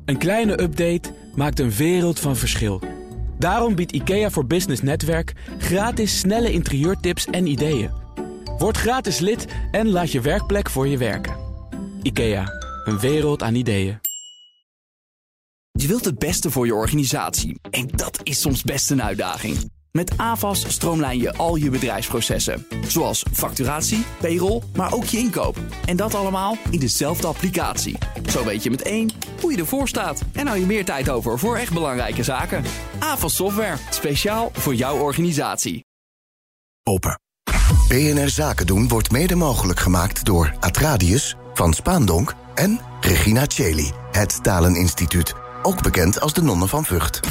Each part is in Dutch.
Een kleine update maakt een wereld van verschil. Daarom biedt IKEA voor Business Netwerk gratis snelle interieurtips en ideeën. Word gratis lid en laat je werkplek voor je werken. IKEA, een wereld aan ideeën. Je wilt het beste voor je organisatie en dat is soms best een uitdaging. Met AVAS stroomlijn je al je bedrijfsprocessen. Zoals facturatie, payroll, maar ook je inkoop. En dat allemaal in dezelfde applicatie. Zo weet je meteen hoe je ervoor staat. En hou je meer tijd over voor echt belangrijke zaken. AVAS Software, speciaal voor jouw organisatie. Open. BNR Zaken doen wordt mede mogelijk gemaakt door Atradius, Van Spaandonk en Regina Cheli, het Taleninstituut. Ook bekend als de Nonnen van Vught.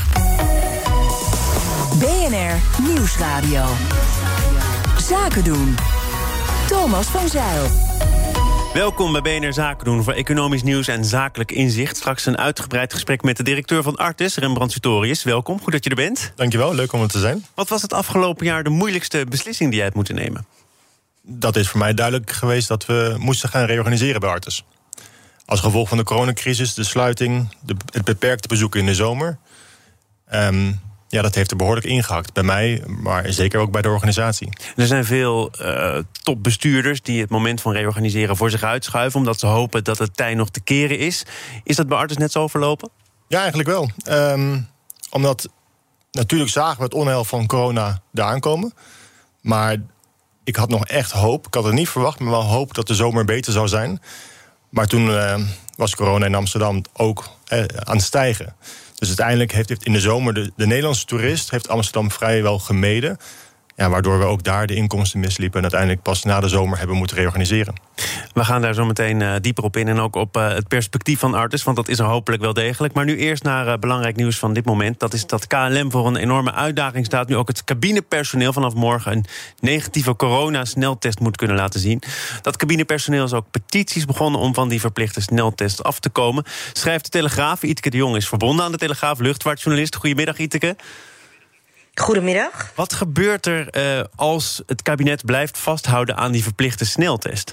BNR Nieuwsradio. Zaken doen. Thomas van Zeil. Welkom bij BNR Zaken doen voor economisch nieuws en zakelijk inzicht. Straks een uitgebreid gesprek met de directeur van Artis, Rembrandt Sutorius. Welkom, goed dat je er bent. Dankjewel, leuk om er te zijn. Wat was het afgelopen jaar de moeilijkste beslissing die jij hebt moeten nemen? Dat is voor mij duidelijk geweest dat we moesten gaan reorganiseren bij Artis. Als gevolg van de coronacrisis, de sluiting, het beperkte bezoeken in de zomer. Dat heeft er behoorlijk ingehakt. Bij mij, maar zeker ook bij de organisatie. Er zijn veel topbestuurders die het moment van reorganiseren voor zich uitschuiven, omdat ze hopen dat het tij nog te keren is. Is dat bij Artis net zo verlopen? Ja, eigenlijk wel. Omdat natuurlijk zagen we het onheil van corona eraan komen. Maar ik had nog echt hoop. Ik had het niet verwacht, maar wel hoop dat de zomer beter zou zijn. Maar toen was corona in Amsterdam ook aan het stijgen. Dus uiteindelijk heeft in de zomer de Nederlandse toerist heeft Amsterdam vrijwel gemeden. Ja, waardoor we ook daar de inkomsten misliepen en uiteindelijk pas na de zomer hebben moeten reorganiseren. We gaan daar zo meteen dieper op in en ook op het perspectief van Artis, want dat is er hopelijk wel degelijk. Maar nu eerst naar belangrijk nieuws van dit moment. Dat is dat KLM voor een enorme uitdaging staat. Nu ook het cabinepersoneel vanaf morgen een negatieve corona-sneltest moet kunnen laten zien. Dat cabinepersoneel is ook petities begonnen om van die verplichte sneltest af te komen. Schrijft de Telegraaf. Iteke de Jong is verbonden aan de Telegraaf, luchtvaartjournalist. Goedemiddag, Iteke. Goedemiddag. Wat gebeurt er als het kabinet blijft vasthouden aan die verplichte sneltest?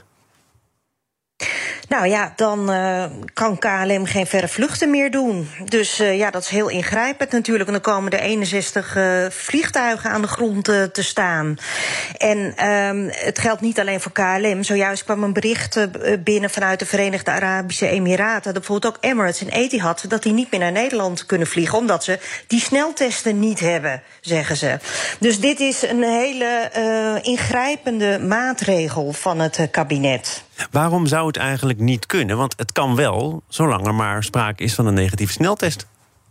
Nou ja, dan kan KLM geen verre vluchten meer doen. Dus dat is heel ingrijpend natuurlijk. En dan komen er 61 vliegtuigen aan de grond te staan. En het geldt niet alleen voor KLM. Zojuist kwam een bericht binnen vanuit de Verenigde Arabische Emiraten, dat bijvoorbeeld ook Emirates en Etihad, dat die niet meer naar Nederland kunnen vliegen, omdat ze die sneltesten niet hebben, zeggen ze. Dus dit is een hele ingrijpende maatregel van het kabinet. Waarom zou het eigenlijk niet kunnen? Want het kan wel, zolang er maar sprake is van een negatieve sneltest.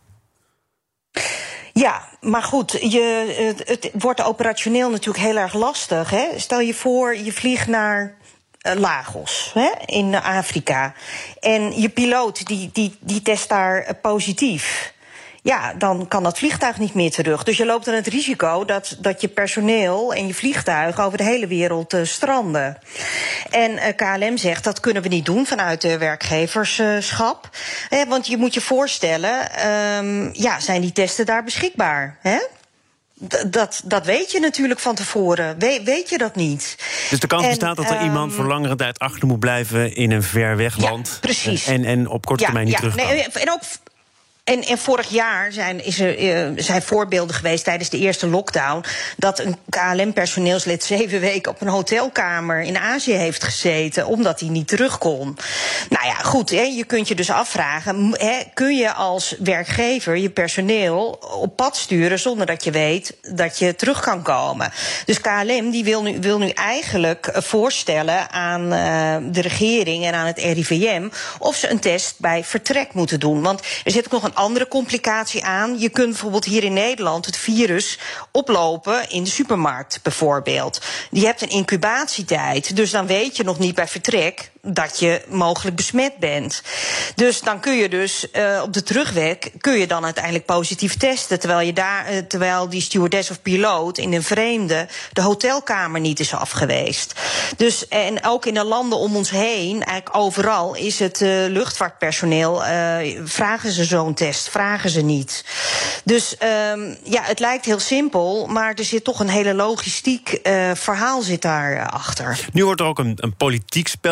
Ja, maar goed, het wordt operationeel natuurlijk heel erg lastig. Hè? Stel je voor, je vliegt naar Lagos, in Afrika. En je piloot die test daar positief. Ja, dan kan dat vliegtuig niet meer terug. Dus je loopt dan het risico dat je personeel en je vliegtuig over de hele wereld stranden. En KLM zegt, dat kunnen we niet doen vanuit de werkgeverschap. Want je moet je voorstellen, zijn die testen daar beschikbaar? Hè? Dat weet je natuurlijk van tevoren. Weet je dat niet? Dus de kans bestaat dat er iemand voor langere tijd achter moet blijven in een ver weg land. Ja, precies. En op korte termijn niet terug kan. Nee, en ook. En vorig jaar zijn voorbeelden geweest tijdens de eerste lockdown, dat een KLM-personeelslid 7 weken op een hotelkamer in Azië heeft gezeten, omdat hij niet terug kon. Nou ja, goed, je kunt je dus afvragen, kun je als werkgever je personeel op pad sturen zonder dat je weet dat je terug kan komen? Dus KLM die wil nu eigenlijk voorstellen aan de regering en aan het RIVM of ze een test bij vertrek moeten doen. Want er zit ook nog een andere complicatie aan. Je kunt bijvoorbeeld hier in Nederland het virus oplopen in de supermarkt bijvoorbeeld. Je hebt een incubatietijd, dus dan weet je nog niet bij vertrek dat je mogelijk besmet bent. Dus dan kun je op de terugweg kun je dan uiteindelijk positief testen, terwijl die stewardess of piloot in een vreemde de hotelkamer niet is afgeweest. Dus en ook in de landen om ons heen, eigenlijk overal, is het luchtvaartpersoneel vragen ze zo'n test, vragen ze niet. Dus het lijkt heel simpel, maar er zit toch een hele logistiek verhaal zit daar achter. Nu wordt er ook een politiek spel gespeeld.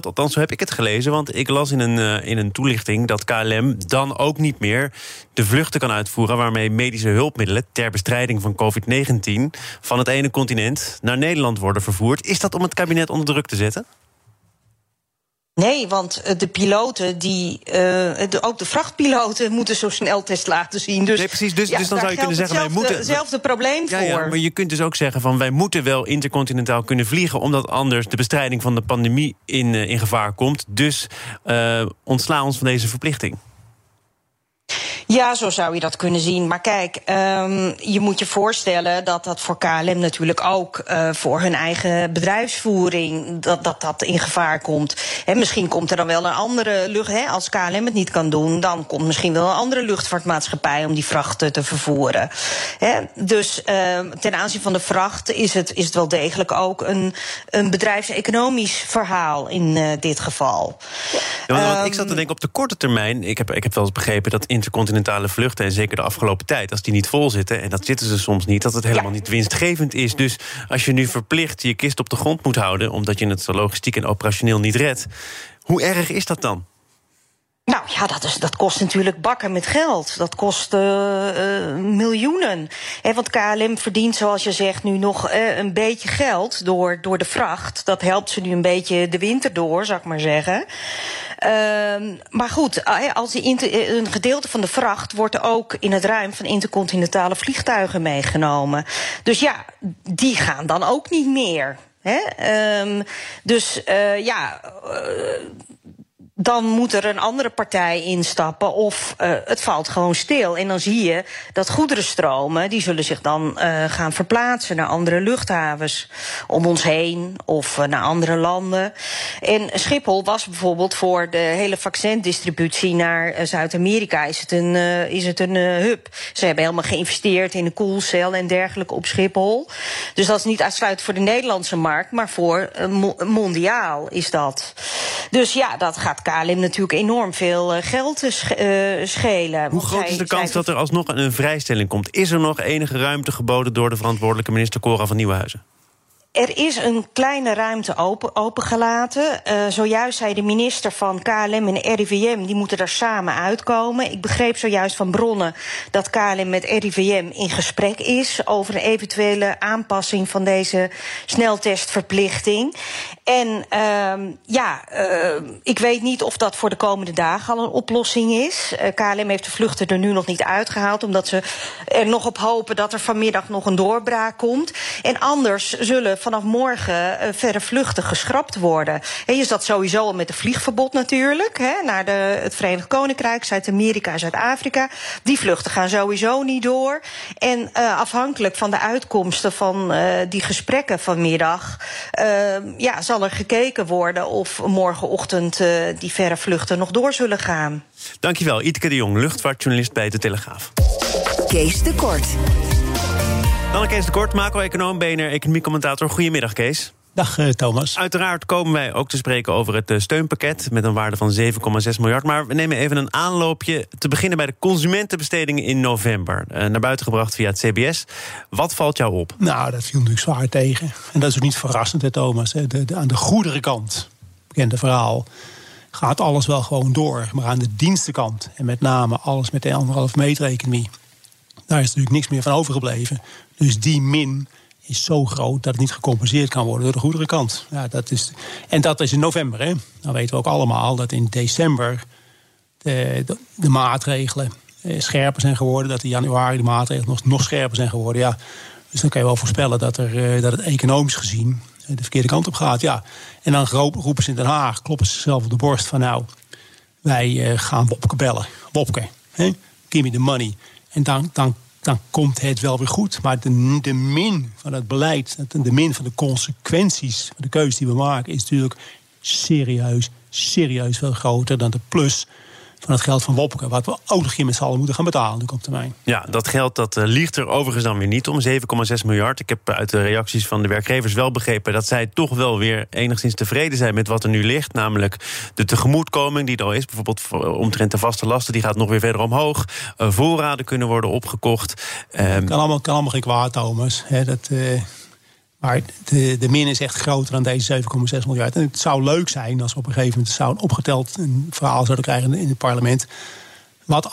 gedeeld. Althans, zo heb ik het gelezen. Want ik las in een toelichting dat KLM dan ook niet meer de vluchten kan uitvoeren waarmee medische hulpmiddelen ter bestrijding van COVID-19 van het ene continent naar Nederland worden vervoerd. Is dat om het kabinet onder druk te zetten? Nee, want de piloten, ook de vrachtpiloten moeten zo snel test laten zien. Dus, nee, precies. Dus dan zou je kunnen zeggen, wij moeten hetzelfde probleem voor. Ja, maar je kunt dus ook zeggen van wij moeten wel intercontinentaal kunnen vliegen, omdat anders de bestrijding van de pandemie in gevaar komt. Dus ontsla ons van deze verplichting. Ja, zo zou je dat kunnen zien. Maar kijk, je moet je voorstellen dat voor KLM natuurlijk ook voor hun eigen bedrijfsvoering dat in gevaar komt. Misschien komt er dan wel een andere lucht. Als KLM het niet kan doen, dan komt misschien wel een andere luchtvaartmaatschappij om die vrachten te vervoeren. Dus ten aanzien van de vracht is het wel degelijk ook een bedrijfseconomisch verhaal in dit geval. Ja, want ik zat te denken op de korte termijn. Ik heb wel eens begrepen dat intercontinentale vluchten, en zeker de afgelopen tijd, als die niet vol zitten, en dat zitten ze soms niet, dat het helemaal niet winstgevend is. Dus als je nu verplicht je kist op de grond moet houden, omdat je het logistiek en operationeel niet redt, hoe erg is dat dan? Nou ja, dat kost natuurlijk bakken met geld. Dat kost miljoenen. Want KLM verdient, zoals je zegt, nu nog een beetje geld door de vracht. Dat helpt ze nu een beetje de winter door, zou ik maar zeggen. Maar goed, als een gedeelte van de vracht wordt ook in het ruim van intercontinentale vliegtuigen meegenomen. Dus ja, die gaan dan ook niet meer. Dan moet er een andere partij instappen of het valt gewoon stil. En dan zie je dat goederenstromen, die zullen zich dan gaan verplaatsen naar andere luchthavens om ons heen of naar andere landen. En Schiphol was bijvoorbeeld voor de hele vaccindistributie naar Zuid-Amerika is het een hub. Ze hebben helemaal geïnvesteerd in een koelcel en dergelijke op Schiphol. Dus dat is niet uitsluitend voor de Nederlandse markt, maar voor mondiaal is dat. Dus ja, dat gaat KLM natuurlijk enorm veel geld schelen. Hoe groot is de kans dat er alsnog een vrijstelling komt? Is er nog enige ruimte geboden door de verantwoordelijke minister Cora van Nieuwenhuizen? Er is een kleine ruimte opengelaten. Zojuist zei de minister van KLM en RIVM, die moeten daar samen uitkomen. Ik begreep zojuist van bronnen dat KLM met RIVM in gesprek is over een eventuele aanpassing van deze sneltestverplichting. En ik weet niet of dat voor de komende dagen al een oplossing is. KLM heeft de vluchten er nu nog niet uitgehaald, omdat ze er nog op hopen dat er vanmiddag nog een doorbraak komt. En anders zullen vanaf morgen verre vluchten geschrapt worden. Je zat sowieso al met een vliegverbod natuurlijk, naar het Verenigd Koninkrijk, Zuid-Amerika, Zuid-Afrika. Die vluchten gaan sowieso niet door. En afhankelijk van de uitkomsten van die gesprekken vanmiddag, zal er gekeken worden of morgenochtend die verre vluchten nog door zullen gaan. Dankjewel, Ietke de Jong, luchtvaartjournalist bij De Telegraaf. Kees de Kort. Dan Kees de Kort, macro-econoom, BNR economiecommentator. Goedemiddag, Kees. Dag Thomas. Uiteraard komen wij ook te spreken over het steunpakket met een waarde van 7,6 miljard. Maar we nemen even een aanloopje te beginnen bij de consumentenbestedingen in november. Naar buiten gebracht via het CBS. Wat valt jou op? Nou, dat viel natuurlijk zwaar tegen. En dat is ook niet verrassend, hè, Thomas. Aan de goederenkant, bekende verhaal, gaat alles wel gewoon door. Maar aan de dienstenkant, en met name alles met de 1,5 meter economie, daar is natuurlijk niks meer van overgebleven. Dus die min is zo groot dat het niet gecompenseerd kan worden door de goederenkant. Ja, dat is in november. Hè. Dan weten we ook allemaal dat in december de maatregelen scherper zijn geworden. Dat in januari de maatregelen nog scherper zijn geworden. Ja, dus dan kan je wel voorspellen dat het economisch gezien de verkeerde kant op gaat. Ja. En dan roepen ze in Den Haag, kloppen ze zichzelf op de borst van nou, wij gaan Wopke bellen. Wopke, give me the money. En dan komt het wel weer goed. Maar de min van het beleid, de min van de consequenties van de keuze die we maken, is natuurlijk serieus veel groter dan de plus van het geld van Wopke, wat we ook nog hier met z'n allen moeten gaan betalen op termijn. Ja, dat geld dat liegt er overigens dan weer niet om, 7,6 miljard. Ik heb uit de reacties van de werkgevers wel begrepen dat zij toch wel weer enigszins tevreden zijn met wat er nu ligt. Namelijk de tegemoetkoming die er al is, bijvoorbeeld omtrent de vaste lasten, die gaat nog weer verder omhoog. Voorraden kunnen worden opgekocht. Kan allemaal geen kwaad, Thomas. Maar de min is echt groter dan deze 7,6 miljard. En het zou leuk zijn als we op een gegeven moment een opgeteld een verhaal zouden krijgen in het parlement. Wat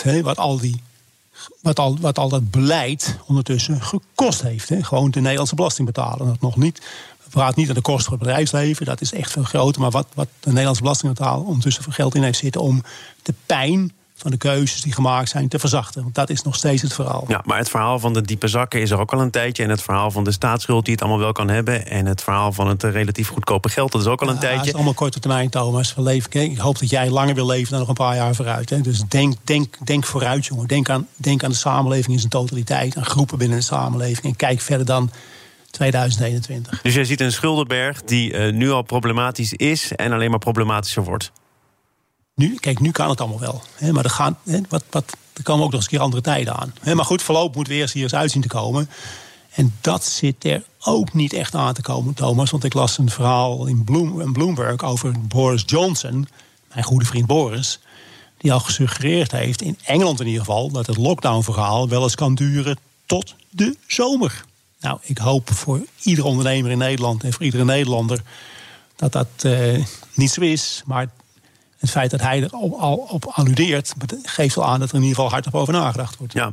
al dat beleid ondertussen gekost heeft. Hè. Gewoon de Nederlandse belastingbetaler. Dat nog niet. We praten niet aan de kosten voor het bedrijfsleven. Dat is echt veel groter. Maar wat de Nederlandse belastingbetaler ondertussen voor geld in heeft zitten om de pijn van de keuzes die gemaakt zijn te verzachten. Want dat is nog steeds het verhaal. Ja, maar het verhaal van de diepe zakken is er ook al een tijdje. En het verhaal van de staatsschuld die het allemaal wel kan hebben. En het verhaal van het relatief goedkope geld, dat is ook al een tijdje. Het is allemaal korte termijn, Thomas. Ik hoop dat jij langer wil leven dan nog een paar jaar vooruit. Hè. Dus denk vooruit, jongen. Denk aan de samenleving in zijn totaliteit. Aan groepen binnen de samenleving. En kijk verder dan 2021. Dus jij ziet een schuldenberg die nu al problematisch is en alleen maar problematischer wordt. Nu kan het allemaal wel. Hè, maar er komen ook nog eens een keer andere tijden aan. Hè, maar goed, voorlopig moeten we eerst hier eens uitzien te komen. En dat zit er ook niet echt aan te komen, Thomas. Want ik las een verhaal in Bloomberg over Boris Johnson, mijn goede vriend Boris, die al gesuggereerd heeft, in Engeland in ieder geval, dat het lockdown-verhaal wel eens kan duren tot de zomer. Nou, ik hoop voor iedere ondernemer in Nederland en voor iedere Nederlander dat niet zo is. Maar het feit dat hij er al op alludeert, geeft al aan dat er in ieder geval hardop over nagedacht wordt. Ja,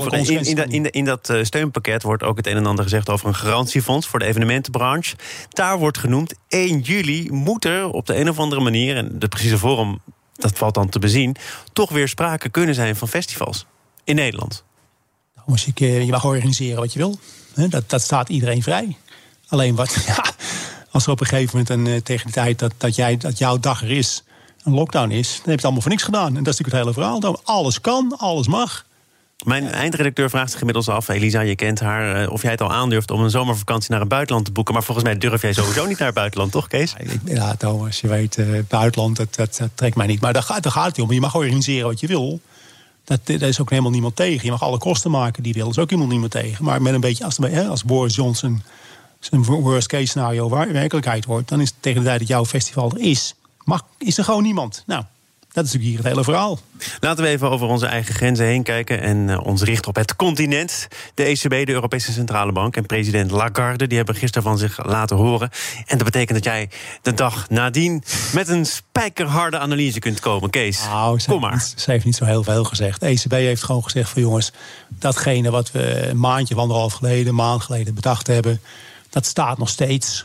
in dat steunpakket wordt ook het een en ander gezegd over een garantiefonds voor de evenementenbranche. Daar wordt genoemd 1 juli moet er op de een of andere manier, en de precieze vorm, dat valt dan te bezien, toch weer sprake kunnen zijn van festivals in Nederland. Nou, je mag organiseren wat je wil. Dat staat iedereen vrij. Alleen als er op een gegeven moment tegen de tijd dat jouw dag er is, een lockdown is, dan heb je het allemaal voor niks gedaan. En dat is natuurlijk het hele verhaal. Alles kan, alles mag. Mijn eindredacteur vraagt zich inmiddels af, Elisa, je kent haar, of jij het al aandurft om een zomervakantie naar het buitenland te boeken. Maar volgens mij durf jij sowieso niet naar het buitenland, toch, Kees? Ja, Thomas, je weet, het buitenland, dat trekt mij niet. Maar daar gaat het niet om. Je mag organiseren wat je wil. Daar is ook helemaal niemand tegen. Je mag alle kosten maken die je wil. Er is ook helemaal niemand tegen. Maar met een beetje, als Boris Johnson zijn worst case scenario werkelijkheid wordt, dan is tegen de tijd dat jouw festival er is er gewoon niemand. Nou, dat is natuurlijk hier het hele verhaal. Laten we even over onze eigen grenzen heen kijken en ons richten op het continent. De ECB, de Europese Centrale Bank, en president Lagarde, die hebben gisteren van zich laten horen. En dat betekent dat jij de dag nadien met een spijkerharde analyse kunt komen. Kees, kom maar. Ze heeft niet zo heel veel gezegd. De ECB heeft gewoon gezegd van jongens, datgene wat we een maand geleden bedacht hebben, dat staat nog steeds.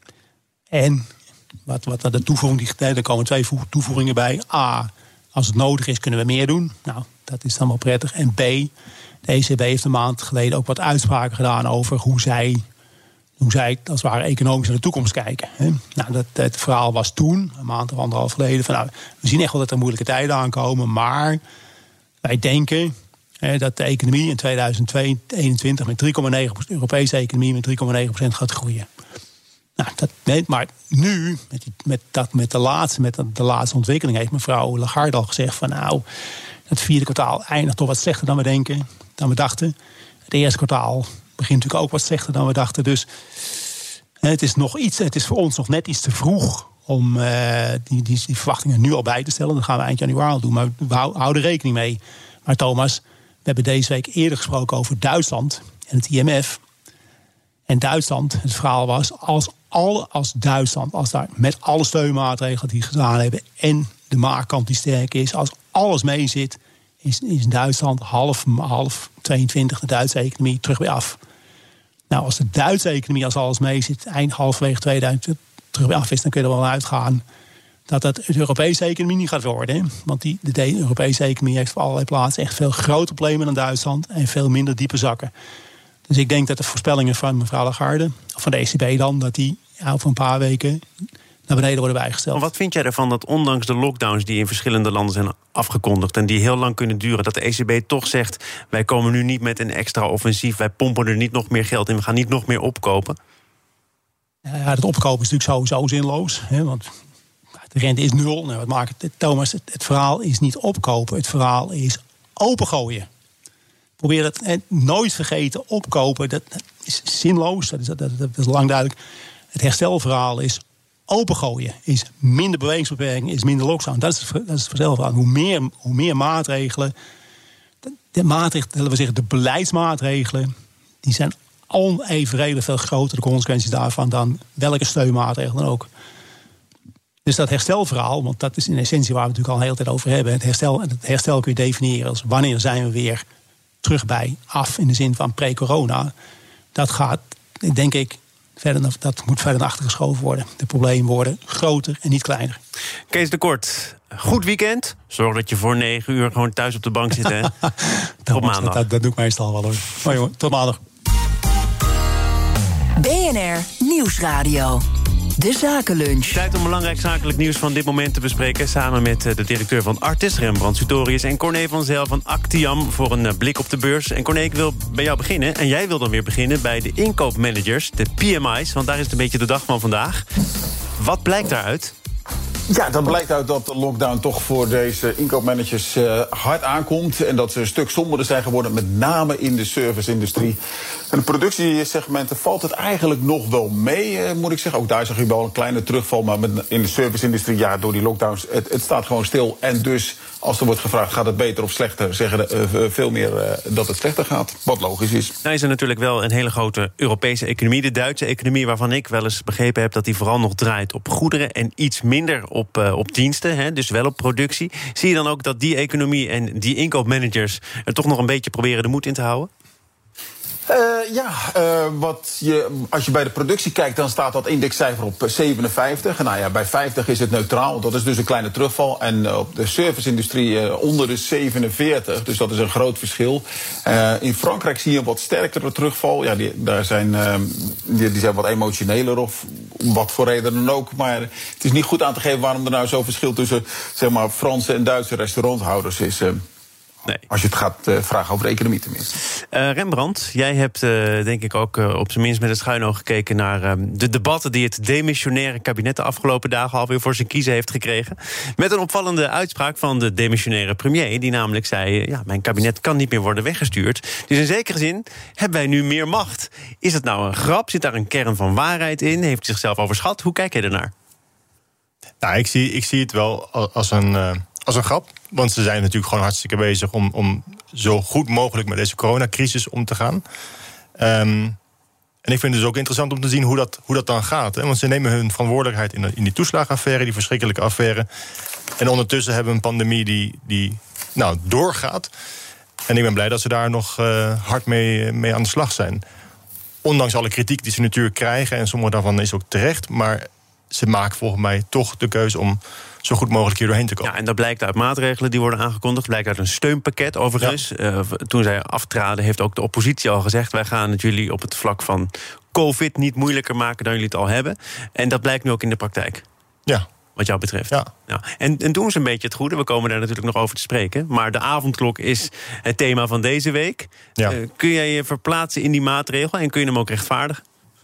En wat de toevoeging, er komen 2 toevoegingen bij. A, als het nodig is kunnen we meer doen. Nou, dat is dan wel prettig. En B, de ECB heeft een maand geleden ook wat uitspraken gedaan over hoe zij als het ware economisch naar de toekomst kijken. Nou, het verhaal was toen, een maand of 1,5 geleden, van we zien echt wel dat er moeilijke tijden aankomen, maar wij denken dat de economie in 2021 met 3,9%, de Europese economie met 3,9% gaat groeien. Nou, maar nu, met de laatste ontwikkeling, heeft mevrouw Lagarde al gezegd van het 4e kwartaal eindigt toch wat slechter dan we dachten. Het eerste kwartaal begint natuurlijk ook wat slechter dan we dachten. Dus het is voor ons nog net iets te vroeg om die verwachtingen nu al bij te stellen. Dat gaan we eind januari al doen, maar we houden rekening mee. Maar Thomas, we hebben deze week eerder gesproken over Duitsland en het IMF. En Duitsland, het verhaal was, als Duitsland, als daar met alle steunmaatregelen die gedaan hebben en de maakkant die sterk is, als alles mee zit, is Duitsland half 22 de Duitse economie terug weer af. Nou, als de Duitse economie, als alles mee zit, halverwege 2020 terug weer af is, dan kun je er wel uitgaan dat de Europese economie niet gaat worden. Hè? Want de Europese economie heeft op allerlei plaatsen echt veel grotere problemen dan Duitsland en veel minder diepe zakken. Dus ik denk dat de voorspellingen van mevrouw Lagarde, of van de ECB dan, dat die over een paar weken naar beneden worden bijgesteld. Maar wat vind jij ervan dat ondanks de lockdowns die in verschillende landen zijn afgekondigd en die heel lang kunnen duren, dat de ECB toch zegt, wij komen nu niet met een extra offensief, wij pompen er niet nog meer geld in, we gaan niet nog meer opkopen? Ja, dat opkopen is natuurlijk sowieso zinloos. Hè, want de rente is 0. Nou, wat maakt het, Thomas? Het verhaal is niet opkopen, het verhaal is opengooien. Probeer het nooit vergeten, opkopen, dat is zinloos, dat is lang duidelijk. Het herstelverhaal is opengooien, is minder bewegingsbeperking, is minder lockdown. Dat is het herstelverhaal. Hoe meer maatregelen, de beleidsmaatregelen, die zijn onevenredig veel grotere consequenties daarvan dan welke steunmaatregel dan ook. Dus dat herstelverhaal, want dat is in essentie waar we het natuurlijk al een hele tijd over hebben. Het herstel kun je definiëren als wanneer zijn we weer terug bij af in de zin van pre-corona. Dat gaat, denk ik, dat moet verder naar achter geschoven worden. De problemen worden groter en niet kleiner. Kees de Kort, goed weekend. Zorg dat je voor 9 uur gewoon thuis op de bank zit. Hè? Tot maandag. Dat doe ik meestal wel hoor. Maar jongen, tot maandag. BNR Nieuwsradio. De Zakenlunch. Tijd om belangrijk zakelijk nieuws van dit moment te bespreken. Samen met de directeur van Artis, Rembrandt Sutorius, en Corné van Zijl van Actiam voor een blik op de beurs. En Corné, ik wil bij jou beginnen. En jij wil dan weer beginnen bij de inkoopmanagers, de PMI's. Want daar is het een beetje de dag van vandaag. Wat blijkt daaruit? Ja, dat blijkt uit dat de lockdown toch voor deze inkoopmanagers hard aankomt. En dat ze een stuk somberder zijn geworden, met name in de service-industrie. En de productiesegmenten valt het eigenlijk nog wel mee, moet ik zeggen. Ook daar zag je wel een kleine terugval. Maar in de service-industrie, ja, door die lockdowns, het staat gewoon stil. En dus, als er wordt gevraagd, gaat het beter of slechter, zeggen veel meer dat het slechter gaat. Wat logisch is. Nou is er natuurlijk wel een hele grote Europese economie. De Duitse economie, waarvan ik wel eens begrepen heb dat die vooral nog draait op goederen en iets minder op diensten, hè, dus wel op productie. Zie je dan ook dat die economie en die inkoopmanagers er toch nog een beetje proberen de moed in te houden? Als je bij de productie kijkt, dan staat dat indexcijfer op 57. Nou ja, bij 50 is het neutraal. Dat is dus een kleine terugval. En op de service-industrie onder de 47. Dus dat is een groot verschil. In Frankrijk zie je een wat sterkere terugval. Ja, die zijn wat emotioneler of wat voor reden dan ook. Maar het is niet goed aan te geven waarom er nou zo'n verschil tussen, zeg maar, Franse en Duitse restauranthouders is. Nee. Als je het gaat vragen over de economie tenminste. Rembrandt, jij hebt denk ik ook op zijn minst met een schuin oog gekeken naar de debatten die het demissionaire kabinet de afgelopen dagen alweer voor zijn kiezen heeft gekregen. Met een opvallende uitspraak van de demissionaire premier, die namelijk zei, ja, mijn kabinet kan niet meer worden weggestuurd. Dus in zekere zin hebben wij nu meer macht. Is het nou een grap? Zit daar een kern van waarheid in? Heeft hij zichzelf overschat? Hoe kijk jij ernaar? Nou, ik zie het wel als een grap. Want ze zijn natuurlijk gewoon hartstikke bezig om zo goed mogelijk met deze coronacrisis om te gaan. En ik vind het dus ook interessant om te zien hoe dat dan gaat. Hè? Want ze nemen hun verantwoordelijkheid in die toeslagenaffaire, die verschrikkelijke affaire. En ondertussen hebben we een pandemie die doorgaat. En ik ben blij dat ze daar nog hard mee aan de slag zijn. Ondanks alle kritiek die ze natuurlijk krijgen, en sommige daarvan is ook terecht, maar ze maken volgens mij toch de keuze om zo goed mogelijk hier doorheen te komen. Ja, en dat blijkt uit maatregelen die worden aangekondigd. Blijkt uit een steunpakket overigens. Ja. Toen zij aftraden heeft ook de oppositie al gezegd, wij gaan het jullie op het vlak van COVID niet moeilijker maken dan jullie het al hebben. En dat blijkt nu ook in de praktijk. Ja. Wat jou betreft. Ja. Ja. En doen ze een beetje het goede. We komen daar natuurlijk nog over te spreken. Maar de avondklok is het thema van deze week. Ja. Kun jij je verplaatsen in die maatregel en kun je hem ook rechtvaardigen?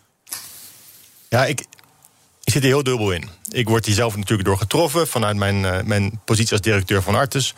Ja, ik zit hier heel dubbel in. Ik word hier zelf natuurlijk door getroffen vanuit mijn positie als directeur van Artis.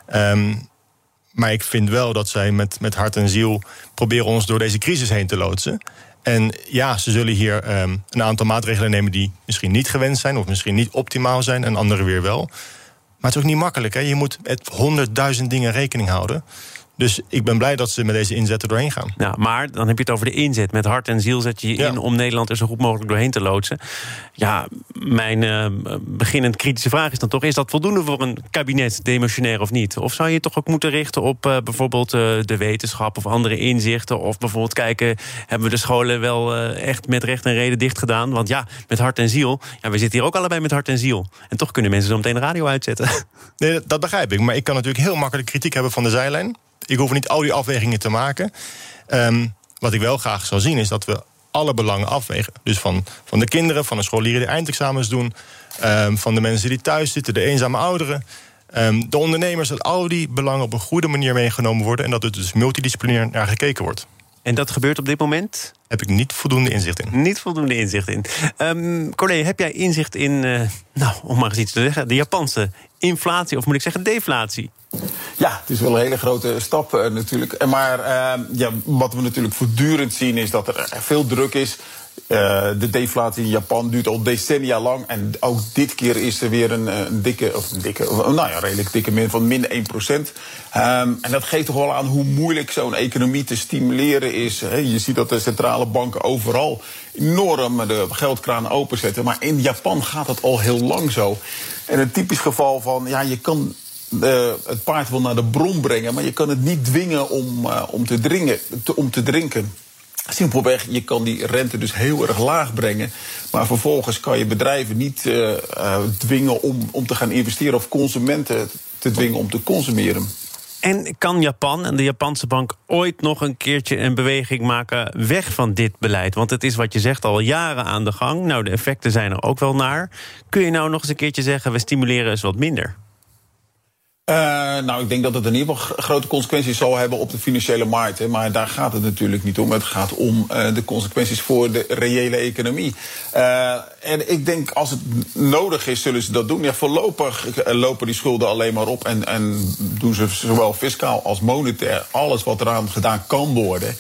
Maar ik vind wel dat zij met hart en ziel proberen ons door deze crisis heen te loodsen. En ja, ze zullen hier een aantal maatregelen nemen die misschien niet gewenst zijn of misschien niet optimaal zijn en andere weer wel. Maar het is ook niet makkelijk. Hè? Je moet met 100.000 dingen rekening houden. Dus ik ben blij dat ze met deze inzet er doorheen gaan. Ja, maar dan heb je het over de inzet. Met hart en ziel zet je in om Nederland er zo goed mogelijk doorheen te loodsen. Ja, mijn beginnend kritische vraag is dan toch, is dat voldoende voor een kabinet, demissionair of niet? Of zou je toch ook moeten richten op bijvoorbeeld de wetenschap of andere inzichten? Of bijvoorbeeld kijken, hebben we de scholen wel echt met recht en reden dicht gedaan? Want ja, met hart en ziel, ja, we zitten hier ook allebei met hart en ziel. En toch kunnen mensen zo meteen de radio uitzetten. Nee, dat begrijp ik. Maar ik kan natuurlijk heel makkelijk kritiek hebben van de zijlijn. Ik hoef niet al die afwegingen te maken. Wat ik wel graag zou zien is dat we alle belangen afwegen. Dus van de kinderen, van de scholieren die eindexamens doen, van de mensen die thuis zitten, de eenzame ouderen, de ondernemers, dat al die belangen op een goede manier meegenomen worden en dat er dus multidisciplinair naar gekeken wordt. En dat gebeurt op dit moment? Heb ik niet voldoende inzicht in. Niet voldoende inzicht in. Corné, heb jij inzicht in, om maar eens iets te zeggen, de Japanse inflatie, of moet ik zeggen deflatie? Ja, het is wel een hele grote stap natuurlijk. Maar wat we natuurlijk voortdurend zien is dat er veel druk is. De deflatie in Japan duurt al decennia lang. En ook dit keer is er weer een redelijk dikke min van min 1%. En dat geeft toch wel aan hoe moeilijk zo'n economie te stimuleren is. Je ziet dat de centrale banken overal enorm de geldkraan openzetten. Maar in Japan gaat het al heel lang zo. En een typisch geval van, je kan het paard wel naar de bron brengen, maar je kan het niet dwingen om te drinken. Simpelweg, je kan die rente dus heel erg laag brengen. Maar vervolgens kan je bedrijven niet dwingen om te gaan investeren of consumenten te dwingen om te consumeren. En kan Japan en de Japanse bank ooit nog een keertje een beweging maken weg van dit beleid? Want het is wat je zegt al jaren aan de gang. Nou, de effecten zijn er ook wel naar. Kun je nou nog eens een keertje zeggen, we stimuleren eens wat minder? Ik denk dat het in ieder geval grote consequenties zal hebben op de financiële markten. Maar daar gaat het natuurlijk niet om. Het gaat om de consequenties voor de reële economie. En ik denk, als het nodig is, zullen ze dat doen. Ja, voorlopig lopen die schulden alleen maar op. En doen ze zowel fiscaal als monetair alles wat eraan gedaan kan worden.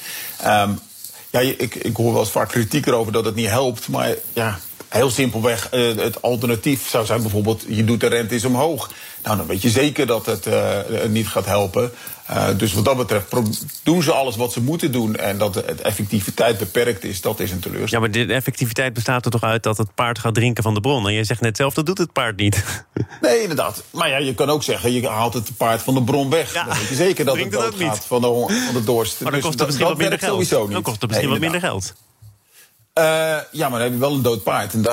Ik hoor wel eens vaak kritiek erover dat het niet helpt. Maar heel simpelweg, het alternatief zou zijn bijvoorbeeld, je doet de rente eens omhoog. Nou, dan weet je zeker dat het niet gaat helpen. Dus wat dat betreft doen ze alles wat ze moeten doen. En dat de effectiviteit beperkt is, dat is een teleurstelling. Ja, maar de effectiviteit bestaat er toch uit dat het paard gaat drinken van de bron. En jij zegt net zelf, dat doet het paard niet. Nee, inderdaad. Maar je kan ook zeggen, je haalt het paard van de bron weg. Dan weet je zeker dat het doodgaat van de dorst. Maar dan kost het misschien wat minder geld. Dan kost het misschien wat minder geld. Maar dan heb je wel een dood paard. En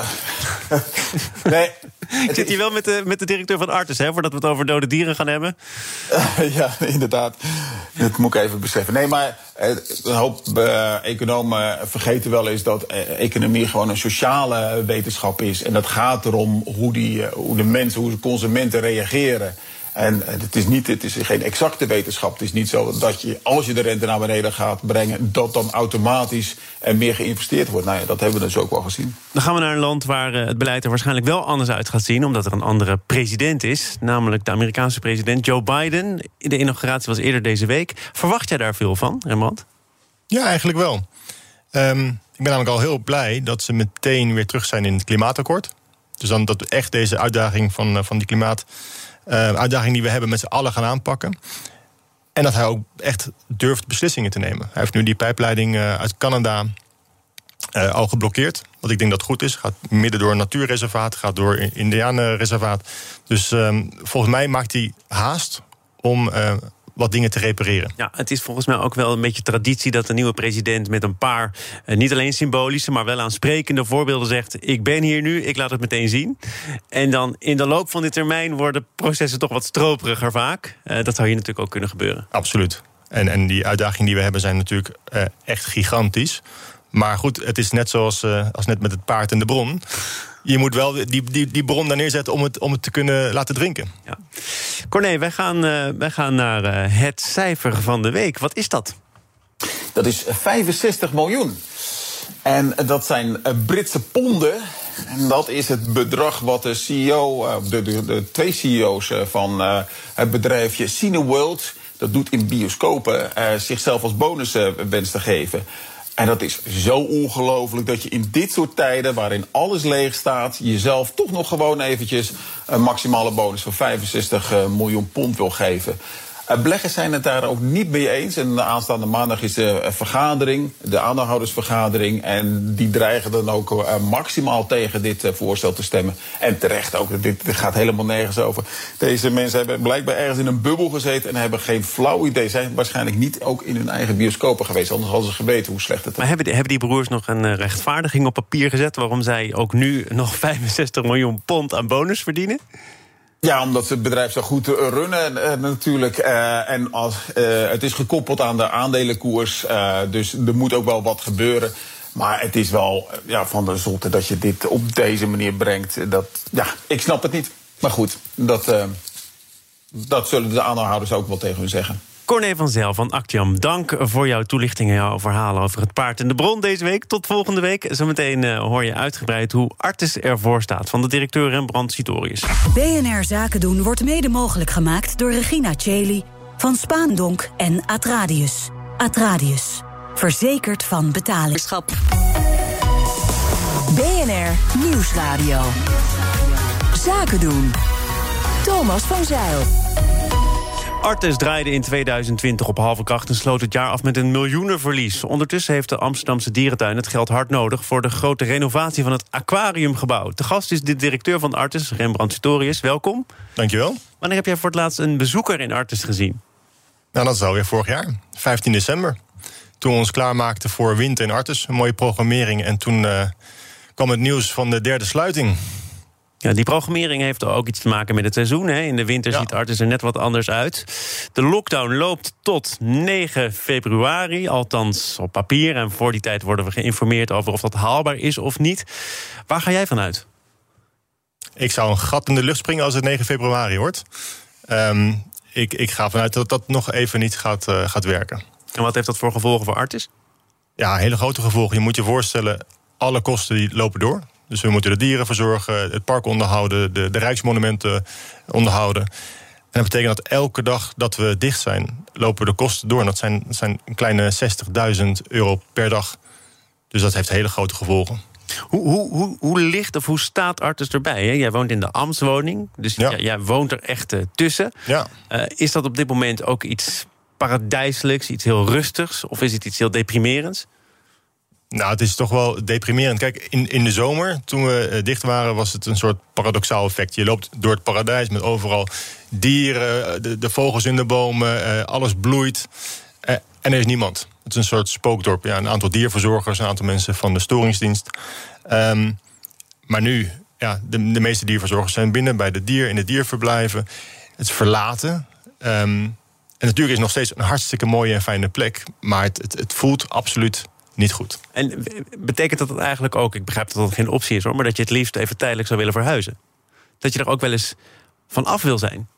nee, ik zit hier wel met de directeur van Artis, voordat we het over dode dieren gaan hebben. Ja, inderdaad. Dat moet ik even beseffen. Nee, maar een hoop economen vergeten wel eens dat economie gewoon een sociale wetenschap is. En dat gaat erom hoe de mensen, hoe de consumenten reageren. En het is geen exacte wetenschap. Het is niet zo dat als je de rente naar beneden gaat brengen, dat dan automatisch meer geïnvesteerd wordt. Nou ja, dat hebben we dus ook wel gezien. Dan gaan we naar een land waar het beleid er waarschijnlijk wel anders uit gaat zien, omdat er een andere president is, namelijk de Amerikaanse president Joe Biden. De inauguratie was eerder deze week. Verwacht jij daar veel van, Rembrandt? Ja, eigenlijk wel. Ik ben namelijk al heel blij dat ze meteen weer terug zijn in het klimaatakkoord. Dus dan dat we echt deze uitdaging van die uitdaging die we hebben met z'n allen gaan aanpakken. En dat hij ook echt durft beslissingen te nemen. Hij heeft nu die pijpleiding uit Canada al geblokkeerd. Wat ik denk dat goed is. Gaat midden door een natuurreservaat, gaat door een indianenreservaat. Dus volgens mij maakt hij haast om wat dingen te repareren. Ja, het is volgens mij ook wel een beetje traditie dat de nieuwe president met een paar niet alleen symbolische, maar wel aansprekende voorbeelden zegt: ik ben hier nu, ik laat het meteen zien. En dan in de loop van die termijn worden processen toch wat stroperiger vaak. Dat zou hier natuurlijk ook kunnen gebeuren. Absoluut. En die uitdagingen die we hebben zijn natuurlijk echt gigantisch. Maar goed, het is net zoals als net met het paard en de bron. Je moet wel die bron daar neerzetten om het te kunnen laten drinken. Ja. Corné, wij gaan naar het cijfer van de week. Wat is dat? Dat is 65 miljoen. En dat zijn Britse ponden. En dat is het bedrag wat de CEO, de twee CEO's van het bedrijfje Cineworld, dat doet in bioscopen, zichzelf als bonus wenst te geven. En dat is zo ongelooflijk dat je in dit soort tijden, waarin alles leeg staat, jezelf toch nog gewoon eventjes een maximale bonus van 65 miljoen pond wil geven. Beleggers zijn het daar ook niet mee eens. En de aanstaande maandag is de vergadering, de aandeelhoudersvergadering. En die dreigen dan ook maximaal tegen dit voorstel te stemmen. En terecht ook, dit gaat helemaal nergens over. Deze mensen hebben blijkbaar ergens in een bubbel gezeten en hebben geen flauw idee. Zijn waarschijnlijk niet ook in hun eigen bioscopen geweest. Anders hadden ze geweten hoe slecht het is. Maar hebben die broers nog een rechtvaardiging op papier gezet waarom zij ook nu nog 65 miljoen pond aan bonus verdienen? Ja, omdat ze het bedrijf zo goed runnen natuurlijk. En het is gekoppeld aan de aandelenkoers. Dus er moet ook wel wat gebeuren. Maar het is wel van de zotte dat je dit op deze manier brengt. Ik snap het niet. Maar goed, dat zullen de aandeelhouders ook wel tegen hun zeggen. Corné van Zijl van Actiam, dank voor jouw toelichting en jouw verhalen over het paard en de bron deze week. Tot volgende week. Zometeen hoor je uitgebreid hoe Artis ervoor staat van de directeur Rembrandt Sitorius. BNR Zaken doen wordt mede mogelijk gemaakt door Regina Cheli van Spaandonk en Atradius. Atradius, verzekerd van betaling. BNR Nieuwsradio. Zaken doen. Thomas van Zeil. Artis draaide in 2020 op halve kracht en sloot het jaar af met een miljoenenverlies. Ondertussen heeft de Amsterdamse dierentuin het geld hard nodig voor de grote renovatie van het aquariumgebouw. De gast is de directeur van Artis, Rembrandt Sutorius. Welkom. Dankjewel. Wanneer heb jij voor het laatst een bezoeker in Artis gezien? Nou, dat is alweer vorig jaar, 15 december. Toen we ons klaarmaakten voor winter in Artis, een mooie programmering. En toen kwam het nieuws van de derde sluiting. Ja, die programmering heeft ook iets te maken met het seizoen. Hè? In de winter ziet Artis er net wat anders uit. De lockdown loopt tot 9 februari, althans op papier. En voor die tijd worden we geïnformeerd over of dat haalbaar is of niet. Waar ga jij vanuit? Ik zou een gat in de lucht springen als het 9 februari wordt. Ik ga vanuit dat dat nog even niet gaat werken. En wat heeft dat voor gevolgen voor Artis? Ja, hele grote gevolgen. Je moet je voorstellen, alle kosten die lopen door. Dus we moeten de dieren verzorgen, het park onderhouden, de rijksmonumenten onderhouden. En dat betekent dat elke dag dat we dicht zijn, lopen de kosten door. En dat zijn een kleine €60.000 per dag. Dus dat heeft hele grote gevolgen. Hoe ligt of hoe staat Artis erbij? Hè? Jij woont in de ambtswoning, dus jij woont er echt tussen. Ja. Is dat op dit moment ook iets paradijselijks, iets heel rustigs? Of is het iets heel deprimerends? Nou, het is toch wel deprimerend. Kijk, in de zomer, toen we dicht waren, was het een soort paradoxaal effect. Je loopt door het paradijs met overal dieren, de vogels in de bomen, alles bloeit. En er is niemand. Het is een soort spookdorp. Ja, een aantal dierverzorgers, een aantal mensen van de storingsdienst. Maar nu, ja, de meeste dierverzorgers zijn binnen bij in de dierverblijven. Het is verlaten. En natuurlijk is het nog steeds een hartstikke mooie en fijne plek. Maar het voelt absoluut niet goed. En betekent dat eigenlijk ook, ik begrijp dat dat geen optie is hoor, maar dat je het liefst even tijdelijk zou willen verhuizen? Dat je er ook wel eens van af wil zijn?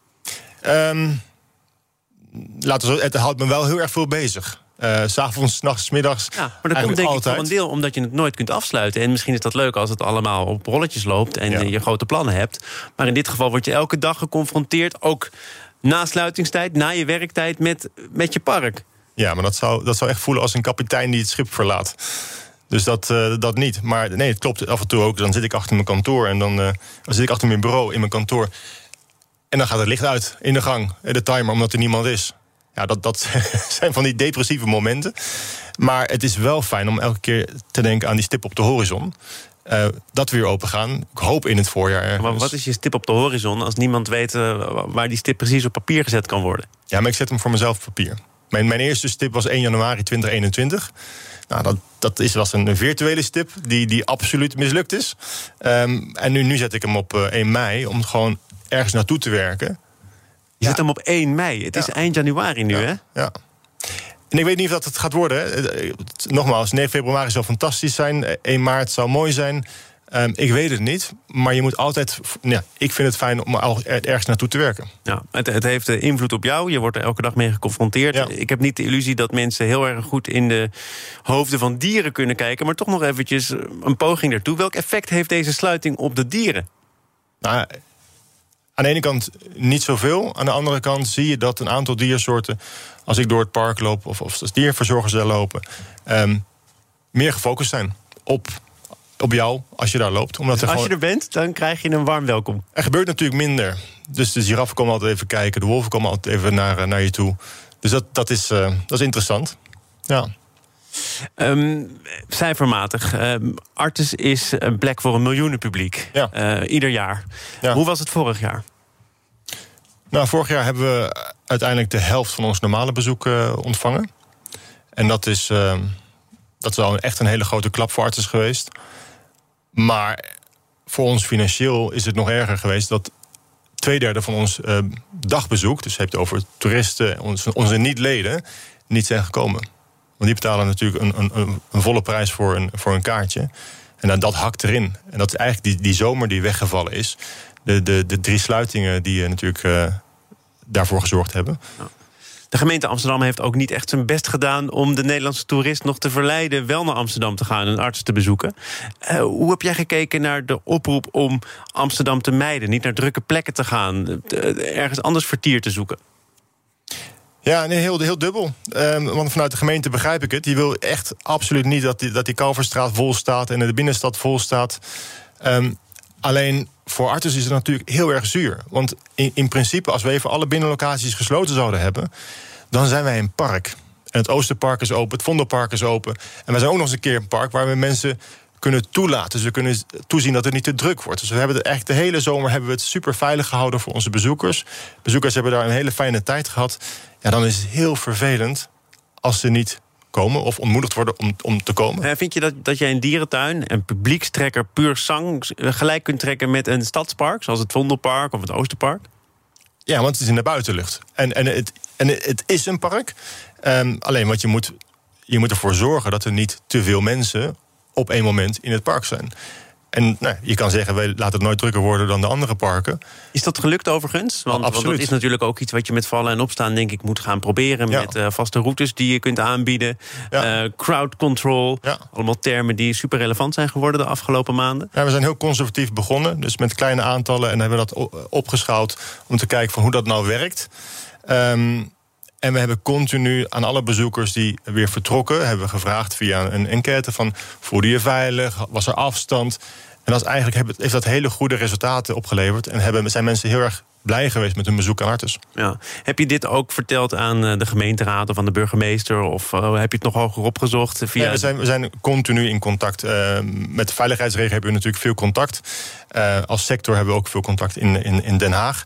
Het houdt me wel heel erg veel bezig. 's Avonds, 's nachts, 's middags. Ja, maar dat komt denk ik voor een deel omdat je het nooit kunt afsluiten. En misschien is dat leuk als het allemaal op rolletjes loopt en je grote plannen hebt. Maar in dit geval word je elke dag geconfronteerd, ook na sluitingstijd, na je werktijd, met je park. Ja, maar dat zou echt voelen als een kapitein die het schip verlaat. Dus dat niet. Maar nee, het klopt af en toe ook. Dan zit ik achter mijn kantoor en dan zit ik achter mijn bureau in mijn kantoor. En dan gaat het licht uit in de gang, de timer, omdat er niemand is. Ja, dat zijn van die depressieve momenten. Maar het is wel fijn om elke keer te denken aan die stip op de horizon. Dat we weer open gaan. Ik hoop in het voorjaar ergens. Maar wat is je stip op de horizon als niemand weet waar die stip precies op papier gezet kan worden? Ja, maar ik zet hem voor mezelf op papier. Mijn eerste stip was 1 januari 2021. Nou, dat was een virtuele stip die absoluut mislukt is. En nu zet ik hem op 1 mei om gewoon ergens naartoe te werken. Je zet hem op 1 mei. Het is eind januari nu, hè? Ja. En ik weet niet of dat het gaat worden. Nogmaals, 9 februari zou fantastisch zijn. 1 maart zou mooi zijn. Ik weet het niet, maar je moet altijd. Ja, ik vind het fijn om ergens naartoe te werken. Ja, het heeft invloed op jou. Je wordt er elke dag mee geconfronteerd. Ja. Ik heb niet de illusie dat mensen heel erg goed in de hoofden van dieren kunnen kijken, maar toch nog eventjes een poging daartoe. Welk effect heeft deze sluiting op de dieren? Nou, aan de ene kant niet zoveel. Aan de andere kant zie je dat een aantal diersoorten, als ik door het park loop of als dierverzorgers daar lopen, meer gefocust zijn op jou als je daar loopt. Omdat dus als je er bent, dan krijg je een warm welkom. Er gebeurt natuurlijk minder. Dus de giraffen komen altijd even kijken, de wolven komen altijd even naar je toe. Dus dat is interessant. Ja. Cijfermatig. Artis is een plek voor 1 miljoen publiek. Ja. Ieder jaar. Ja. Hoe was het vorig jaar? Nou, vorig jaar hebben we uiteindelijk de helft van ons normale bezoek ontvangen. En dat is al echt een hele grote klap voor Artis geweest. Maar voor ons financieel is het nog erger geweest dat 2/3 van ons dagbezoek, dus je hebt het over toeristen, onze niet-leden, niet zijn gekomen. Want die betalen natuurlijk een volle prijs voor een kaartje. En dan dat hakt erin. En dat is eigenlijk die zomer die weggevallen is. De 3 sluitingen die natuurlijk daarvoor gezorgd hebben. Ja. De gemeente Amsterdam heeft ook niet echt zijn best gedaan om de Nederlandse toerist nog te verleiden wel naar Amsterdam te gaan en een arts te bezoeken. Hoe heb jij gekeken naar de oproep om Amsterdam te mijden, niet naar drukke plekken te gaan, ergens anders vertier te zoeken? Ja, nee, heel dubbel. Want vanuit de gemeente begrijp ik het. Die wil echt absoluut niet dat die Kalverstraat vol staat en de binnenstad vol staat. Alleen voor Artis is het natuurlijk heel erg zuur. Want in principe, als we even alle binnenlocaties gesloten zouden hebben, dan zijn wij een park. En het Oosterpark is open, het Vondelpark is open. En wij zijn ook nog eens een keer een park waar we mensen kunnen toelaten. Dus we kunnen toezien dat het niet te druk wordt. Dus we hebben de hele zomer hebben we het super veilig gehouden voor onze bezoekers. Bezoekers hebben daar een hele fijne tijd gehad. Ja, dan is het heel vervelend als ze niet komen of ontmoedigd worden om te komen. Vind je dat jij een dierentuin, een publiekstrekker puur sang, gelijk kunt trekken met een stadspark, zoals het Vondelpark of het Oosterpark? Ja, want het is in de buitenlucht. En het is een park. Alleen wat je moet ervoor zorgen dat er niet te veel mensen op één moment in het park zijn. En je kan zeggen, we laten het nooit drukker worden dan de andere parken. Is dat gelukt overigens? Want dat is natuurlijk ook iets wat je met vallen en opstaan, denk ik, moet gaan proberen. Ja. Met vaste routes die je kunt aanbieden. Ja. Crowd control. Ja. Allemaal termen die super relevant zijn geworden de afgelopen maanden. Ja, we zijn heel conservatief begonnen. Dus met kleine aantallen. En hebben dat opgeschaald om te kijken van hoe dat nou werkt. En we hebben continu aan alle bezoekers die weer vertrokken, hebben we gevraagd via een enquête van voelde je veilig, was er afstand? En dat is eigenlijk heeft dat hele goede resultaten opgeleverd. En zijn mensen heel erg blij geweest met hun bezoek aan Artis. Ja. Heb je dit ook verteld aan de gemeenteraad of aan de burgemeester? Of heb je het nog hoger opgezocht? Via... Ja, we zijn continu in contact. Met de veiligheidsregio hebben we natuurlijk veel contact. Als sector hebben we ook veel contact in Den Haag.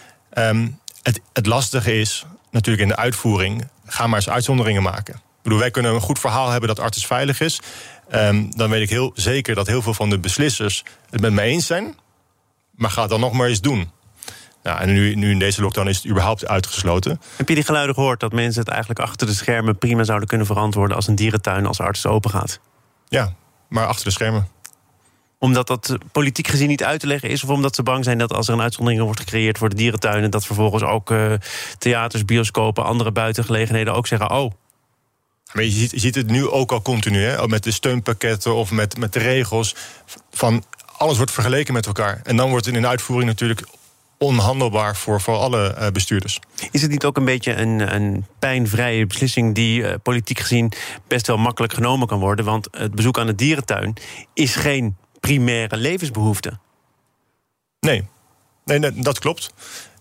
Het lastige is natuurlijk in de uitvoering, ga maar eens uitzonderingen maken. Ik bedoel, wij kunnen een goed verhaal hebben dat Artis veilig is. Dan weet ik heel zeker dat heel veel van de beslissers het met me eens zijn. Maar ga het dan nog maar eens doen. Nou, en nu in deze lockdown is het überhaupt uitgesloten. Heb je die geluiden gehoord dat mensen het eigenlijk achter de schermen prima zouden kunnen verantwoorden als een dierentuin als Artis open gaat? Ja, maar achter de schermen. Omdat dat politiek gezien niet uit te leggen is? Of omdat ze bang zijn dat als er een uitzondering wordt gecreëerd voor de dierentuinen, dat vervolgens ook theaters, bioscopen, andere buitengelegenheden ook zeggen, oh. Maar je ziet het nu ook al continu, hè? Met de steunpakketten of met de regels. Van alles wordt vergeleken met elkaar. En dan wordt het in de uitvoering natuurlijk onhandelbaar voor alle bestuurders. Is het niet ook een beetje een pijnvrije beslissing die politiek gezien best wel makkelijk genomen kan worden? Want het bezoek aan de dierentuin is geen primaire levensbehoefte. Nee, dat klopt.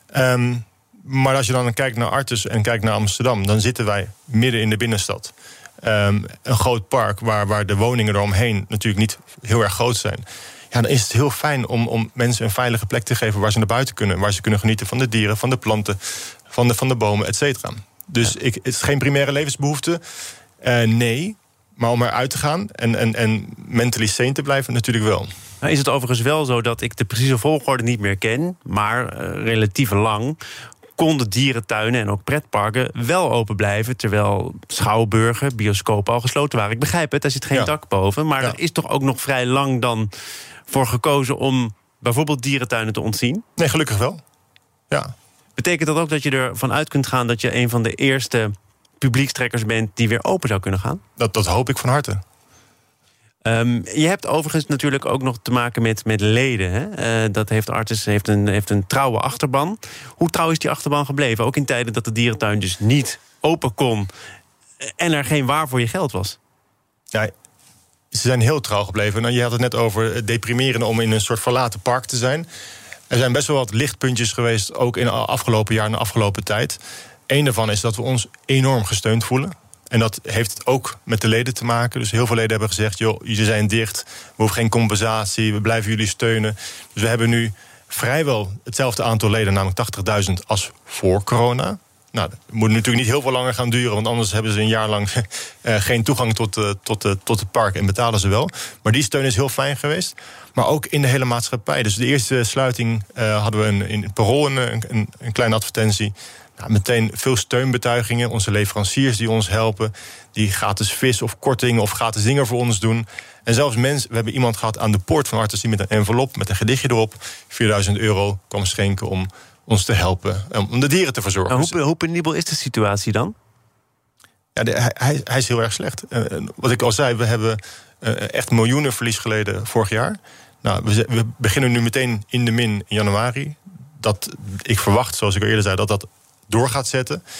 Maar als je dan kijkt naar Artis en kijkt naar Amsterdam, dan zitten wij midden in de binnenstad. Een groot park waar de woningen eromheen natuurlijk niet heel erg groot zijn. Ja, dan is het heel fijn om mensen een veilige plek te geven waar ze naar buiten kunnen. Waar ze kunnen genieten van de dieren, van de planten, van de bomen, et cetera. Dus het is geen primaire levensbehoefte. Nee. Maar om eruit te gaan en mentally sane te blijven, natuurlijk wel. Nou, is het overigens wel zo dat ik de precieze volgorde niet meer ken, maar relatief lang konden dierentuinen en ook pretparken wel open blijven, terwijl schouwburgen, bioscopen al gesloten waren. Ik begrijp het, daar zit geen dak boven, maar er is toch ook nog vrij lang dan voor gekozen om bijvoorbeeld dierentuinen te ontzien? Nee, gelukkig wel. Ja. Betekent dat ook dat je ervan uit kunt gaan dat je een van de eerste publiekstrekkers bent die weer open zou kunnen gaan? Dat hoop ik van harte. Je hebt overigens natuurlijk ook nog te maken met leden. Hè? Dat heeft Artis heeft een trouwe achterban. Hoe trouw is die achterban gebleven? Ook in tijden dat de dierentuin dus niet open kon en er geen waar voor je geld was. Ja, ze zijn heel trouw gebleven. Nou, je had het net over het deprimerende om in een soort verlaten park te zijn. Er zijn best wel wat lichtpuntjes geweest, ook in de afgelopen jaar en de afgelopen tijd. Eén daarvan is dat we ons enorm gesteund voelen. En dat heeft ook met de leden te maken. Dus heel veel leden hebben gezegd, joh, jullie zijn dicht, we hoeven geen compensatie, we blijven jullie steunen. Dus we hebben nu vrijwel hetzelfde aantal leden, namelijk 80.000 als voor corona. Nou, dat moet natuurlijk niet heel veel langer gaan duren, want anders hebben ze een jaar lang geen toegang tot het park en betalen ze wel. Maar die steun is heel fijn geweest. Maar ook in de hele maatschappij. Dus de eerste sluiting hadden we in Parool een kleine advertentie. Nou, meteen veel steunbetuigingen. Onze leveranciers die ons helpen, die gratis vis of korting of gratis dingen voor ons doen. En zelfs we hebben iemand gehad aan de poort van Artis die met een envelop, met een gedichtje erop, €4.000 kwam schenken om ons te helpen, om de dieren te verzorgen. Nou, hoe penibel is de situatie dan? Ja, hij is heel erg slecht. Wat ik al zei, we hebben echt miljoenen verlies geleden vorig jaar. Nou, we beginnen nu meteen in de min in januari. Dat ik verwacht, zoals ik al eerder zei, dat door gaat zetten.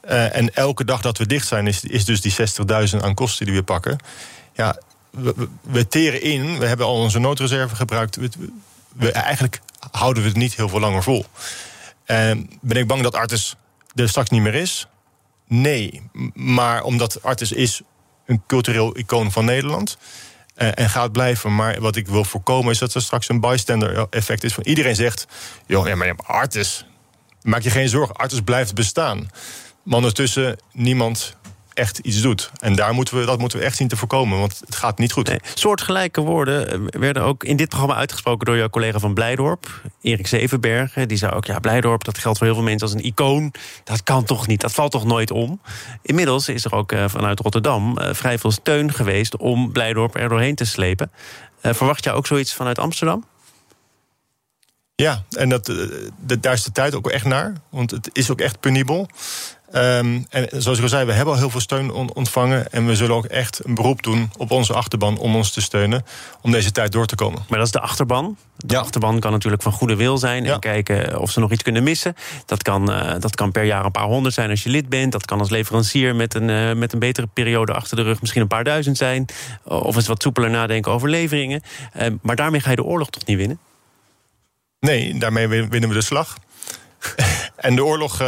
En elke dag dat we dicht zijn, is dus die 60.000 aan kosten die we pakken. Ja, we teren in, we hebben al onze noodreserve gebruikt. Eigenlijk houden we het niet heel veel langer vol. Ben ik bang dat Artis er straks niet meer is? Nee, maar omdat Artis is een cultureel icoon van Nederland en gaat blijven. Maar wat ik wil voorkomen is dat er straks een bystander effect is. Van iedereen zegt, joh, maar Artis, maak je geen zorgen, Artis blijft bestaan. Maar ondertussen niemand echt iets doet. En dat moeten we echt zien te voorkomen, want het gaat niet goed. Nee, soortgelijke woorden werden ook in dit programma uitgesproken door jouw collega van Blijdorp, Erik Zevenbergen. Die zei ook, ja, Blijdorp, dat geldt voor heel veel mensen als een icoon. Dat kan toch niet, dat valt toch nooit om? Inmiddels is er ook vanuit Rotterdam vrij veel steun geweest om Blijdorp er doorheen te slepen. Verwacht jij ook zoiets vanuit Amsterdam? Ja, en daar is de tijd ook echt naar. Want het is ook echt penibel. En zoals ik al zei, we hebben al heel veel steun ontvangen. En we zullen ook echt een beroep doen op onze achterban om ons te steunen. Om deze tijd door te komen. Maar dat is de achterban. De achterban kan natuurlijk van goede wil zijn. En kijken of ze nog iets kunnen missen. Dat kan per jaar een paar honderd zijn als je lid bent. Dat kan als leverancier met een betere periode achter de rug misschien een paar duizend zijn. Of eens wat soepeler nadenken over leveringen. Maar daarmee ga je de oorlog toch niet winnen? Nee, daarmee winnen we de slag. En de oorlog,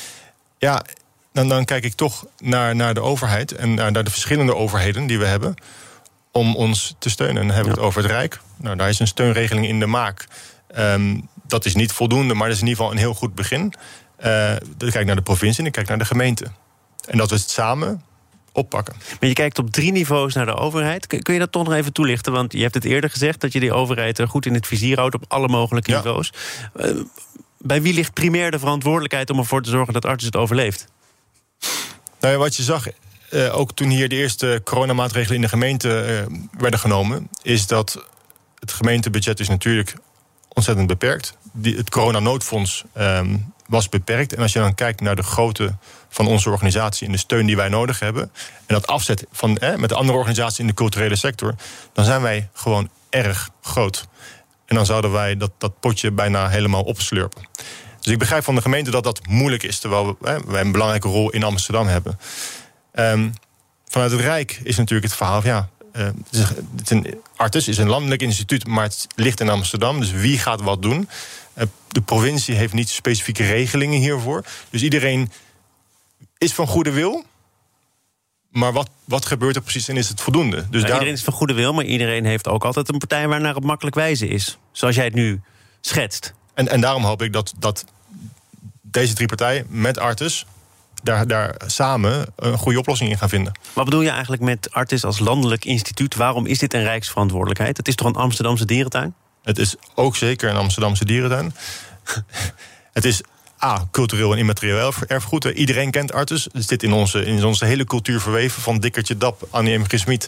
dan kijk ik toch naar de overheid en naar de verschillende overheden die we hebben om ons te steunen. En dan hebben we het over het Rijk. Nou, daar is een steunregeling in de maak. Dat is niet voldoende, maar dat is in ieder geval een heel goed begin. Dan kijk ik naar de provincie en ik kijk naar de gemeente. En dat we het samen oppakken. Maar je kijkt op 3 niveaus naar de overheid. Kun je dat toch nog even toelichten? Want je hebt het eerder gezegd dat je die overheid goed in het vizier houdt op alle mogelijke niveaus. Bij wie ligt primair de verantwoordelijkheid om ervoor te zorgen dat Artis het overleeft? Nou ja, wat je zag, ook toen hier de eerste coronamaatregelen in de gemeente werden genomen, is dat het gemeentebudget is natuurlijk ontzettend beperkt. Het coronanoodfonds was beperkt. En als je dan kijkt naar de grootte van onze organisatie en de steun die wij nodig hebben, en dat afzet met de andere organisaties in de culturele sector, dan zijn wij gewoon erg groot. En dan zouden wij dat potje bijna helemaal opslurpen. Dus ik begrijp van de gemeente dat dat moeilijk is, terwijl wij een belangrijke rol in Amsterdam hebben. Vanuit het Rijk is natuurlijk het verhaal, Artis is een landelijk instituut, maar het ligt in Amsterdam. Dus wie gaat wat doen? De provincie heeft niet specifieke regelingen hiervoor. Dus iedereen is van goede wil. Maar wat gebeurt er precies en is het voldoende? Dus iedereen is van goede wil, maar iedereen heeft ook altijd een partij waarnaar het makkelijk wijzen is. Zoals jij het nu schetst. En daarom hoop ik dat deze 3 partijen met Artis daar samen een goede oplossing in gaan vinden. Wat bedoel je eigenlijk met Artis als landelijk instituut? Waarom is dit een rijksverantwoordelijkheid? Het is toch een Amsterdamse dierentuin? Het is ook zeker een Amsterdamse dierentuin. Het is cultureel en immaterieel erfgoed. Iedereen kent Artis. Het zit in onze hele cultuur verweven. Van Dikkertje Dap, Annie M. G. Schmid.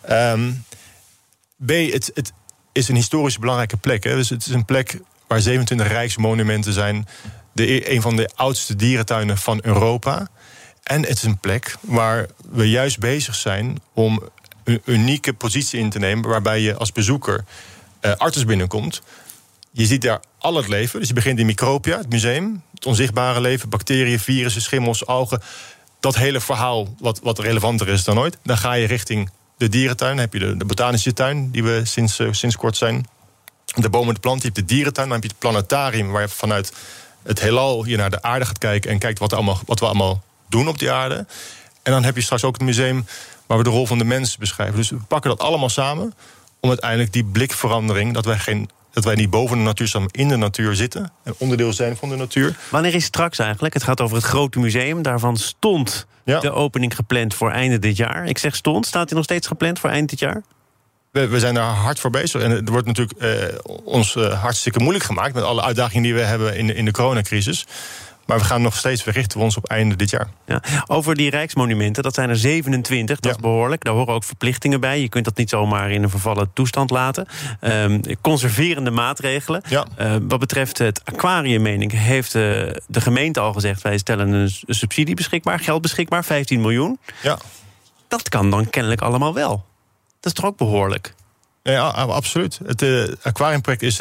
Het is een historisch belangrijke plek. Hè. Dus het is een plek waar 27 rijksmonumenten zijn. Een van de oudste dierentuinen van Europa. En het is een plek waar we juist bezig zijn om een unieke positie in te nemen, waarbij je als bezoeker Artis binnenkomt. Je ziet daar al het leven. Dus je begint in Micropia, het museum. Het onzichtbare leven, bacteriën, virussen, schimmels, algen. Dat hele verhaal wat relevanter is dan ooit. Dan ga je richting de dierentuin. Dan heb je de botanische tuin, die we sinds kort zijn. De bomen en de planten. Je hebt de dierentuin. Dan heb je het planetarium, waar je vanuit het heelal hier naar de aarde gaat kijken en kijkt wat we allemaal doen op die aarde. En dan heb je straks ook het museum waar we de rol van de mens beschrijven. Dus we pakken dat allemaal samen om uiteindelijk die blikverandering, dat wij niet boven de natuur staan, maar in de natuur zitten en onderdeel zijn van de natuur. Wanneer is het straks eigenlijk? Het gaat over het grote museum. Daarvan stond de opening gepland voor einde dit jaar. Ik zeg stond. Staat die nog steeds gepland voor eind dit jaar? We zijn daar hard voor bezig. En het wordt natuurlijk ons hartstikke moeilijk gemaakt met alle uitdagingen die we hebben in de coronacrisis. Maar we gaan nog steeds, we richten ons op einde dit jaar. Ja. Over die rijksmonumenten, dat zijn er 27, dat is behoorlijk. Daar horen ook verplichtingen bij. Je kunt dat niet zomaar in een vervallen toestand laten. Conserverende maatregelen. Ja. Wat betreft het aquarium, meen ik, heeft de gemeente al gezegd, wij stellen een subsidie beschikbaar, geld beschikbaar, 15 miljoen. Ja. Dat kan dan kennelijk allemaal wel. Dat is toch ook behoorlijk? Ja, absoluut. Het aquariumproject is een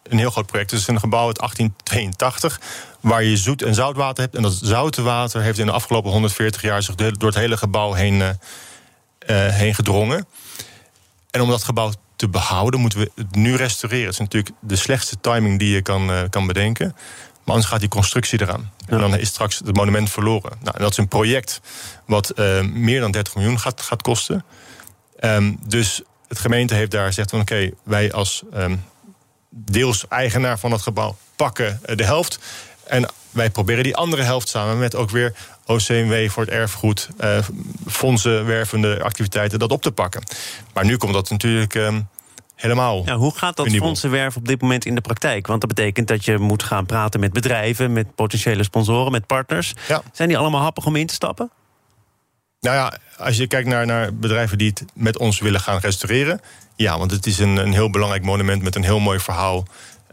een heel groot project. Het is een gebouw uit 1882... waar je zoet- en zoutwater hebt. En dat zoute water heeft in de afgelopen 140 jaar... zich door het hele gebouw heen gedrongen. En om dat gebouw te behouden moeten we het nu restaureren. Het is natuurlijk de slechtste timing die je kan bedenken. Maar anders gaat die constructie eraan. En dan is straks het monument verloren. Nou, dat is een project wat meer dan 30 miljoen gaat kosten. Dus de gemeente heeft daar gezegd van oké, wij als deels eigenaar van het gebouw pakken de helft. En wij proberen die andere helft samen met ook weer OCMW voor het erfgoed, fondsen, wervende activiteiten, dat op te pakken. Maar nu komt dat natuurlijk helemaal. Ja, hoe gaat dat fondsenwerven op dit moment in de praktijk? Want dat betekent dat je moet gaan praten met bedrijven, met potentiële sponsoren, met partners. Ja. Zijn die allemaal happig om in te stappen? Nou ja, als je kijkt naar bedrijven die het met ons willen gaan restaureren. Ja, want het is een heel belangrijk monument met een heel mooi verhaal.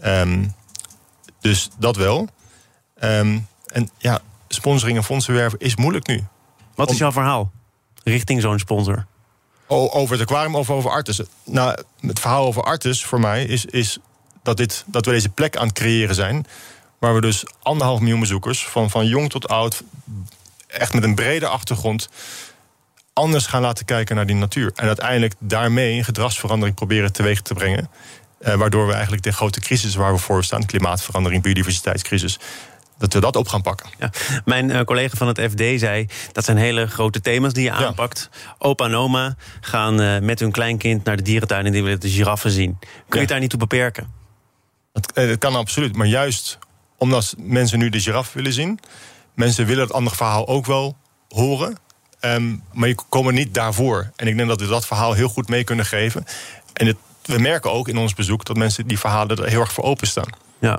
Dus dat wel. En ja, sponsoring en fondsenwerven is moeilijk nu. Wat is jouw verhaal richting zo'n sponsor? Over het aquarium of over Artis? Nou, het verhaal over Artis voor mij is dat we deze plek aan het creëren zijn. Waar we dus 1,5 miljoen bezoekers, van jong tot oud, echt met een brede achtergrond, anders gaan laten kijken naar die natuur. En uiteindelijk daarmee een gedragsverandering proberen teweeg te brengen. Waardoor we eigenlijk de grote crisis waar we voor staan, klimaatverandering, biodiversiteitscrisis, dat we dat op gaan pakken. Ja. Mijn collega van het FD zei, dat zijn hele grote thema's die je aanpakt. Opa en oma gaan met hun kleinkind naar de dierentuin en die willen de giraffen zien. Kun je het daar niet toe beperken? Dat kan absoluut, maar juist omdat mensen nu de giraffe willen zien, mensen willen het andere verhaal ook wel horen, maar je komen niet daarvoor. En ik denk dat we dat verhaal heel goed mee kunnen geven. En we merken ook in ons bezoek dat mensen die verhalen er heel erg voor openstaan. Ja.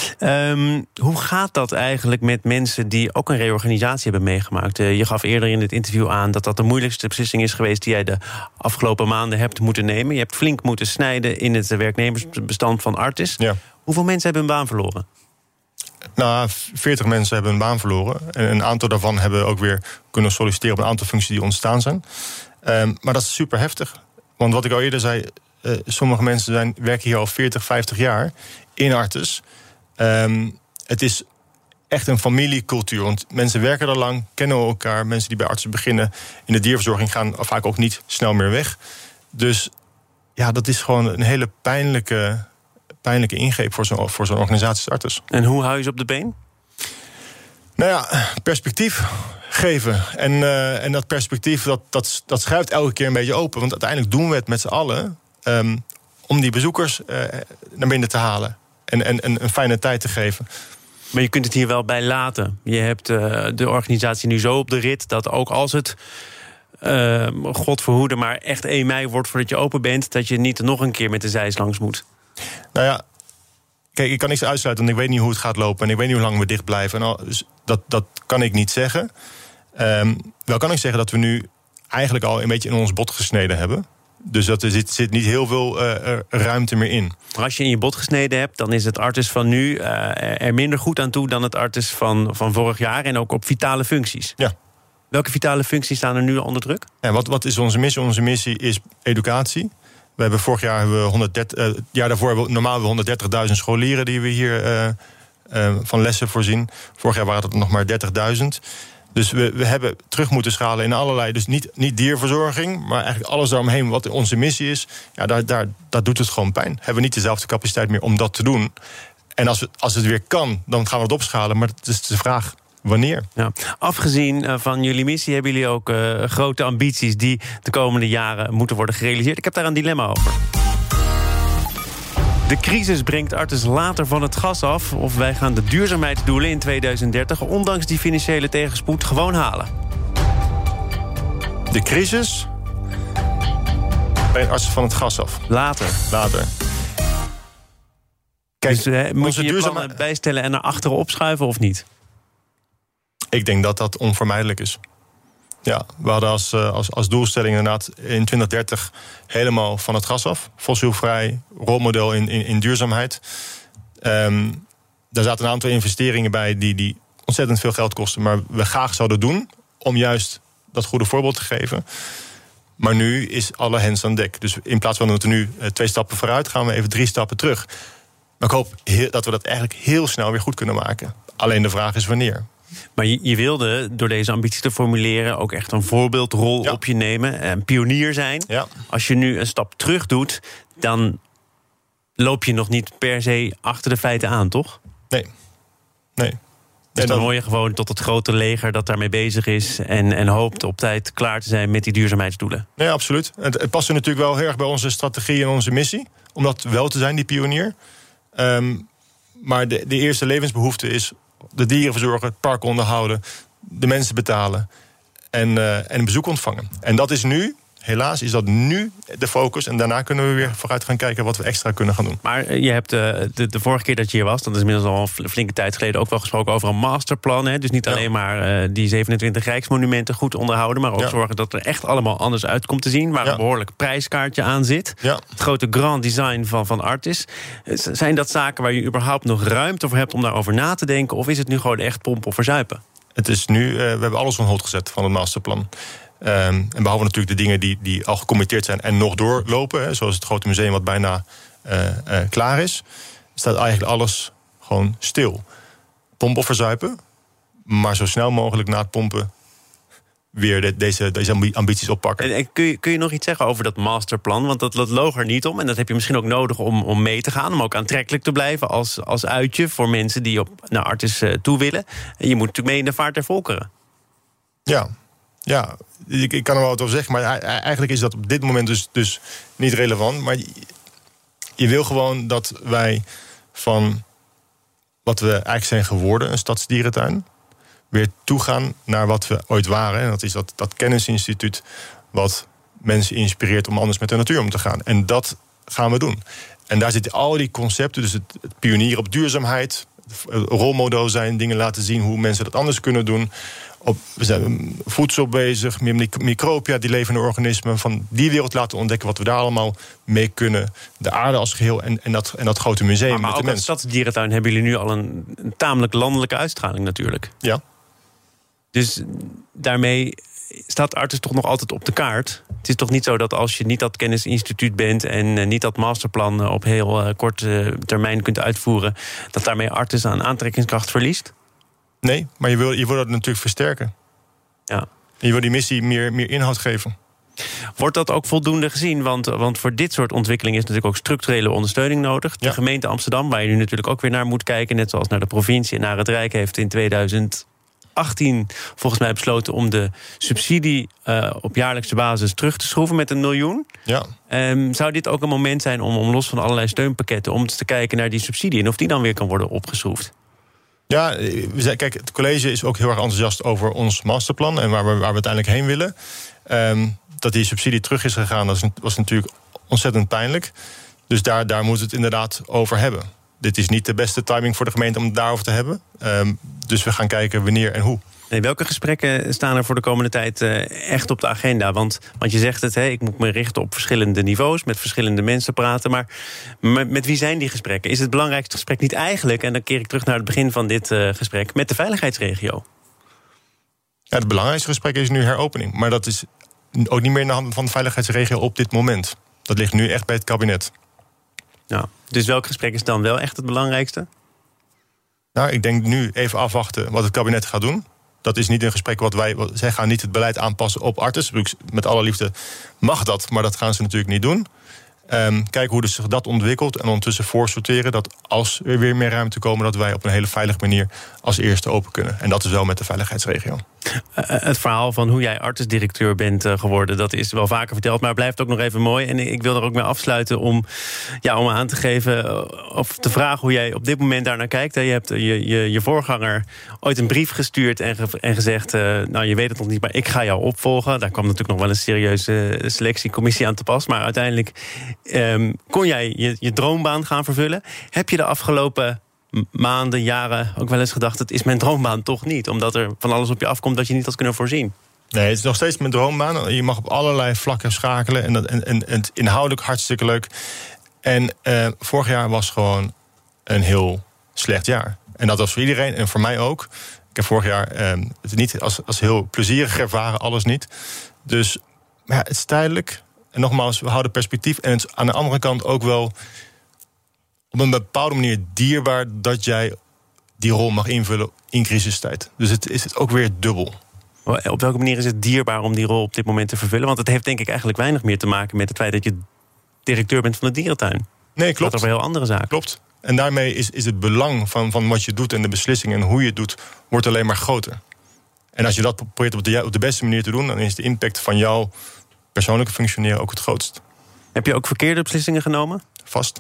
Hoe gaat dat eigenlijk met mensen die ook een reorganisatie hebben meegemaakt? Je gaf eerder in dit interview aan dat de moeilijkste beslissing is geweest die jij de afgelopen maanden hebt moeten nemen. Je hebt flink moeten snijden in het werknemersbestand van Artis. Ja. Hoeveel mensen hebben hun baan verloren? Nou, 40 mensen hebben hun baan verloren. En een aantal daarvan hebben ook weer kunnen solliciteren op een aantal functies die ontstaan zijn. Maar dat is super heftig. Want wat ik al eerder zei, sommige mensen werken hier al 40, 50 jaar in Artis. Het is echt een familiecultuur. Want mensen werken er lang, kennen elkaar. Mensen die bij Artis beginnen in de dierverzorging gaan vaak ook niet snel meer weg. Dus ja, dat is gewoon een hele pijnlijke ingreep voor zo'n organisatie als Artis. En hoe hou je ze op de been? Nou ja, perspectief geven. En dat perspectief, dat schuift elke keer een beetje open. Want uiteindelijk doen we het met z'n allen om die bezoekers naar binnen te halen. En een fijne tijd te geven. Maar je kunt het hier wel bij laten. Je hebt de organisatie nu zo op de rit dat ook als het, God verhoede, maar echt 1 mei wordt voordat je open bent, dat je niet nog een keer met de zeis langs moet. Nou ja, kijk, ik kan niks uitsluiten, want ik weet niet hoe het gaat lopen en ik weet niet hoe lang we dicht blijven. Dus dat kan ik niet zeggen. Wel kan ik zeggen dat we nu eigenlijk al een beetje in ons bot gesneden hebben. Dus er zit niet heel veel ruimte meer in. Maar als je in je bot gesneden hebt, dan is het Artis van nu er minder goed aan toe dan het Artis van vorig jaar. En ook op vitale functies. Ja. Welke vitale functies staan er nu onder druk? Ja, wat is onze missie? Onze missie is educatie. We hebben vorig jaar het jaar daarvoor hebben we normaal 130.000 scholieren die we hier van lessen voorzien. Vorig jaar waren het nog maar 30.000. Dus we hebben terug moeten schalen in allerlei, dus niet dierverzorging, maar eigenlijk alles daaromheen wat onze missie is. Ja, daar doet het gewoon pijn. Hebben we niet dezelfde capaciteit meer om dat te doen. En als het weer kan, dan gaan we het opschalen. Maar het is de vraag wanneer. Ja. Afgezien van jullie missie hebben jullie ook grote ambities die de komende jaren moeten worden gerealiseerd. Ik heb daar een dilemma over. De crisis brengt Artis later van het gas af, of wij gaan de duurzaamheidsdoelen in 2030... ondanks die financiële tegenspoed gewoon halen. De crisis brengt Artis van het gas af. Later. Kijk, dus, moet je je plannen bijstellen en naar achteren opschuiven of niet? Ik denk dat onvermijdelijk is. Ja, we hadden als doelstelling inderdaad in 2030 helemaal van het gas af. Fossielvrij, rolmodel in duurzaamheid. Daar zaten een aantal investeringen bij die ontzettend veel geld kosten, maar we graag zouden doen om juist dat goede voorbeeld te geven. Maar nu is alle hens aan dek. Dus in plaats van dat we nu 2 stappen vooruit, gaan we even 3 stappen terug. Maar ik hoop dat we dat eigenlijk heel snel weer goed kunnen maken. Alleen de vraag is wanneer. Maar je wilde door deze ambitie te formuleren ook echt een voorbeeldrol op je nemen. En pionier zijn. Ja. Als je nu een stap terug doet, dan loop je nog niet per se achter de feiten aan, toch? Nee. Dus dan hoor je gewoon tot het grote leger dat daarmee bezig is en hoopt op tijd klaar te zijn met die duurzaamheidsdoelen. Nee, absoluut. Het past er natuurlijk wel heel erg bij onze strategie en onze missie. Om dat wel te zijn, die pionier. Maar de eerste levensbehoefte is de dieren verzorgen, het park onderhouden, de mensen betalen en bezoek ontvangen. En dat is nu, helaas is dat nu de focus. En daarna kunnen we weer vooruit gaan kijken wat we extra kunnen gaan doen. Maar je hebt de vorige keer dat je hier was, dat is inmiddels al een flinke tijd geleden, ook wel gesproken over een masterplan. Hè? Dus niet alleen maar die 27 rijksmonumenten goed onderhouden, maar ook zorgen dat er echt allemaal anders uit komt te zien. Waar een behoorlijk prijskaartje aan zit. Ja. Het grote grand design van Artis. Zijn dat zaken waar je überhaupt nog ruimte voor hebt om daarover na te denken? Of is het nu gewoon echt pompen of verzuipen? Het is nu, we hebben alles on hold gezet van het masterplan. En behalve natuurlijk de dingen die al gecommitteerd zijn en nog doorlopen, hè, zoals het grote museum wat bijna klaar is, staat eigenlijk alles gewoon stil. Pompen of verzuipen, maar zo snel mogelijk na het pompen weer deze ambities oppakken. En kun je nog iets zeggen over dat masterplan? Want dat loog er niet om. En dat heb je misschien ook nodig om mee te gaan. Om ook aantrekkelijk te blijven als uitje voor mensen die naar Artis toe willen. En je moet natuurlijk mee in de vaart der volkeren. Ja, ik kan er wel wat over zeggen. Maar eigenlijk is dat op dit moment dus niet relevant. Maar je wil gewoon dat wij van wat we eigenlijk zijn geworden, een stadsdierentuin, weer toegaan naar wat we ooit waren. En dat is dat kennisinstituut wat mensen inspireert om anders met de natuur om te gaan. En dat gaan we doen. En daar zitten al die concepten, dus het pionieren op duurzaamheid, rolmodel zijn, dingen laten zien hoe mensen dat anders kunnen doen. We zijn voedsel bezig, microbia, die levende organismen, van die wereld laten ontdekken wat we daar allemaal mee kunnen. De aarde als geheel en dat grote museum. Maar met ook de als stadsdierentuin hebben jullie nu al een tamelijk landelijke uitstraling natuurlijk. Ja. Dus daarmee staat Artis toch nog altijd op de kaart. Het is toch niet zo dat als je niet dat kennisinstituut bent en niet dat masterplan op heel korte termijn kunt uitvoeren, dat daarmee Artis aan aantrekkingskracht verliest? Nee, maar je wil dat natuurlijk versterken. Ja. En je wil die missie meer inhoud geven. Wordt dat ook voldoende gezien? Want voor dit soort ontwikkelingen is natuurlijk ook structurele ondersteuning nodig. De gemeente Amsterdam, waar je nu natuurlijk ook weer naar moet kijken, net zoals naar de provincie en naar het Rijk, heeft in 2018 volgens mij besloten om de subsidie op jaarlijkse basis terug te schroeven met 1 miljoen. Ja. Zou dit ook een moment zijn om los van allerlei steunpakketten om te kijken naar die subsidie en of die dan weer kan worden opgeschroefd? Ja, kijk, het college is ook heel erg enthousiast over ons masterplan en waar we uiteindelijk heen willen. Dat die subsidie terug is gegaan, was natuurlijk ontzettend pijnlijk. Dus daar moet het inderdaad over hebben. Dit is niet de beste timing voor de gemeente om het daarover te hebben. Dus we gaan kijken wanneer en hoe. Nee, welke gesprekken staan er voor de komende tijd echt op de agenda? Want je zegt het, ik moet me richten op verschillende niveaus, met verschillende mensen praten. Maar met wie zijn die gesprekken? Is het belangrijkste gesprek niet eigenlijk, en dan keer ik terug naar het begin van dit gesprek, met de veiligheidsregio? Ja, het belangrijkste gesprek is nu heropening. Maar dat is ook niet meer in de handen van de veiligheidsregio op dit moment. Dat ligt nu echt bij het kabinet. Ja, dus welk gesprek is dan wel echt het belangrijkste? Nou, ik denk nu even afwachten wat het kabinet gaat doen. Dat is niet een gesprek zij gaan niet het beleid aanpassen op Artis. Met alle liefde mag dat, maar dat gaan ze natuurlijk niet doen. Kijken hoe zich dat ontwikkelt en ondertussen voorsorteren dat als er weer meer ruimte komen, dat wij op een hele veilige manier als eerste open kunnen. En dat is wel met de veiligheidsregio. Het verhaal van hoe jij Artis-directeur bent geworden, dat is wel vaker verteld, maar het blijft ook nog even mooi. En ik wil er ook mee afsluiten om aan te geven of te vragen hoe jij op dit moment daarnaar kijkt. Je hebt je voorganger ooit een brief gestuurd en gezegd, je weet het nog niet, maar ik ga jou opvolgen. Daar kwam natuurlijk nog wel een serieuze selectiecommissie aan te pas, maar uiteindelijk kon jij je droombaan gaan vervullen. Heb je de afgelopen maanden, jaren ook wel eens gedacht, het is mijn droombaan toch niet, omdat er van alles op je afkomt dat je niet had kunnen voorzien? Nee, het is nog steeds mijn droombaan. Je mag op allerlei vlakken schakelen en het inhoudelijk hartstikke leuk. En vorig jaar was gewoon een heel slecht jaar. En dat was voor iedereen en voor mij ook. Ik heb vorig jaar het niet als heel plezierig ervaren, alles niet. Dus het is tijdelijk. En nogmaals, we houden perspectief. En het is aan de andere kant ook wel op een bepaalde manier dierbaar dat jij die rol mag invullen in crisistijd. Dus het is ook weer dubbel. Op welke manier is het dierbaar om die rol op dit moment te vervullen? Want het heeft denk ik eigenlijk weinig meer te maken met het feit dat je directeur bent van de dierentuin. Nee, klopt. Dat over heel andere zaken. Klopt. En daarmee is het belang van wat je doet en de beslissingen en hoe je het doet, wordt alleen maar groter. En als je dat probeert op de beste manier te doen, dan is de impact van jouw persoonlijke functioneren ook het grootst. Heb je ook verkeerde beslissingen genomen? Vast.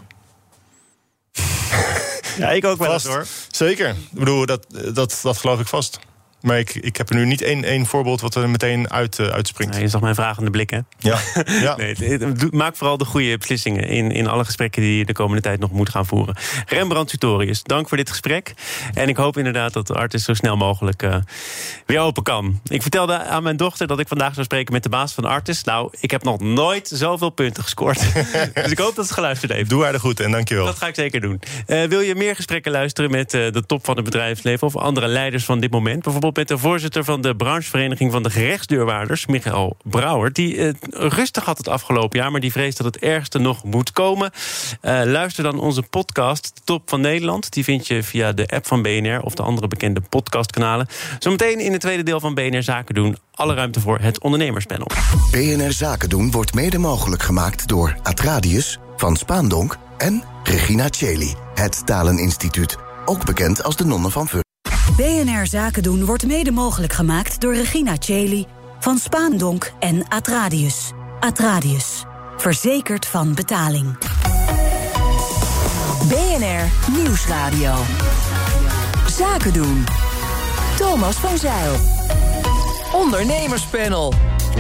Ja, ik ook wel eens, hoor. Zeker. Ik bedoel, dat geloof ik vast. Maar ik heb er nu niet één voorbeeld wat er meteen uitspringt. Nee, je zag mijn vragende blik, hè? Ja. Nee, maak vooral de goede beslissingen in alle gesprekken die je de komende tijd nog moet gaan voeren. Rembrandt Sutorius, dank voor dit gesprek. En ik hoop inderdaad dat de Artis zo snel mogelijk weer open kan. Ik vertelde aan mijn dochter dat ik vandaag zou spreken met de baas van Artis. Nou, ik heb nog nooit zoveel punten gescoord. Dus ik hoop dat ze geluisterd heeft. Doe haar de goed en dankjewel. Dat ga ik zeker doen. Wil je meer gesprekken luisteren met de top van het bedrijfsleven of andere leiders van dit moment? Bijvoorbeeld met de voorzitter van de branchevereniging van de gerechtsdeurwaarders, Michael Brouwer, die rustig had het afgelopen jaar, maar die vreest dat het ergste nog moet komen. Luister dan onze podcast, Top van Nederland. Die vind je via de app van BNR of de andere bekende podcastkanalen. Zometeen in het tweede deel van BNR Zaken doen. Alle ruimte voor het ondernemerspanel. BNR Zaken doen wordt mede mogelijk gemaakt door Atradius, Van Spaandonk en Regina Cheli, het Taleninstituut. Ook bekend als de nonnen van Vught. BNR Zaken doen wordt mede mogelijk gemaakt door Regina Cheli, Van Spaandonk en Atradius. Atradius, verzekerd van betaling. BNR Nieuwsradio. Zaken doen. Thomas van Zeil. Ondernemerspanel.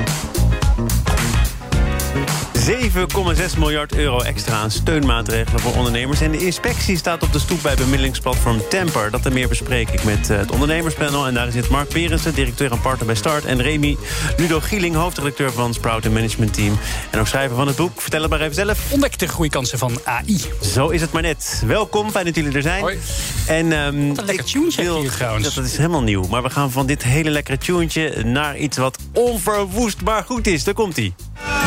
7,6 miljard euro extra aan steunmaatregelen voor ondernemers. En de inspectie staat op de stoep bij bemiddelingsplatform Temper. Dat en meer bespreek ik met het ondernemerspanel. En daar zit Mark Berensen, directeur en partner bij Start. En Remy Ludo-Gieling, hoofdredacteur van Sprout Management Team. En ook schrijver van het boek. Vertel het maar even zelf. Ontdek de groeikansen van AI. Zo is het maar net. Welkom, fijn dat jullie er zijn. Hoi. En, wat een lekker tuentje hier trouwens. Dat is helemaal nieuw. Maar we gaan van dit hele lekkere tuentje naar iets wat onverwoestbaar goed is. Daar komt-ie.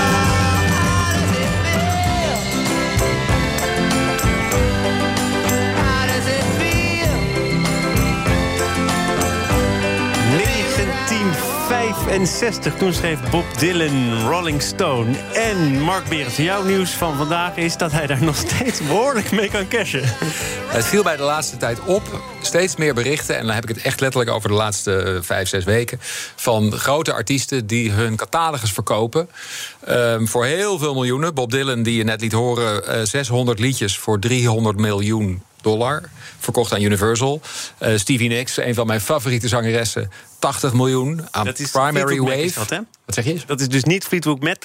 Toen schreef Bob Dylan Rolling Stone. En Mark Berensen, jouw nieuws van vandaag is dat hij daar nog steeds behoorlijk mee kan cashen. Het viel bij de laatste tijd op. Steeds meer berichten, en dan heb ik het echt letterlijk over de laatste 5-6 weken... van grote artiesten die hun catalogus verkopen voor heel veel miljoenen. Bob Dylan, die je net liet horen, 600 liedjes voor $300 miljoen. Verkocht aan Universal. Stevie Nicks, een van mijn favoriete zangeressen, 80 miljoen aan dat is Primary Wave. Is dat, hè? Wat zeg je? Dat is dus niet Fleetwood Mac.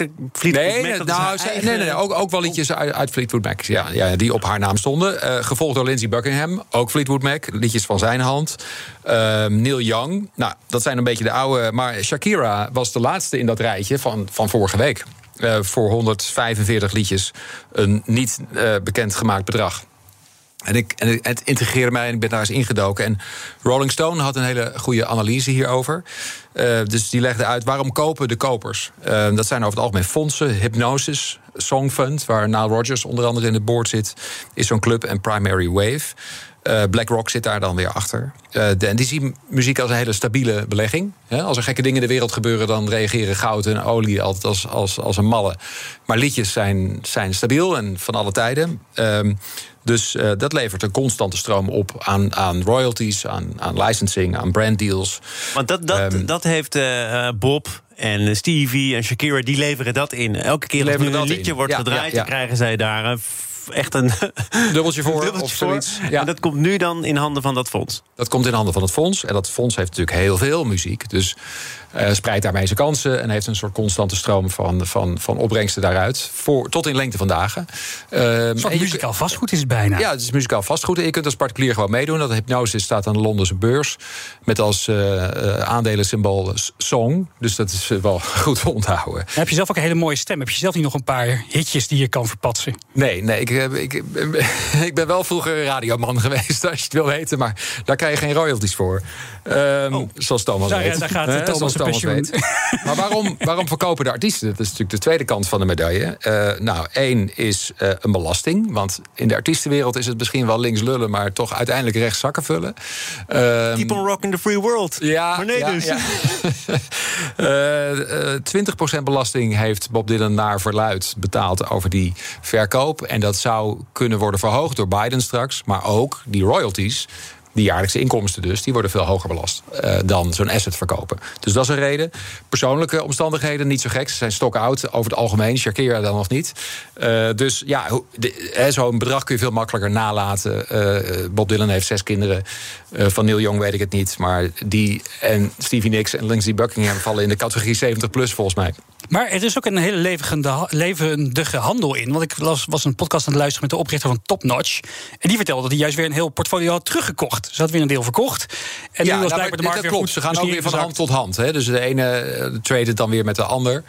Nee, ook wel liedjes uit Fleetwood Mac. Ja, die op haar naam stonden. Gevolgd door Lindsey Buckingham, ook Fleetwood Mac. Liedjes van zijn hand. Neil Young. Nou, dat zijn een beetje de oude. Maar Shakira was de laatste in dat rijtje van vorige week. Voor 145 liedjes. Een niet bekendgemaakt bedrag. En het integreerde mij en ik ben daar eens ingedoken. En Rolling Stone had een hele goede analyse hierover. Dus die legde uit waarom kopen de kopers. Dat zijn over het algemeen fondsen, Hypnosis, Songfund, waar Nile Rodgers onder andere in het board zit, is zo'n club, en Primary Wave. BlackRock zit daar dan weer achter. En die zien muziek als een hele stabiele belegging. Als er gekke dingen in de wereld gebeuren, dan reageren goud en olie altijd als een malle. Maar liedjes zijn stabiel en van alle tijden. Dus dat levert een constante stroom op aan royalties, aan licensing, aan branddeals. Want dat heeft Bob en Stevie en Shakira, die leveren dat in. Elke keer als er een liedje wordt gedraaid, dan krijgen zij daar echt een dubbeltje voor of zoiets. Ja. En dat komt nu dan in handen van dat fonds? Dat komt in handen van het fonds. En dat fonds heeft natuurlijk heel veel muziek. Dus spreidt daarmee zijn kansen en heeft een soort constante stroom van opbrengsten daaruit. Tot in lengte van dagen. Muzikaal vastgoed is het bijna. Ja, het is muzikaal vastgoed. En je kunt als particulier gewoon meedoen. Dat Hypnosis staat aan de Londense beurs. Met als aandeleensymbool Song. Dus dat is wel goed te onthouden. Heb je zelf ook een hele mooie stem? Heb je zelf niet nog een paar hitjes die je kan verpatsen? Nee, ik ben wel vroeger radioman geweest, als je het wil weten. Maar daar krijg je geen royalties voor. Zoals Thomas weet. Daar gaat Thomas Thomas weet. Maar waarom verkopen de artiesten? Dat is natuurlijk de tweede kant van de medaille. Één is een belasting. Want in de artiestenwereld is het misschien wel links lullen, maar toch uiteindelijk rechts zakken vullen. Keep on rocking the free world. Ja, maar nee dus. Ja. 20% belasting heeft Bob Dylan naar verluidt betaald over die verkoop. En dat zou kunnen worden verhoogd door Biden straks. Maar ook die royalties, die jaarlijkse inkomsten dus, die worden veel hoger belast dan zo'n asset verkopen. Dus dat is een reden. Persoonlijke omstandigheden, niet zo gek. Ze zijn stokoud over het algemeen. Shakira dan nog niet. Dus ja, zo'n bedrag kun je veel makkelijker nalaten. Bob Dylan heeft 6 kinderen. Van Neil Young weet ik het niet. Maar die en Stevie Nicks en Lindsey Buckingham vallen in de categorie 70+ volgens mij. Maar er is ook een hele levendige handel in. Want ik was een podcast aan het luisteren met de oprichter van Top Notch. En die vertelde dat hij juist weer een heel portfolio had teruggekocht. Ze had weer een deel verkocht. En nu was blijkbaar de markt weer klopt. goed. Ze gaan ook weer van hand tot hand. Hè. Dus de ene tradet dan weer met de ander.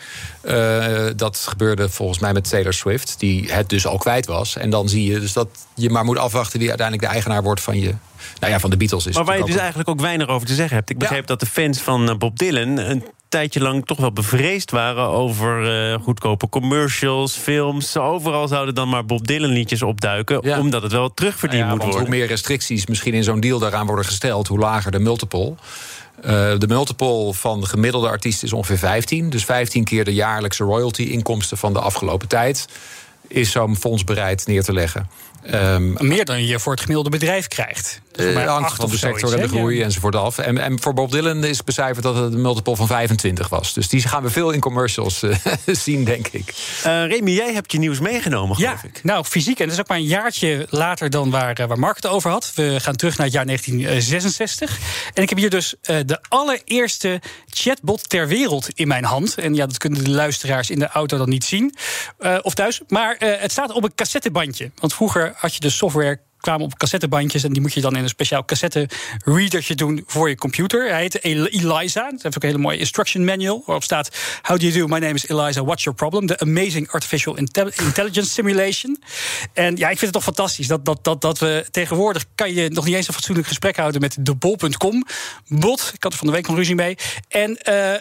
Dat gebeurde volgens mij met Taylor Swift. Die het dus al kwijt was. En dan zie je dus dat je maar moet afwachten wie uiteindelijk de eigenaar wordt van je. Nou ja, van de Beatles is. Maar waar je dus eigenlijk ook weinig over te zeggen hebt. Ik begreep dat de fans van Bob Dylan een tijdje lang toch wel bevreesd waren over goedkope commercials, films. Overal zouden dan maar Bob Dylan liedjes opduiken, omdat het wel terugverdiend moet worden. Hoe meer restricties misschien in zo'n deal daaraan worden gesteld, hoe lager de multiple. De multiple van de gemiddelde artiest is ongeveer 15. Dus 15 keer de jaarlijkse royalty-inkomsten van de afgelopen tijd is zo'n fonds bereid neer te leggen. Meer dan je voor het gemiddelde bedrijf krijgt. Dus hangt van de sector en de groei enzovoort af. En voor Bob Dylan is becijferd dat het een multiple van 25 was. Dus die gaan we veel in commercials zien, denk ik. Remy, jij hebt je nieuws meegenomen, geloof ik. Nou, fysiek. En dat is ook maar een jaartje later dan waar Mark het over had. We gaan terug naar het jaar 1966. En ik heb hier dus de allereerste chatbot ter wereld in mijn hand. En ja, dat kunnen de luisteraars in de auto dan niet zien. Of thuis. Maar het staat op een cassettebandje. Want vroeger had je de software, kwamen op cassettebandjes en die moet je dan in een speciaal cassette-readertje doen voor je computer. Hij heette Eliza. Dat heeft ook een hele mooie instruction manual waarop staat: How do you do? My name is Eliza. What's your problem? The Amazing Artificial Intelligence Simulation. En ja, ik vind het toch fantastisch dat we tegenwoordig kan je nog niet eens een fatsoenlijk gesprek houden met de bol.com bot. Ik had er van de week nog ruzie mee. En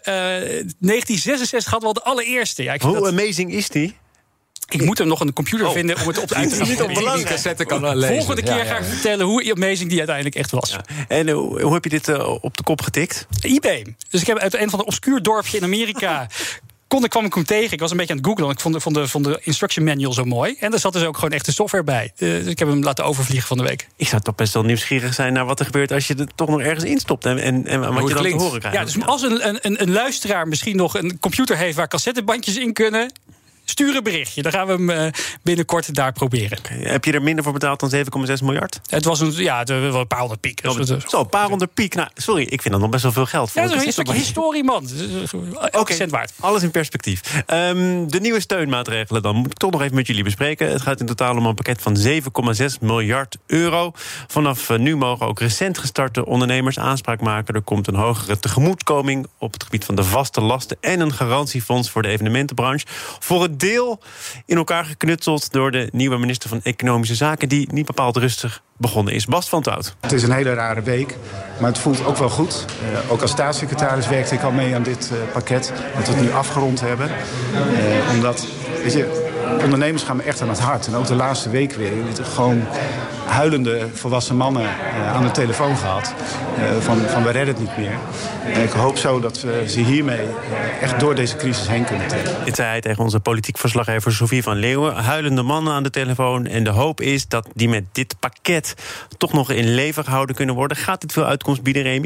1966 hadden we al de allereerste. Ja, hoe amazing is die? Ik moet hem nog een computer vinden om het op uit te gaan. Die cassette kan lezen. Volgende keer ga ik vertellen hoe amazing die uiteindelijk echt was. Ja. En hoe heb je dit op de kop getikt? eBay. Dus ik heb uit een van de obscuur dorpje in Amerika kwam ik hem tegen. Ik was een beetje aan het googlen, want ik vond de instruction manual zo mooi. En er zat dus ook gewoon echte software bij. Dus ik heb hem laten overvliegen van de week. Ik zou toch best wel nieuwsgierig zijn naar wat er gebeurt als je er toch nog ergens instopt en wat je dan te horen krijgt. Ja, dus als een luisteraar misschien nog een computer heeft waar cassettebandjes in kunnen, stuur een berichtje. Dan gaan we hem binnenkort daar proberen. Okay. Heb je er minder voor betaald dan 7,6 miljard? Het was een paar honderd piek. Een paar honderd piek. Nou, sorry, ik vind dat nog best wel veel geld. Voor dat is een stukje historie, man. Elke cent waard. Alles in perspectief. De nieuwe steunmaatregelen dan moet ik toch nog even met jullie bespreken. Het gaat in totaal om een pakket van 7,6 miljard euro. Vanaf nu mogen ook recent gestarte ondernemers aanspraak maken. Er komt een hogere tegemoetkoming op het gebied van de vaste lasten en een garantiefonds voor de evenementenbranche. Voor het deel in elkaar geknutseld door de nieuwe minister van Economische Zaken, die niet bepaald rustig begonnen is. Bas van Tout. Het is een hele rare week, maar het voelt ook wel goed. Ook als staatssecretaris werkte ik al mee aan dit pakket, dat we het nu afgerond hebben. Omdat, weet je, ondernemers gaan me echt aan het hart. En ook de laatste week weer. Gewoon huilende volwassen mannen aan de telefoon gehad. Van we redden het niet meer. En ik hoop zo dat we ze hiermee echt door deze crisis heen kunnen trekken. Dit zei hij tegen onze politiek verslaggever Sofie van Leeuwen. Huilende mannen aan de telefoon. En de hoop is dat die met dit pakket toch nog in leven gehouden kunnen worden. Gaat dit veel uitkomst bieden, Remy?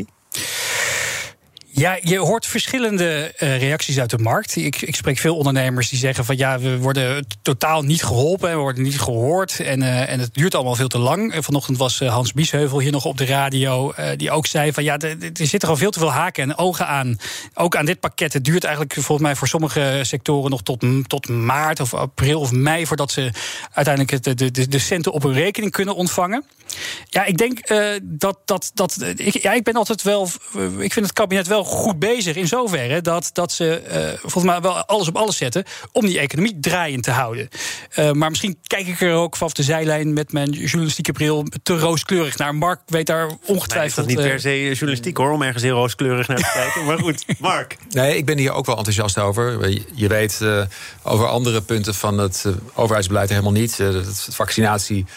Ja, je hoort verschillende reacties uit de markt. Ik spreek veel ondernemers die zeggen van ja, we worden totaal niet geholpen, we worden niet gehoord en het duurt allemaal veel te lang. Vanochtend was Hans Biesheuvel hier nog op de radio, die ook zei van ja, er zitten al veel te veel haken en ogen aan. Ook aan dit pakket. Het duurt eigenlijk volgens mij voor sommige sectoren nog tot maart of april of mei voordat ze uiteindelijk de centen op hun rekening kunnen ontvangen. Ja, ik denk ik ben altijd wel. Ik vind het kabinet wel goed bezig in zoverre dat ze volgens mij wel alles op alles zetten om die economie draaiend te houden. Maar misschien kijk ik er ook vanaf de zijlijn met mijn journalistieke bril te rooskleurig naar. Mark weet daar ongetwijfeld... Nee, is dat niet per se journalistiek, hoor, om ergens heel rooskleurig naar te kijken. Maar goed, Mark. Nee, ik ben hier ook wel enthousiast over. Je weet over andere punten van het overheidsbeleid helemaal niet. Het vaccinatie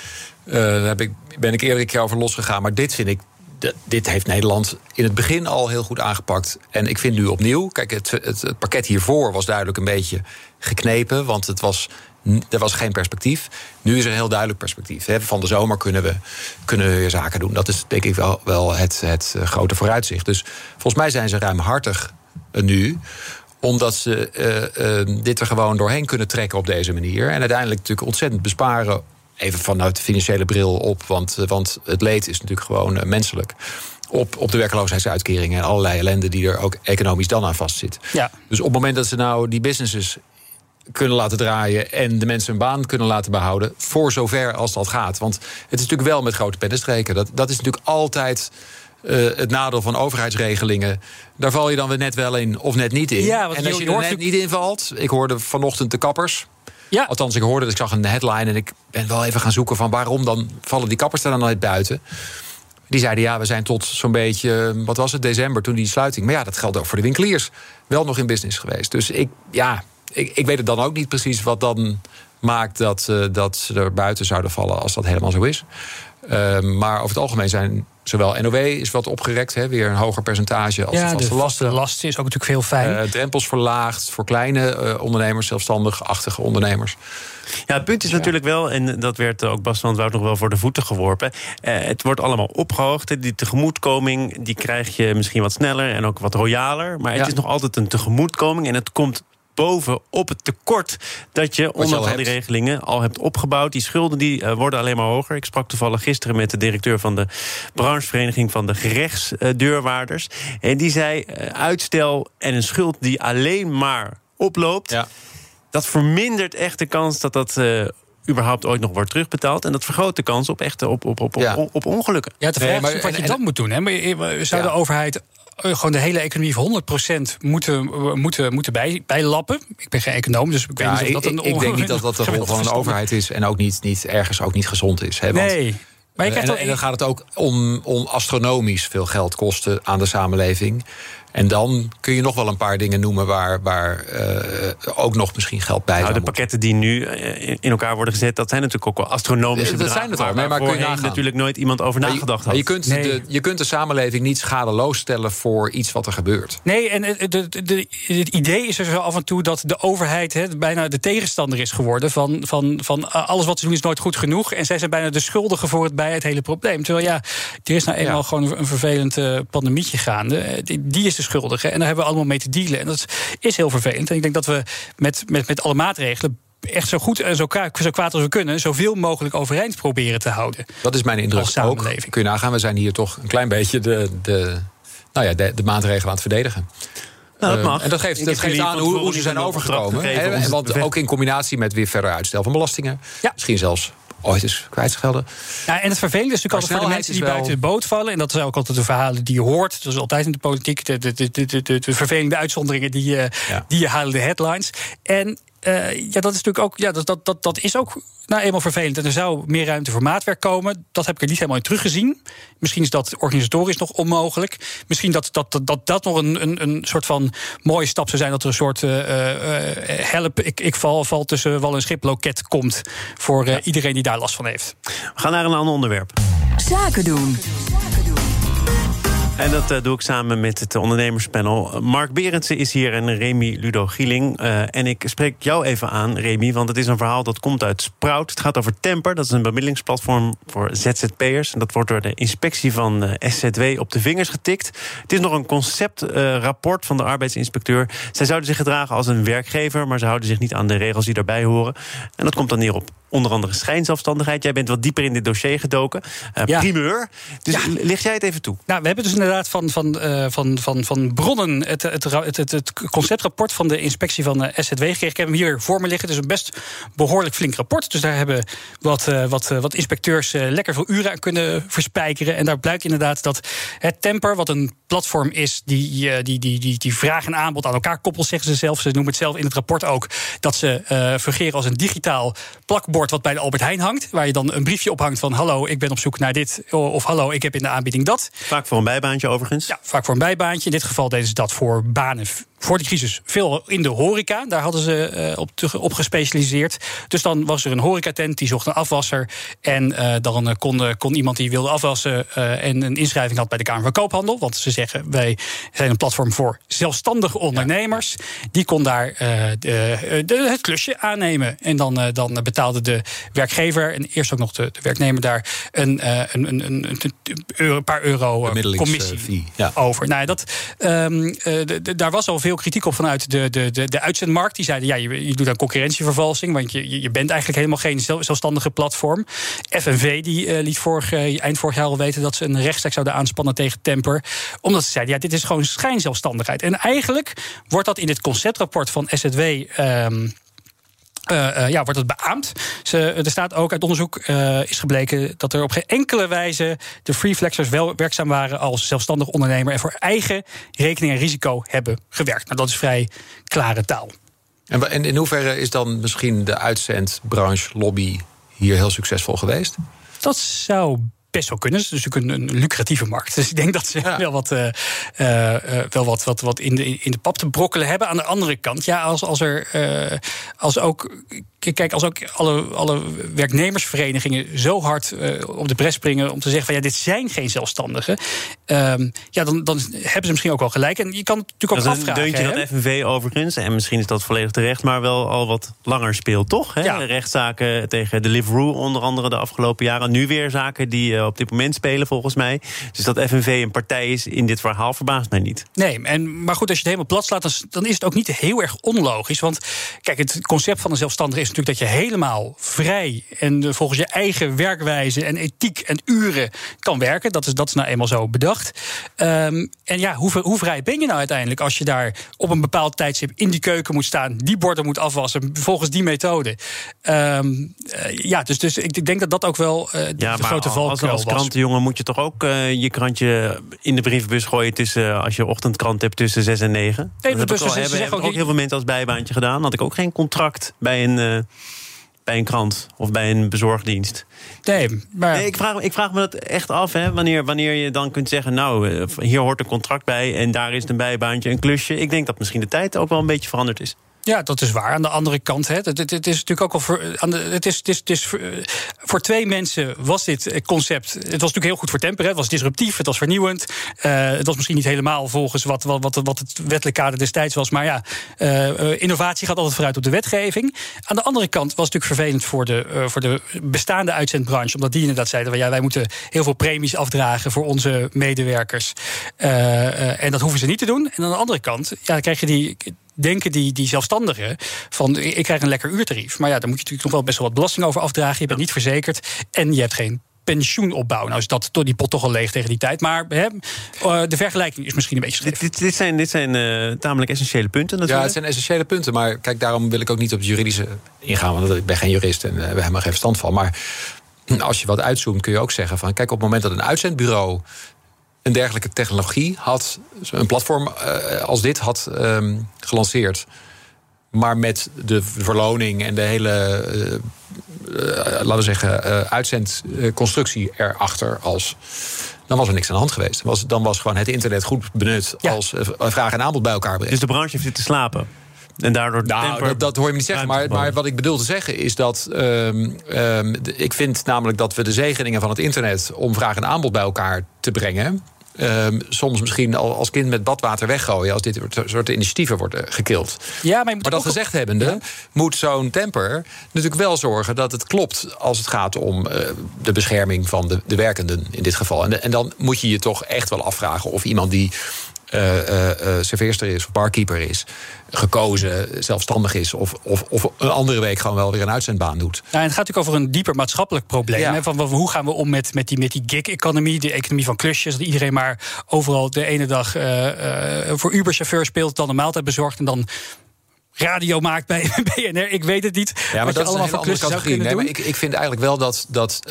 ben ik eerder een keer over losgegaan. Maar dit vind ik... Dit heeft Nederland in het begin al heel goed aangepakt. En ik vind nu opnieuw... Kijk, het pakket hiervoor was duidelijk een beetje geknepen. Want er was geen perspectief. Nu is er een heel duidelijk perspectief. Van de zomer kunnen we weer zaken doen. Dat is denk ik wel het grote vooruitzicht. Dus volgens mij zijn ze ruimhartig nu... omdat ze dit er gewoon doorheen kunnen trekken op deze manier. En uiteindelijk natuurlijk ontzettend besparen... Even vanuit de financiële bril op, want het leed is natuurlijk gewoon menselijk. Op de werkloosheidsuitkeringen en allerlei ellende die er ook economisch dan aan vastzit. Ja. Dus op het moment dat ze nou die businesses kunnen laten draaien en de mensen hun baan kunnen laten behouden, voor zover als dat gaat. Want het is natuurlijk wel met grote pennenstreken. Dat is natuurlijk altijd het nadeel van overheidsregelingen. Daar val je dan weer net wel in of net niet in. Ja, en als je er net niet in valt... Ik hoorde vanochtend de kappers... Ja. Althans, ik zag een headline en ik ben wel even gaan zoeken van waarom dan vallen die kappers er dan nooit buiten. Die zeiden we zijn tot zo'n beetje, wat was het, december, toen die sluiting. Maar ja, dat geldt ook voor de winkeliers. Wel nog in business geweest. Dus ik weet het dan ook niet precies wat dan maakt dat ze er buiten zouden vallen als dat helemaal zo is. Maar over het algemeen zijn zowel NOW is wat opgerekt, weer een hoger percentage als de vaste lasten is ook natuurlijk heel fijn. Drempels verlaagd voor kleine ondernemers, zelfstandig-achtige ondernemers. Ja, het punt is natuurlijk wel, en dat werd ook Bas van het Woud nog wel voor de voeten geworpen. Het wordt allemaal opgehoogd. Die tegemoetkoming die krijg je misschien wat sneller en ook wat royaler. Maar het is nog altijd een tegemoetkoming en het komt bovenop het tekort dat je onder al die regelingen al hebt opgebouwd. Die schulden die worden alleen maar hoger. Ik sprak toevallig gisteren met de directeur van de branchevereniging van de gerechtsdeurwaarders. En die zei, uitstel en een schuld die alleen maar oploopt, dat vermindert echt de kans dat überhaupt ooit nog wordt terugbetaald. En dat vergroot de kans op op ongelukken. Ja, de vraag is wat je dan moet doen. Hè? Zou de overheid gewoon de hele economie voor 100% moeten bijlappen? Ik ben geen econoom, dus ik weet niet of dat een ik denk niet dat de rol van een overheid is en ook niet ergens ook niet gezond is. Hè? Want, nee. Maar en dan gaat het ook om astronomisch veel geld kosten aan de samenleving. En dan kun je nog wel een paar dingen noemen waar ook nog misschien geld bij zou de pakketten die nu in elkaar worden gezet, dat zijn natuurlijk ook wel astronomische bedragen. Dat zijn het al. Maar kun je natuurlijk nooit iemand over nagedacht had. Je kunt de samenleving niet schadeloos stellen voor iets wat er gebeurt. Nee, en het idee is er zo af en toe dat de overheid bijna de tegenstander is geworden van alles wat ze doen is nooit goed genoeg. En zij zijn bijna de schuldigen voor bij het hele probleem. Terwijl er is nou eenmaal gewoon een vervelend pandemietje gaande. Die is de schuldige. En daar hebben we allemaal mee te dealen. En dat is heel vervelend. En ik denk dat we met alle maatregelen echt zo goed en zo kwaad als we kunnen zoveel mogelijk overeind proberen te houden. Dat is mijn indruk ook. Kun je nagaan, we zijn hier toch een klein beetje de maatregelen aan het verdedigen. Nou, dat mag. En dat geeft aan hoe ze zijn overgekomen. Want ook in combinatie met weer verder uitstel van belastingen. Ja. Misschien zelfs ooit eens kwijtschelden. Ja, en het vervelende is natuurlijk altijd voor de mensen die buiten de boot vallen. En dat zijn ook altijd de verhalen die je hoort. Dat is altijd in de politiek. De vervelende uitzonderingen die halen de headlines. En dat is natuurlijk ook. Dat is ook eenmaal vervelend. En er zou meer ruimte voor maatwerk komen. Dat heb ik er niet helemaal in teruggezien. Misschien is dat organisatorisch nog onmogelijk. Misschien dat nog een soort van mooie stap zou zijn. Dat er een soort help, ik val tussen wal en schip loket komt. Voor iedereen die daar last van heeft. We gaan naar een ander onderwerp. Zaken doen. En dat doe ik samen met het ondernemerspanel. Mark Berendsen is hier en Remy Ludo-Gieling. En ik spreek jou even aan, Remy, want het is een verhaal dat komt uit Sprout. Het gaat over Temper, dat is een bemiddelingsplatform voor ZZP'ers. En dat wordt door de inspectie van SZW op de vingers getikt. Het is nog een conceptrapport van de arbeidsinspecteur. Zij zouden zich gedragen als een werkgever, maar ze houden zich niet aan de regels die daarbij horen. En dat komt dan neer op onder andere schijnzelfstandigheid. Jij bent wat dieper in dit dossier gedoken. Primeur. Dus licht jij het even toe? Nou, we hebben dus inderdaad van bronnen het conceptrapport van de inspectie van de SZW gekregen. Ik heb hem hier voor me liggen. Het is een best behoorlijk flink rapport. Dus daar hebben wat inspecteurs lekker veel uren aan kunnen verspijkeren. En daar blijkt inderdaad dat het Temper, wat een platform is die vraag en aanbod aan elkaar koppelt, zeggen ze zelf. Ze noemen het zelf in het rapport ook dat ze fungeren als een digitaal plakbord wat bij de Albert Heijn hangt, waar je dan een briefje ophangt van hallo, ik ben op zoek naar dit, of hallo, ik heb in de aanbieding dat. Vaak voor een bijbaantje overigens. Ja, vaak voor een bijbaantje. In dit geval deden ze dat voor banen voor de crisis veel in de horeca. Daar hadden ze op gespecialiseerd. Dus dan was er een horecatent, die zocht een afwasser. En dan kon iemand die wilde afwassen en een inschrijving had bij de Kamer van Koophandel. Want ze zeggen, wij zijn een platform voor zelfstandige ondernemers. Die kon daar het klusje aannemen. En dan betaalde de werkgever en eerst ook nog de werknemer daar een paar euro commissie over. Nou, daar was al veel kritiek op vanuit de uitzendmarkt. Die zeiden, je doet aan concurrentievervalsing, want je bent eigenlijk helemaal geen zelfstandige platform. FNV die liet eind vorig jaar al weten dat ze een rechtszaak zouden aanspannen tegen Temper. Omdat ze zeiden, dit is gewoon schijnzelfstandigheid. En eigenlijk wordt dat in het conceptrapport van SZW wordt het beaamd. Er staat ook uit onderzoek is gebleken dat er op geen enkele wijze de freeflexers wel werkzaam waren als zelfstandig ondernemer en voor eigen rekening en risico hebben gewerkt. Nou, dat is vrij klare taal. En in hoeverre is dan misschien de uitzendbranche lobby hier heel succesvol geweest? Dat zou best wel kunnen. Het is natuurlijk een lucratieve markt. Dus ik denk dat ze wel wat in de pap te brokkelen hebben. Aan de andere kant, als ook alle werknemersverenigingen zo hard op de bres springen om te zeggen van dit zijn geen zelfstandigen, dan hebben ze misschien ook wel gelijk. En je kan het natuurlijk ook afvragen. Dat is een deuntje dat FNV overigens, en misschien is dat volledig terecht, maar wel al wat langer speelt, toch? Hè? Ja. Rechtszaken tegen Deliveroo onder andere de afgelopen jaren. Nu weer zaken die op dit moment spelen, volgens mij. Dus dat FNV een partij is in dit verhaal verbaast mij niet. Nee, maar goed, als je het helemaal plat slaat, dan is het ook niet heel erg onlogisch. Want kijk, het concept van een zelfstandige is natuurlijk dat je helemaal vrij en volgens je eigen werkwijze en ethiek en uren kan werken. Dat is nou eenmaal zo bedacht. Hoe vrij ben je nou uiteindelijk als je daar op een bepaald tijdstip in die keuken moet staan, die borden moet afwassen volgens die methode? Dus ik denk dat dat ook wel de grote valkuil was. Als krantenjongen moet je toch ook je krantje in de brievenbus gooien tussen, als je ochtendkrant hebt, tussen 6 en 9? Nee, dat hebben ook heel veel mensen als bijbaantje gedaan. Had ik ook geen contract bij een krant of bij een bezorgdienst. Nee, maar ik vraag me dat echt af, hè, wanneer je dan kunt zeggen, nou, hier hoort een contract bij en daar is een bijbaantje, een klusje. Ik denk dat misschien de tijd ook wel een beetje veranderd is. Ja, dat is waar. Aan de andere kant, het is natuurlijk ook al voor twee mensen was dit concept. Het was natuurlijk heel goed voor Temper. Het was disruptief, het was vernieuwend. Het was misschien niet helemaal volgens wat het wettelijk kader destijds was. Maar innovatie gaat altijd vooruit op de wetgeving. Aan de andere kant was het natuurlijk vervelend voor de bestaande uitzendbranche, omdat die inderdaad zeiden, wij moeten heel veel premies afdragen voor onze medewerkers. En dat hoeven ze niet te doen. En aan de andere kant, dan krijg je die zelfstandigen van, ik krijg een lekker uurtarief. Maar daar moet je natuurlijk nog wel best wel wat belasting over afdragen. Je bent niet verzekerd en je hebt geen pensioenopbouw. Nou is dat die pot toch al leeg tegen die tijd. Maar de vergelijking is misschien een beetje scheef. Dit zijn tamelijk essentiële punten natuurlijk. Ja, het zijn essentiële punten. Maar kijk, daarom wil ik ook niet op het juridische ingaan. Want ik ben geen jurist en we hebben helemaal geen verstand van. Maar als je wat uitzoomt kun je ook zeggen van, kijk, op het moment dat een uitzendbureau een dergelijke technologie had, een platform als dit had gelanceerd, maar met de verloning en de hele, laten we zeggen, uitzendconstructie erachter dan was er niks aan de hand geweest. Dan was gewoon het internet goed benut als vraag en aanbod bij elkaar brengen. Dus de branche heeft zitten slapen? En daardoor dat hoor je me niet zeggen. Maar wat ik bedoel te zeggen is dat ik vind namelijk dat we de zegeningen van het internet om vraag en aanbod bij elkaar te brengen, soms misschien al als kind met badwater weggooien als dit soort initiatieven worden gekild. Ja, maar dat gezegd hebbende, moet zo'n Temper natuurlijk wel zorgen dat het klopt als het gaat om de bescherming van de werkenden in dit geval. En dan moet je je toch echt wel afvragen of iemand die serveerster is of barkeeper is, gekozen, zelfstandig is of een andere week gewoon wel weer een uitzendbaan doet. Nou, en het gaat natuurlijk over een dieper maatschappelijk probleem. Ja. Hè, van hoe gaan we om met die gig-economie, de economie van klusjes, dat iedereen maar overal de ene dag voor Uber-chauffeur speelt, dan een maaltijd bezorgt en dan radio maakt bij BNR. Ik weet het niet. Ja, maar dat is een hele andere categorie. Nee, maar ik vind eigenlijk wel dat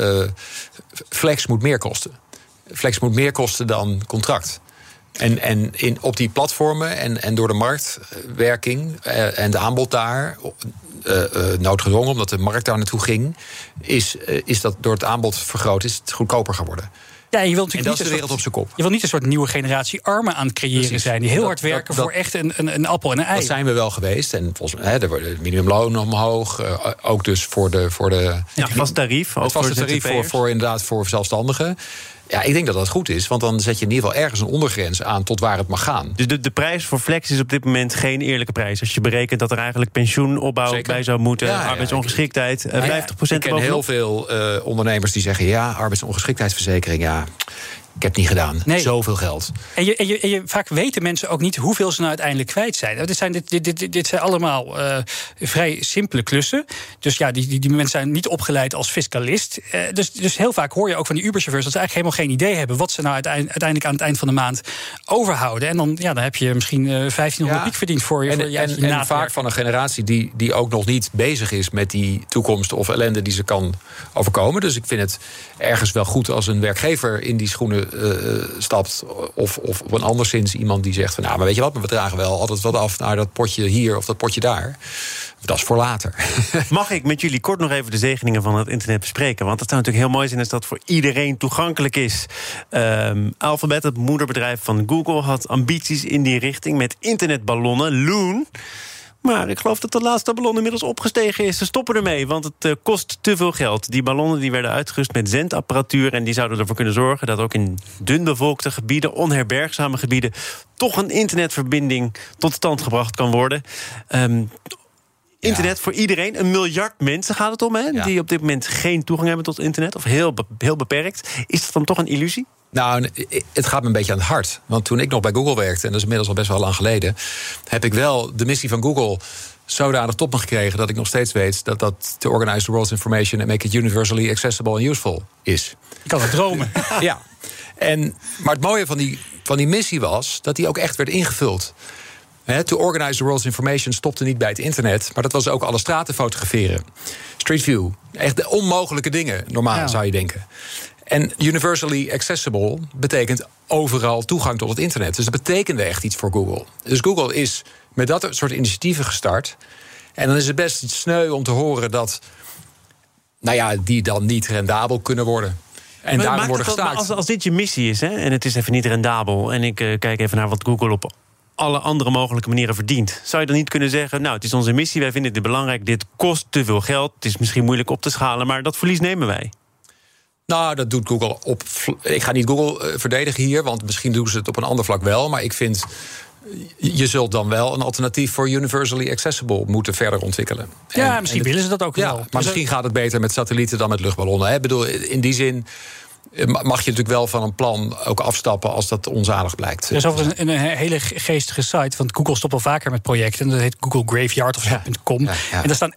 flex moet meer kosten. Flex moet meer kosten dan contract. En op die platformen en door de marktwerking en de aanbod daar, noodgedwongen, omdat de markt daar naartoe ging, is dat door het aanbod vergroot, is het goedkoper geworden. Ja, je wilt natuurlijk en dat is de wereld op zijn kop. Je wil niet een soort nieuwe generatie armen aan het creëren zijn, die heel hard werken voor echt een appel en een ei. Dat zijn we wel geweest. En volgens mij, er wordt het minimumloon omhoog. Ook dus voor de het vaste tarief. Het vaste tarief voor zelfstandigen. Ja, ik denk dat dat goed is, want dan zet je in ieder geval ergens een ondergrens aan tot waar het mag gaan. Dus de prijs voor flex is op dit moment geen eerlijke prijs. Als je berekent dat er eigenlijk pensioenopbouw bij zou moeten, arbeidsongeschiktheid, 50% Ik ken heel veel ondernemers die zeggen, ja, arbeidsongeschiktheidsverzekering, ja, ik heb het niet gedaan. Nee. Zoveel geld. En vaak weten mensen ook niet hoeveel ze nou uiteindelijk kwijt zijn. Dit zijn allemaal vrij simpele klussen. Dus ja, die mensen zijn niet opgeleid als fiscalist. Dus heel vaak hoor je ook van die Uber-chauffeurs dat ze eigenlijk helemaal geen idee hebben wat ze nou uiteindelijk aan het eind van de maand overhouden. En dan heb je misschien 1500 piek verdiend voor je. En vaak van een generatie die ook nog niet bezig is met die toekomst of ellende die ze kan overkomen. Dus ik vind het ergens wel goed als een werkgever in die schoenen stapt. Of op een anderszins iemand die zegt van, nou, maar weet je wat, we dragen wel altijd wat af naar dat potje hier of dat potje daar. Dat is voor later. Mag ik met jullie kort nog even de zegeningen van het internet bespreken? Want dat zou natuurlijk heel mooi zijn als dat voor iedereen toegankelijk is. Alphabet, het moederbedrijf van Google, had ambities in die richting met internetballonnen, Loon. Maar ik geloof dat de laatste ballon inmiddels opgestegen is. Ze stoppen ermee, want het kost te veel geld. Die ballonnen die werden uitgerust met zendapparatuur en die zouden ervoor kunnen zorgen dat ook in dunbevolkte gebieden, onherbergzame gebieden, toch een internetverbinding tot stand gebracht kan worden. Internet voor iedereen. 1 miljard mensen gaat het om, hè, die op dit moment geen toegang hebben tot internet, of heel beperkt. Is dat dan toch een illusie? Nou, het gaat me een beetje aan het hart. Want toen ik nog bij Google werkte, en dat is inmiddels al best wel lang geleden, heb ik wel de missie van Google zodanig tot me gekregen dat ik nog steeds weet dat to organize the world's information and make it universally accessible and useful is. Je kan het dromen. Ja. Maar het mooie van die missie was dat die ook echt werd ingevuld. To organize the world's information stopte niet bij het internet, maar dat was ook alle straten fotograferen. Street View. Echt de onmogelijke dingen, normaal zou je denken. En universally accessible betekent overal toegang tot het internet. Dus dat betekende echt iets voor Google. Dus Google is met dat soort initiatieven gestart. En dan is het best sneu om te horen dat die dan niet rendabel kunnen worden. En daarom worden gestaakt. Als dit je missie is, hè, en het is even niet rendabel, en ik kijk even naar wat Google op alle andere mogelijke manieren verdient, zou je dan niet kunnen zeggen, nou, het is onze missie, wij vinden dit belangrijk, dit kost te veel geld, het is misschien moeilijk op te schalen, maar dat verlies nemen wij? Nou, dat doet Google op. Ik ga niet Google verdedigen hier, want misschien doen ze het op een ander vlak wel. Maar ik vind, je zult dan wel een alternatief voor universally accessible moeten verder ontwikkelen. Ja, misschien willen ze dat ook wel. Maar misschien gaat het beter met satellieten dan met luchtballonnen. Ik bedoel, in die zin mag je natuurlijk wel van een plan ook afstappen als dat onzalig blijkt. Er is overigens een hele geestige site, want Google stopt al vaker met projecten. Dat heet Google Graveyard of .com. En daar staan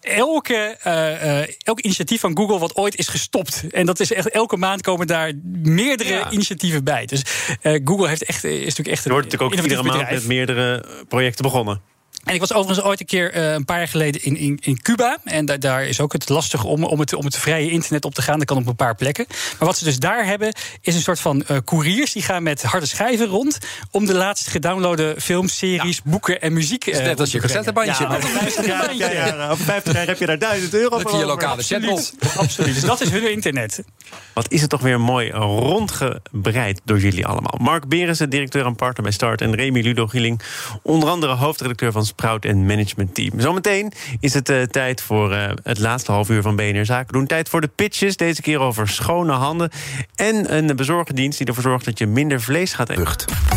elk initiatief van Google wat ooit is gestopt. En dat is echt, elke maand komen daar meerdere initiatieven bij. Dus Google is natuurlijk echt een. Er wordt natuurlijk ook iedere maand met meerdere projecten begonnen. En ik was overigens ooit een keer een paar jaar geleden in Cuba. En daar is ook het lastig om het vrije internet op te gaan. Dat kan op een paar plekken. Maar wat ze dus daar hebben, is een soort van couriers. Die gaan met harde schijven rond om de laatst gedownloade films, series, boeken en muziek. Net als je cassettebandje. Ja, over 50 jaar heb je daar €1000 voor. Heb je je lokale chatbot. Absoluut. Dus dat is hun internet. Wat is het toch weer mooi rondgebreid door jullie allemaal. Mark Berensen, directeur en partner bij Start, en Remy Ludo-Gieling, onder andere hoofdredacteur van Sprout en Management Team. Zometeen is het tijd voor het laatste half uur van BNR Zaken doen. Tijd voor de pitches, deze keer over schone handen en een bezorgerdienst die ervoor zorgt dat je minder vlees gaat eten.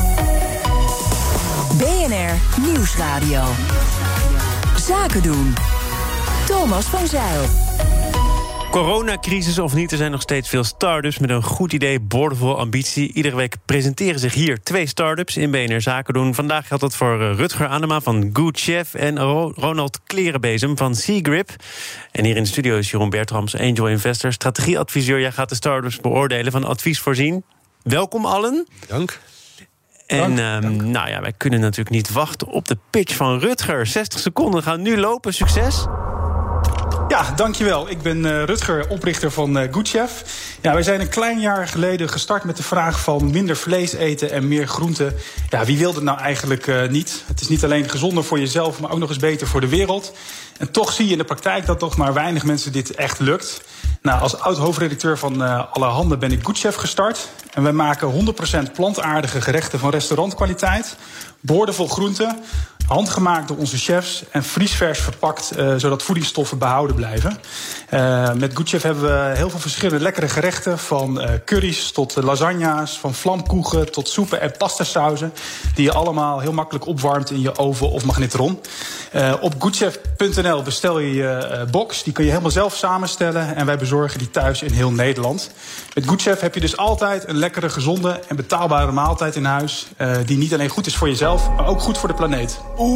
BNR Nieuwsradio. Zaken doen. Thomas van Zijl. Coronacrisis of niet, er zijn nog steeds veel start-ups met een goed idee, boordevol ambitie. Iedere week presenteren zich hier 2 start-ups in BNR Zaken doen. Vandaag geldt dat voor Rutger Anema van Good Chef en Ronald Klerenbezem van Seagrip. En hier in de studio is Jeroen Bertrams, Angel Investor, strategieadviseur. Jij gaat de start-ups beoordelen, van advies voorzien. Welkom allen. Dank. En wij kunnen natuurlijk niet wachten op de pitch van Rutger. 60 seconden gaan nu lopen. Succes. Ja, dankjewel. Ik ben Rutger, oprichter van Good Chef. Ja, wij zijn een klein jaar geleden gestart met de vraag van minder vlees eten en meer groenten. Ja, wie wil dat nou eigenlijk niet? Het is niet alleen gezonder voor jezelf, maar ook nog eens beter voor de wereld. En toch zie je in de praktijk dat toch maar weinig mensen dit echt lukt. Nou, als oud-hoofdredacteur van Allerhande ben ik Good Chef gestart. En wij maken 100% plantaardige gerechten van restaurantkwaliteit. Boordevol groenten, handgemaakt door onze chefs en vriesvers verpakt, zodat voedingsstoffen behouden blijven. Met Good Chef hebben we heel veel verschillende lekkere gerechten, van curry's tot lasagna's, van vlamkoegen tot soepen en pastasauzen, die je allemaal heel makkelijk opwarmt in je oven of magnetron. Op goodchef.nl bestel je je box, die kun je helemaal zelf samenstellen en wij bezorgen die thuis in heel Nederland. Met Good Chef heb je dus altijd een lekkere, gezonde en betaalbare maaltijd in huis, die niet alleen goed is voor jezelf, maar ook goed voor de planeet.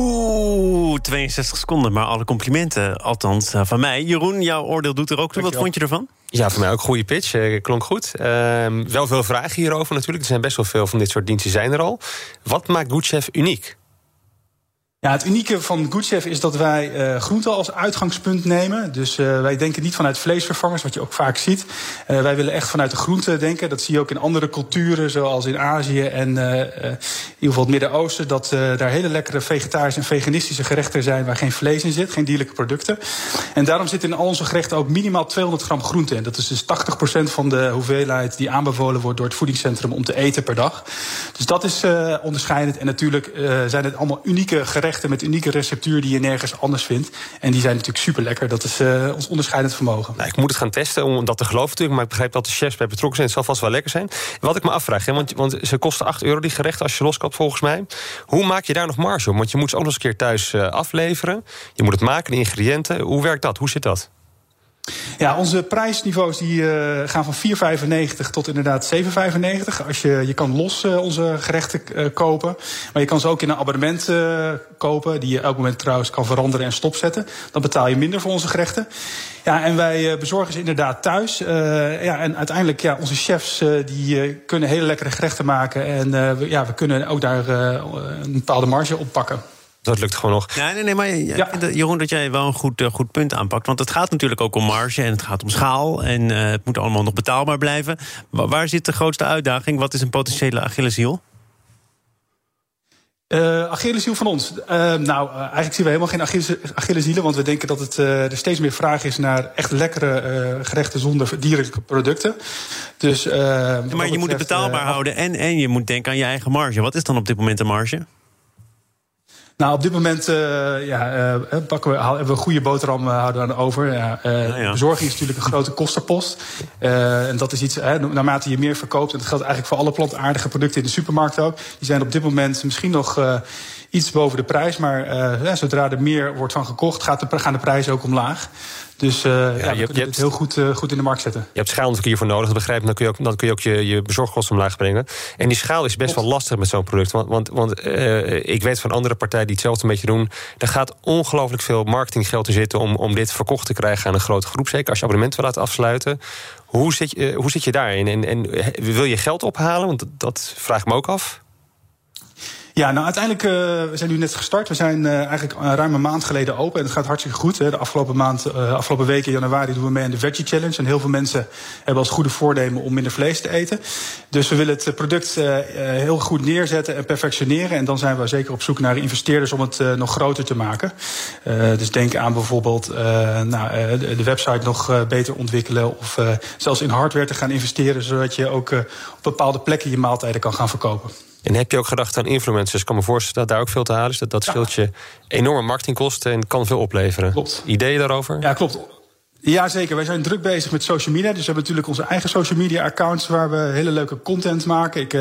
62 seconden, maar alle complimenten, althans van mij. Jeroen, jouw oordeel doet er ook toe. Wat vond je ervan? Ja, voor mij ook een goede pitch. Klonk goed. Wel veel vragen hierover natuurlijk. Er zijn best wel veel van dit soort diensten zijn er al. Wat maakt Good Chef uniek? Ja, het unieke van Good Chef is dat wij groenten als uitgangspunt nemen. Dus wij denken niet vanuit vleesvervangers, wat je ook vaak ziet. Wij willen echt vanuit de groenten denken. Dat zie je ook in andere culturen, zoals in Azië en in ieder geval het Midden-Oosten. Dat daar hele lekkere vegetarische en veganistische gerechten zijn waar geen vlees in zit, geen dierlijke producten. En daarom zit in al onze gerechten ook minimaal 200 gram groente. En dat is dus 80% van de hoeveelheid die aanbevolen wordt door het voedingscentrum om te eten per dag. Dus dat is onderscheidend. En natuurlijk zijn het allemaal unieke gerechten met unieke receptuur die je nergens anders vindt. En die zijn natuurlijk super lekker. Dat is ons onderscheidend vermogen. Nou, ik moet het gaan testen om dat te geloven natuurlijk. Maar ik begrijp dat de chefs bij betrokken zijn. Het zal vast wel lekker zijn. Wat ik me afvraag, want ze kosten €8 die gerechten als je loskapt volgens mij. Hoe maak je daar nog marge op? Want je moet ze ook nog eens een keer thuis afleveren. Je moet het maken, de ingrediënten. Hoe werkt dat? Hoe zit dat? Ja, onze prijsniveaus die gaan van €4,95 tot inderdaad €7,95. Je kan los onze gerechten kopen. Maar je kan ze ook in een abonnement kopen, die je elk moment trouwens kan veranderen en stopzetten. Dan betaal je minder voor onze gerechten. Ja, en wij bezorgen ze inderdaad thuis. En uiteindelijk, onze chefs die kunnen hele lekkere gerechten maken. En we kunnen ook daar een bepaalde marge op pakken. Dat lukt gewoon nog. Nee, maar ik vind, Jeroen, dat jij wel een goed punt aanpakt. Want het gaat natuurlijk ook om marge en het gaat om schaal. En het moet allemaal nog betaalbaar blijven. Waar zit de grootste uitdaging? Wat is een potentiële Achilleshiel? Achilleshiel van ons? Eigenlijk zien we helemaal geen Achilleshielen. Want we denken dat er steeds meer vraag is naar echt lekkere gerechten zonder dierlijke producten. Dus, maar je moet het betaalbaar houden en je moet denken aan je eigen marge. Wat is dan op dit moment de marge? Nou, op dit moment hebben we een goede boterham houden we aan over. Bezorging is natuurlijk een grote kostenpost. En dat is iets, naarmate je meer verkoopt, en dat geldt eigenlijk voor alle plantaardige producten in de supermarkt ook. Die zijn op dit moment misschien nog iets boven de prijs. Maar zodra er meer wordt van gekocht, gaan de prijzen ook omlaag. Dus we kunnen het heel goed in de markt zetten. Je hebt schaal natuurlijk hiervoor nodig, dat begrijp ik. Dan kun je ook je bezorgkosten omlaag brengen. En die schaal is best wel lastig met zo'n product. Want ik weet van andere partijen die hetzelfde een beetje doen. Er gaat ongelooflijk veel marketinggeld in zitten om dit verkocht te krijgen aan een grote groep. Zeker als je abonnement wil laten afsluiten. Hoe zit je daarin? En wil je geld ophalen? Want dat vraag ik me ook af. Ja, nou uiteindelijk, we zijn nu net gestart. We zijn eigenlijk ruim een maand geleden open. En het gaat hartstikke goed. Hè. De afgelopen week in januari doen we mee aan de Veggie Challenge. En heel veel mensen hebben als goede voornemen om minder vlees te eten. Dus we willen het product heel goed neerzetten en perfectioneren. En dan zijn we zeker op zoek naar investeerders om het nog groter te maken. Dus denk aan bijvoorbeeld de website nog beter ontwikkelen. Of zelfs in hardware te gaan investeren. Zodat je ook op bepaalde plekken je maaltijden kan gaan verkopen. En heb je ook gedacht aan influencers? Ik kan me voorstellen dat daar ook veel te halen is. Dat scheelt je enorme marketingkosten en kan veel opleveren. Klopt. Ideeën daarover? Ja, klopt. Ja, zeker. Wij zijn druk bezig met social media. Dus we hebben natuurlijk onze eigen social media accounts waar we hele leuke content maken. Ik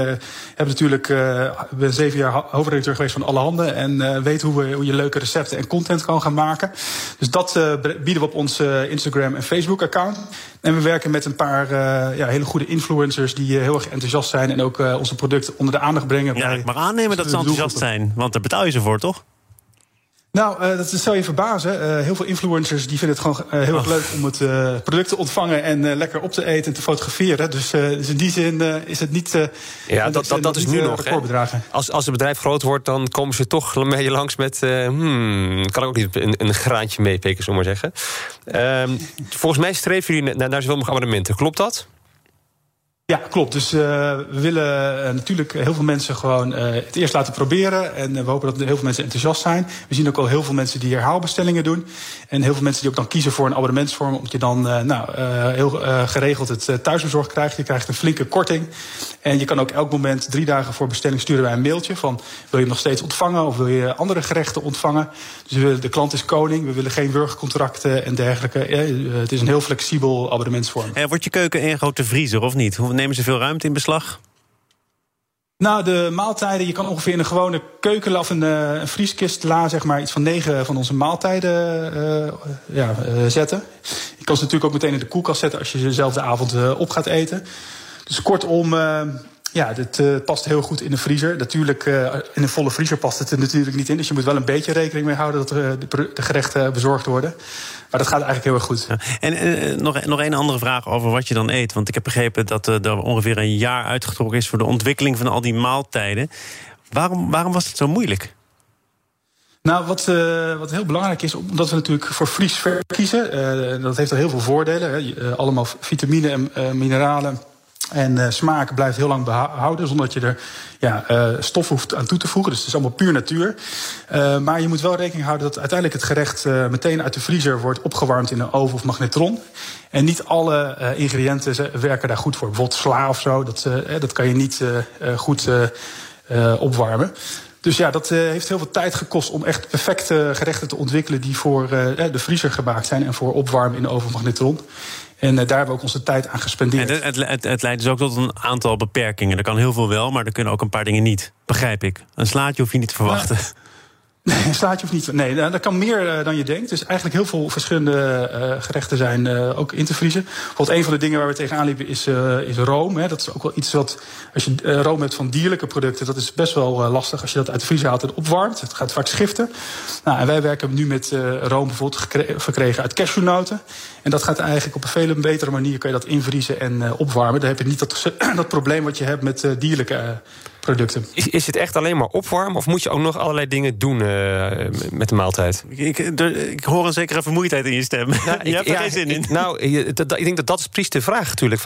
ben 7 jaar hoofdredacteur geweest van Allerhande en weet hoe je leuke recepten en content kan gaan maken. Dus dat bieden we op ons Instagram en Facebook account. En we werken met een paar hele goede influencers die heel erg enthousiast zijn en ook onze producten onder de aandacht brengen. Ja, ik mag aannemen dat ze enthousiast zijn, want daar betaal je ze voor, toch? Nou, dat zal je verbazen. Heel veel influencers die vinden het gewoon heel erg leuk om het product te ontvangen en lekker op te eten en te fotograferen. Dus in die zin is het niet. Dat is nu nog. Als het bedrijf groot wordt, dan komen ze toch mee je langs met. Kan ik ook niet een graantje meepikken, zullen we maar zeggen. Volgens mij streven jullie naar zoveel mogelijk abonnementen. Klopt dat? Ja, klopt. Dus we willen natuurlijk heel veel mensen gewoon het eerst laten proberen. En we hopen dat heel veel mensen enthousiast zijn. We zien ook al heel veel mensen die herhaalbestellingen doen. En heel veel mensen die ook dan kiezen voor een abonnementsvorm. Omdat je dan heel geregeld het thuisbezorgd krijgt. Je krijgt een flinke korting. En je kan ook elk moment 3 dagen voor bestelling sturen wij een mailtje. Van wil je hem nog steeds ontvangen of wil je andere gerechten ontvangen? Dus de klant is koning. We willen geen wurgcontracten en dergelijke. Het is een heel flexibel abonnementsvorm. Wordt je keuken één grote vriezer of niet? Nemen ze veel ruimte in beslag? Nou, de maaltijden, je kan ongeveer in een gewone keuken of een vrieskist zeg maar iets van 9 van onze maaltijden zetten. Je kan ze natuurlijk ook meteen in de koelkast zetten als je ze dezelfde avond op gaat eten. Dus kortom, dit past heel goed in de vriezer. Natuurlijk, in een volle vriezer past het er natuurlijk niet in. Dus je moet wel een beetje rekening mee houden dat de gerechten bezorgd worden. Maar dat gaat eigenlijk heel erg goed. Ja. En nog één andere vraag over wat je dan eet. Want ik heb begrepen dat er ongeveer een jaar uitgetrokken is voor de ontwikkeling van al die maaltijden. Waarom was het zo moeilijk? Nou, wat heel belangrijk is, omdat we natuurlijk voor vriesver kiezen. Dat heeft al heel veel voordelen. Allemaal vitamine en mineralen. En smaak blijft heel lang behouden zonder dat je er stof hoeft aan toe te voegen. Dus het is allemaal puur natuur. Maar je moet wel rekening houden dat uiteindelijk het gerecht meteen uit de vriezer wordt opgewarmd in een oven of magnetron. En niet alle ingrediënten werken daar goed voor. Bijvoorbeeld sla of zo, dat kan je niet goed opwarmen. Dus ja, dat heeft heel veel tijd gekost om echt perfecte gerechten te ontwikkelen die voor de vriezer gemaakt zijn en voor opwarmen in de oven of magnetron. En daar hebben we ook onze tijd aan gespendeerd. En het leidt dus ook tot een aantal beperkingen. Er kan heel veel wel, maar er kunnen ook een paar dingen niet. Begrijp ik. Een slaatje hoef je niet te verwachten. Nee, een slaatje of niet. Nee, dat kan meer dan je denkt. Dus eigenlijk heel veel verschillende gerechten zijn ook in te vriezen. Bijvoorbeeld een van de dingen waar we tegenaan liepen is room. Hè. Dat is ook wel iets wat, als je room hebt van dierlijke producten, dat is best wel lastig als je dat uit de vriezer haalt en opwarmt. Het gaat vaak schiften. Nou, en wij werken nu met room bijvoorbeeld verkregen uit cashewnoten. En dat gaat eigenlijk op een veel betere manier, kan je dat invriezen en opwarmen. Dan heb je niet dat probleem wat je hebt met dierlijke producten. Is het echt alleen maar opwarmen of moet je ook nog allerlei dingen doen met de maaltijd? Ik hoor een zekere vermoeidheid in je stem. Nou, je hebt er geen zin in. Ik denk dat is precies de vraag natuurlijk.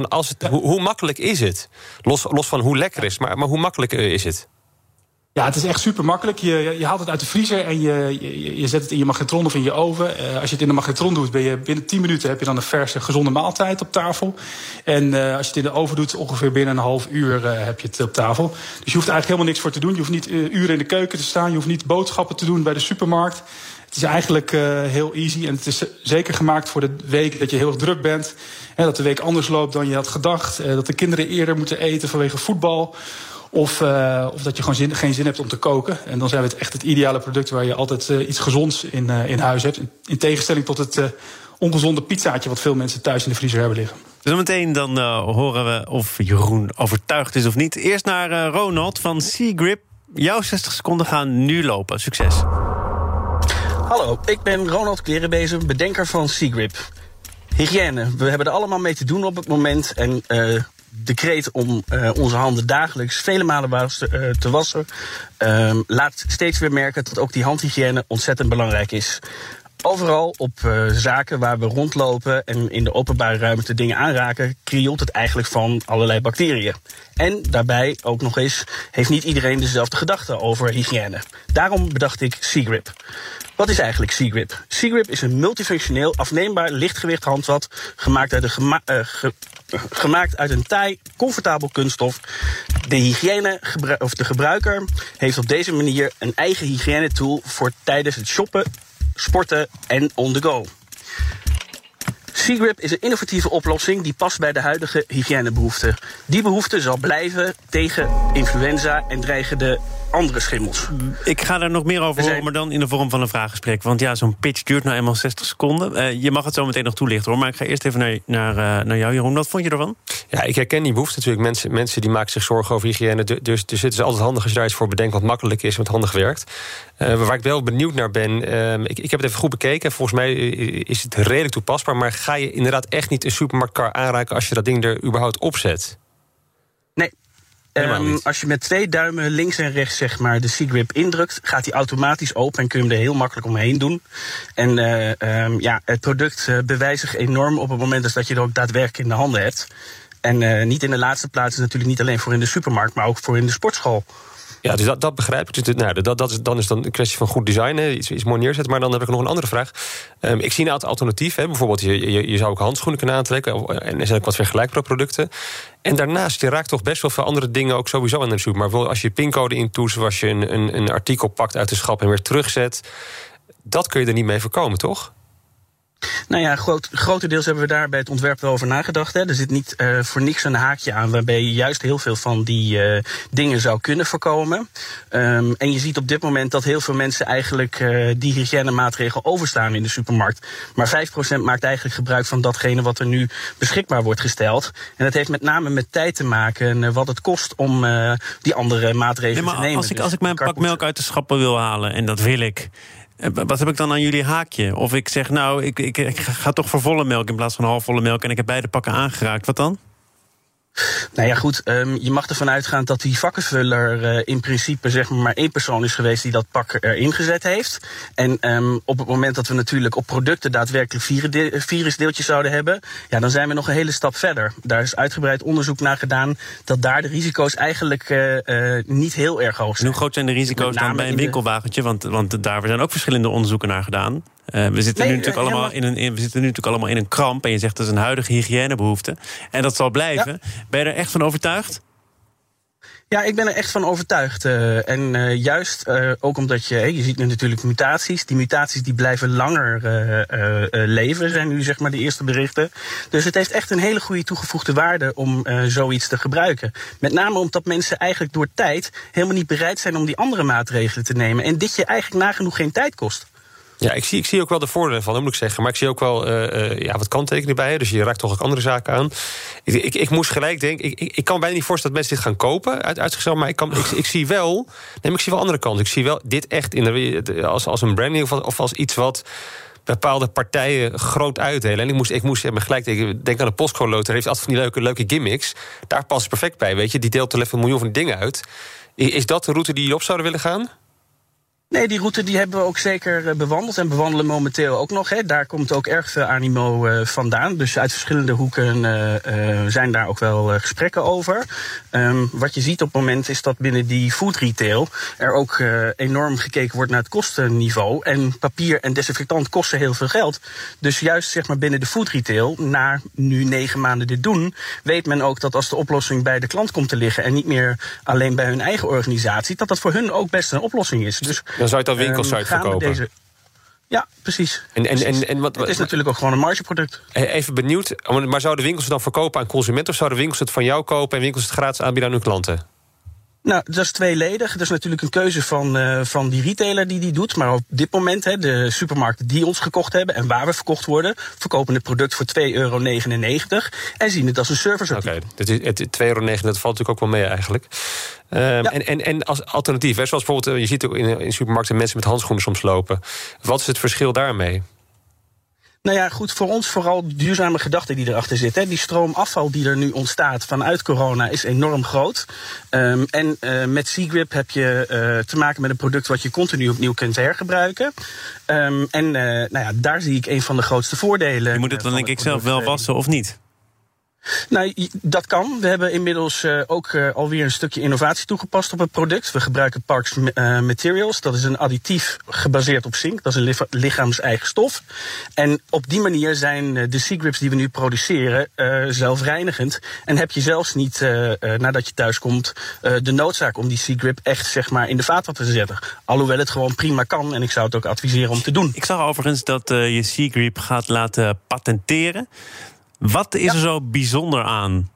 Hoe makkelijk is het? Los van hoe lekker het is, maar hoe makkelijk is het? Ja, het is echt super makkelijk. Je haalt het uit de vriezer en je zet het in je magnetron of in je oven. Als je het in de magnetron doet, binnen 10 minuten heb je dan een verse, gezonde maaltijd op tafel. En als je het in de oven doet, ongeveer binnen een half uur heb je het op tafel. Dus je hoeft eigenlijk helemaal niks voor te doen. Je hoeft niet uren in de keuken te staan. Je hoeft niet boodschappen te doen bij de supermarkt. Het is eigenlijk heel easy. En het is zeker gemaakt voor de week dat je heel erg druk bent. Dat de week anders loopt dan je had gedacht. Dat de kinderen eerder moeten eten vanwege voetbal. Of dat je gewoon geen zin hebt om te koken. En dan zijn we echt het ideale product waar je altijd iets gezonds in huis hebt. In tegenstelling tot het ongezonde pizzaatje wat veel mensen thuis in de vriezer hebben liggen. Zometeen dan horen we of Jeroen overtuigd is of niet. Eerst naar Ronald van Seagrip. Jouw 60 seconden gaan nu lopen. Succes. Hallo, ik ben Ronald Klerenbezen, bedenker van Seagrip. Hygiëne, we hebben er allemaal mee te doen op het moment. En de kreet om onze handen dagelijks vele malen te wassen laat steeds weer merken dat ook die handhygiëne ontzettend belangrijk is. Overal op zaken waar we rondlopen en in de openbare ruimte dingen aanraken, krioelt het eigenlijk van allerlei bacteriën. En daarbij ook nog eens heeft niet iedereen dezelfde gedachten over hygiëne. Daarom bedacht ik Seagrip. Wat is eigenlijk Seagrip? Seagrip is een multifunctioneel, afneembaar, lichtgewicht handvat gemaakt uit een taai, comfortabel kunststof. De gebruiker heeft op deze manier een eigen hygiënetool voor tijdens het shoppen, sporten en on the go. Seagrip is een innovatieve oplossing die past bij de huidige hygiënebehoeften. Die behoefte zal blijven tegen influenza en dreigende andere schimmels. Ik ga daar nog meer over horen, maar dan in de vorm van een vraaggesprek. Want ja, zo'n pitch duurt nou eenmaal 60 seconden. Je mag het zo meteen nog toelichten, hoor. Maar ik ga eerst even naar jou, Jeroen. Wat vond je ervan? Ja, ik herken die behoefte natuurlijk. Mensen die maken zich zorgen over hygiëne. Dus het is altijd handig als je daar iets voor bedenkt wat makkelijk is en wat handig werkt. Waar ik wel benieuwd naar ben, ik heb het even goed bekeken. Volgens mij is het redelijk toepasbaar. Maar ga je inderdaad echt niet een supermarktkar aanraken als je dat ding er überhaupt opzet? Nee. Als je met 2 duimen links en rechts zeg maar de Seagrip indrukt, gaat hij automatisch open en kun je hem er heel makkelijk omheen doen. En het product bewijst zich enorm op het moment dat je er ook daadwerkelijk in de handen hebt. En niet in de laatste plaats is natuurlijk niet alleen voor in de supermarkt, maar ook voor in de sportschool. Ja, dus dat begrijp ik. Dus, dan is een kwestie van goed design, iets mooi neerzetten. Maar dan heb ik nog een andere vraag. Ik zie een aantal alternatieven. Bijvoorbeeld, je zou ook handschoenen kunnen aantrekken. En er zijn ook wat vergelijkbare producten. En daarnaast, je raakt toch best wel veel andere dingen ook sowieso aan de supermarkt. Maar als je pincode intoetst, als je een artikel pakt uit de schap en weer terugzet, dat kun je er niet mee voorkomen, toch? Nou ja, grotendeels hebben we daar bij het ontwerp wel over nagedacht. Hè. Er zit niet voor niks een haakje aan waarbij je juist heel veel van die dingen zou kunnen voorkomen. En je ziet op dit moment dat heel veel mensen eigenlijk die hygiënemaatregel overstaan in de supermarkt. Maar 5% maakt eigenlijk gebruik van datgene wat er nu beschikbaar wordt gesteld. En dat heeft met name met tijd te maken wat het kost om die andere maatregelen te nemen. Als ik mijn pak melk uit de schappen wil halen, en dat wil ik, wat heb ik dan aan jullie haakje? Of ik zeg, nou, ik ga toch voor volle melk in plaats van halfvolle melk en ik heb beide pakken aangeraakt. Wat dan? Nou ja, goed, je mag ervan uitgaan dat die vakkenvuller in principe zeg maar 1 persoon is geweest die dat pak erin gezet heeft. En op het moment dat we natuurlijk op producten daadwerkelijk virusdeeltjes zouden hebben, ja, dan zijn we nog een hele stap verder. Daar is uitgebreid onderzoek naar gedaan dat daar de risico's eigenlijk niet heel erg hoog zijn. Hoe groot zijn de risico's dan bij een winkelwagentje? Want daar zijn ook verschillende onderzoeken naar gedaan. We zitten nu natuurlijk allemaal in een kramp. En je zegt dat is een huidige hygiënebehoefte. En dat zal blijven. Ja. Ben je er echt van overtuigd? Ja, ik ben er echt van overtuigd. Juist ook omdat je ziet nu natuurlijk mutaties. Die mutaties die blijven langer leven, zijn nu zeg maar de eerste berichten. Dus het heeft echt een hele goede toegevoegde waarde om zoiets te gebruiken. Met name omdat mensen eigenlijk door tijd helemaal niet bereid zijn om die andere maatregelen te nemen. En dit je eigenlijk nagenoeg geen tijd kost. Ja, ik zie ook wel de voordelen van, dat moet ik zeggen. Maar ik zie ook wel wat kanttekeningen bij. Dus je raakt toch ook andere zaken aan. Ik moest gelijk denken, ik kan bijna niet voorstellen dat mensen dit gaan kopen uit zichzelf. Maar ik zie wel andere kanten. Ik zie wel dit echt als een branding of als iets wat bepaalde partijen groot uitdelen. En ik moest gelijk denken aan de Postcode Loterij. Heeft altijd van die leuke gimmicks. Daar past het perfect bij, weet je. Die deelt er even 1 miljoen van dingen uit. Is dat de route die jullie op zouden willen gaan? Nee, die route die hebben we ook zeker bewandeld en bewandelen momenteel ook nog. Hè. Daar komt ook erg veel animo vandaan. Dus uit verschillende hoeken zijn daar ook wel gesprekken over. Wat je ziet op het moment is dat binnen die food retail er ook enorm gekeken wordt naar het kostenniveau. En papier en desinfectant kosten heel veel geld. Dus juist zeg maar binnen de food retail, na nu 9 maanden dit doen, weet men ook dat als de oplossing bij de klant komt te liggen en niet meer alleen bij hun eigen organisatie, dat voor hun ook best een oplossing is. Dus dan zou je het aan winkels verkopen. Ja, precies. En wat, het is natuurlijk ook gewoon een margeproduct. Even benieuwd, maar zouden winkels het dan verkopen aan consumenten, of zouden winkels het van jou kopen en winkels het gratis aanbieden aan hun klanten? Nou, dat is tweeledig. Dat is natuurlijk een keuze van die retailer die doet. Maar op dit moment, de supermarkten die ons gekocht hebben en waar we verkocht worden, verkopen het product voor €2,99 en zien het als een serviceartikel. Oké, het €2,99, dat valt natuurlijk ook wel mee eigenlijk. En als alternatief, zoals bijvoorbeeld, je ziet ook in supermarkten mensen met handschoenen soms lopen. Wat is het verschil daarmee? Nou ja, goed, voor ons vooral duurzame gedachte die erachter zit. Hè. Die stroom afval die er nu ontstaat vanuit corona is enorm groot. Met Seagrip heb je te maken met een product wat je continu opnieuw kunt hergebruiken. Daar zie ik een van de grootste voordelen. Je moet het dan denk ik zelf wel wassen of niet? Nou, dat kan. We hebben inmiddels ook alweer een stukje innovatie toegepast op het product. We gebruiken Parks Materials. Dat is een additief gebaseerd op zink. Dat is een lichaams-eigen stof. En op die manier zijn de Seagrips die we nu produceren zelfreinigend. En heb je zelfs niet, nadat je thuis komt, de noodzaak om die Seagrip echt zeg maar in de vaatwasser te zetten. Alhoewel het gewoon prima kan en ik zou het ook adviseren om te doen. Ik zag overigens dat je Seagrip gaat laten patenteren. Wat is er zo bijzonder aan?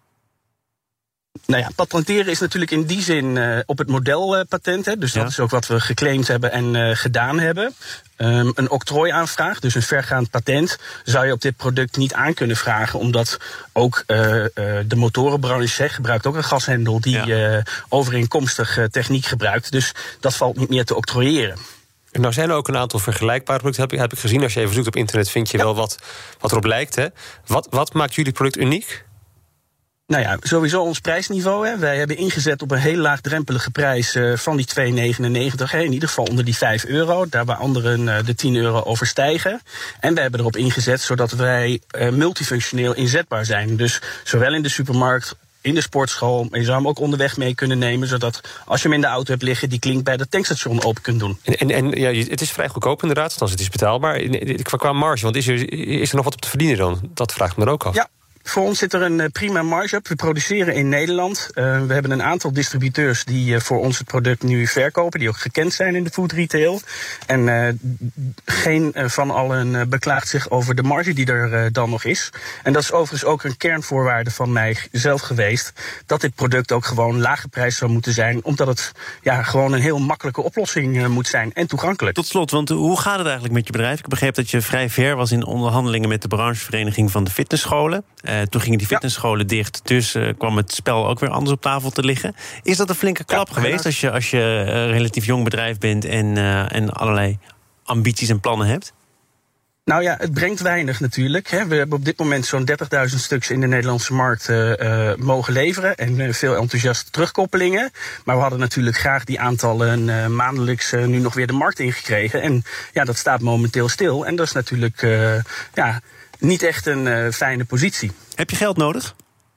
Nou ja, patenteren is natuurlijk in die zin op het modelpatent. Dus dat is ook wat we geclaimd hebben en gedaan hebben. Een octrooiaanvraag, dus een vergaand patent, zou je op dit product niet aan kunnen vragen. Omdat ook de motorenbranche gebruikt ook een gashendel die overeenkomstig techniek gebruikt. Dus dat valt niet meer te octrooieren. En nou zijn er ook een aantal vergelijkbare producten. Heb ik gezien, als je even zoekt op internet, vind je wel wat erop lijkt. Hè? Wat maakt jullie product uniek? Nou ja, sowieso ons prijsniveau. Hè. Wij hebben ingezet op een heel laagdrempelige prijs van die €2,99. In ieder geval onder die €5. Daar waar anderen de €10 overstijgen. En wij hebben erop ingezet zodat wij multifunctioneel inzetbaar zijn. Dus zowel in de supermarkt, in de sportschool. En je zou hem ook onderweg mee kunnen nemen, zodat als je hem in de auto hebt liggen, die klink bij het tankstation open kunt doen. En ja, het is vrij goedkoop inderdaad, als het is betaalbaar. Qua marge, want is er nog wat op te verdienen dan? Dat vraagt me er ook af. Ja. Voor ons zit er een prima marge op. We produceren in Nederland. We hebben een aantal distributeurs die voor ons het product nu verkopen, die ook gekend zijn in de food retail. En geen van allen beklaagt zich over de marge die er dan nog is. En dat is overigens ook een kernvoorwaarde van mij zelf geweest, dat dit product ook gewoon laag geprijsd zou moeten zijn, omdat het gewoon een heel makkelijke oplossing moet zijn en toegankelijk. Tot slot, want hoe gaat het eigenlijk met je bedrijf? Ik begreep dat je vrij ver was in onderhandelingen met de branchevereniging van de fitnessscholen. Toen gingen die fitnessscholen dicht, dus kwam het spel ook weer anders op tafel te liggen. Is dat een flinke klap geweest als je een relatief jong bedrijf bent en allerlei ambities en plannen hebt? Nou ja, het brengt weinig natuurlijk. We hebben op dit moment zo'n 30.000 stuks in de Nederlandse markt mogen leveren. En veel enthousiaste terugkoppelingen. Maar we hadden natuurlijk graag die aantallen maandelijks nu nog weer de markt ingekregen. En ja, dat staat momenteel stil. En dat is natuurlijk niet echt een fijne positie. Heb je geld nodig?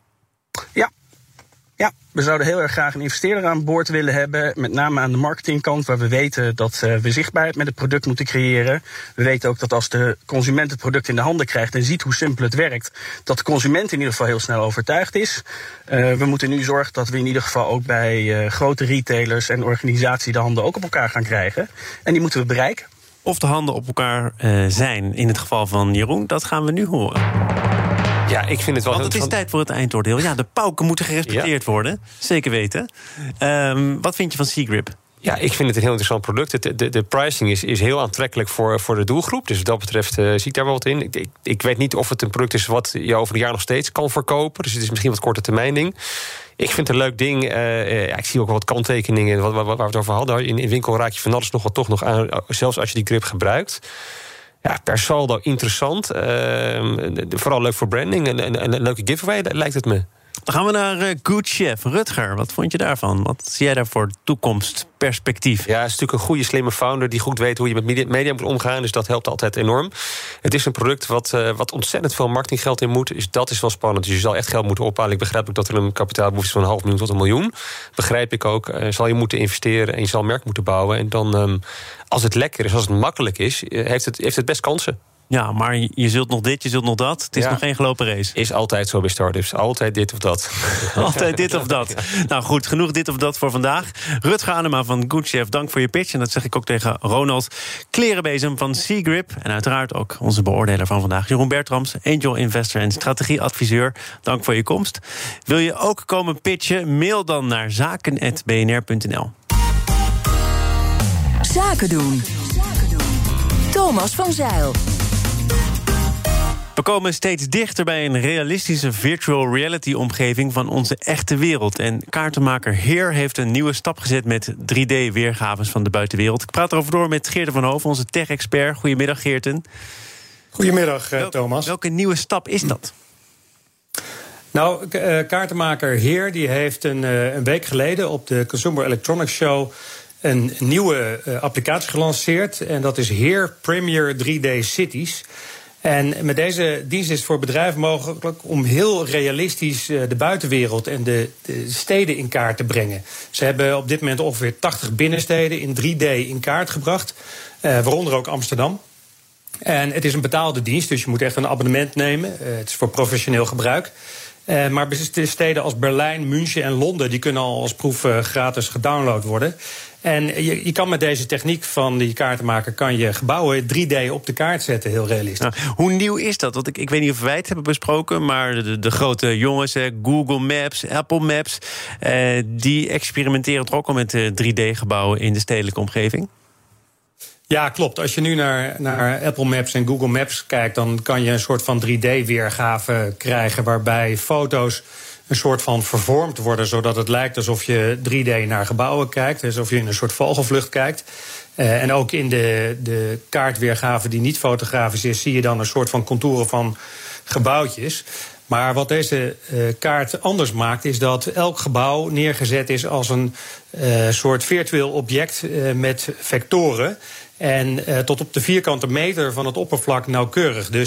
Ja, we zouden heel erg graag een investeerder aan boord willen hebben. Met name aan de marketingkant, waar we weten dat we zichtbaarheid met het product moeten creëren. We weten ook dat als de consument het product in de handen krijgt en ziet hoe simpel het werkt, dat de consument in ieder geval heel snel overtuigd is. We moeten nu zorgen dat we in ieder geval ook bij grote retailers en organisaties de handen ook op elkaar gaan krijgen. En die moeten we bereiken. Of de handen op elkaar zijn, in het geval van Jeroen, dat gaan we nu horen. Ja, ik vind het wel. Want het is tijd voor het eindoordeel. Ja, de pauken moeten gerespecteerd worden. Zeker weten. Wat vind je van Seagrip? Ja, ik vind het een heel interessant product. De pricing is heel aantrekkelijk voor de doelgroep. Dus wat dat betreft zie ik daar wel wat in. Ik weet niet of het een product is wat je over een jaar nog steeds kan verkopen. Dus het is misschien wat korte termijn ding. Ik vind het een leuk ding. Ik zie ook wel wat kanttekeningen waar we het over hadden. In winkel raak je van alles toch nog aan, zelfs als je die grip gebruikt. Ja, per saldo interessant. Vooral leuk voor branding. En een leuke giveaway, lijkt het me. Dan gaan we naar Good Chef. Rutger, wat vond je daarvan? Wat zie jij daar voor toekomstperspectief? Ja, het is natuurlijk een goede, slimme founder die goed weet hoe je met media moet omgaan. Dus dat helpt altijd enorm. Het is een product wat ontzettend veel marketinggeld in moet. Dus dat is wel spannend. Dus je zal echt geld moeten ophalen. Ik begrijp ook dat er een kapitaalbehoefte van 500.000 tot 1 miljoen. Begrijp ik ook. Zal je moeten investeren en je zal een merk moeten bouwen. En dan, als het lekker is, als het makkelijk is, heeft het best kansen. Ja, maar je zult nog dit, je zult nog dat. Het is nog geen gelopen race. Is altijd zo bij startups. Altijd dit of dat. Altijd dit of dat. Nou goed, genoeg dit of dat voor vandaag. Rutger Anema van Good Chef, dank voor je pitch. En dat zeg ik ook tegen Ronald Klerenbezem van Seagrip. En uiteraard ook onze beoordeler van vandaag, Jeroen Bertrams, angel investor en strategieadviseur. Dank voor je komst. Wil je ook komen pitchen? Mail dan naar zaken@bnr.nl. Zaken doen. Thomas van Zijl. We komen steeds dichter bij een realistische virtual reality-omgeving van onze echte wereld. En kaartenmaker Heer heeft een nieuwe stap gezet met 3D-weergaves van de buitenwereld. Ik praat erover door met Geerten van Hoven, onze tech-expert. Goedemiddag, Geerten. Goedemiddag, Thomas. Welke nieuwe stap is dat? Nou, kaartenmaker Heer die heeft een week geleden op de Consumer Electronics Show een nieuwe applicatie gelanceerd. En dat is Heer Premier 3D Cities. En met deze dienst is het voor bedrijven mogelijk om heel realistisch de buitenwereld en de steden in kaart te brengen. Ze hebben op dit moment ongeveer 80 binnensteden in 3D in kaart gebracht, waaronder ook Amsterdam. En het is een betaalde dienst, dus je moet echt een abonnement nemen. Het is voor professioneel gebruik. Maar steden als Berlijn, München en Londen die kunnen al als proef gratis gedownload worden. En je kan met deze techniek van die kaartenmaker kan je gebouwen 3D op de kaart zetten, heel realistisch. Nou, hoe nieuw is dat? Want ik weet niet of wij het hebben besproken, maar de grote jongens, Google Maps, Apple Maps, die experimenteren toch ook al met 3D-gebouwen in de stedelijke omgeving? Ja, klopt. Als je nu naar Apple Maps en Google Maps kijkt, dan kan je een soort van 3D-weergave krijgen waarbij foto's een soort van vervormd worden, zodat het lijkt alsof je 3D naar gebouwen kijkt, alsof je in een soort vogelvlucht kijkt. En ook in de kaartweergave die niet fotografisch is, zie je dan een soort van contouren van gebouwtjes. Maar wat deze kaart anders maakt, is dat elk gebouw neergezet is als een soort virtueel object met vectoren. En tot op de vierkante meter van het oppervlak nauwkeurig. Dus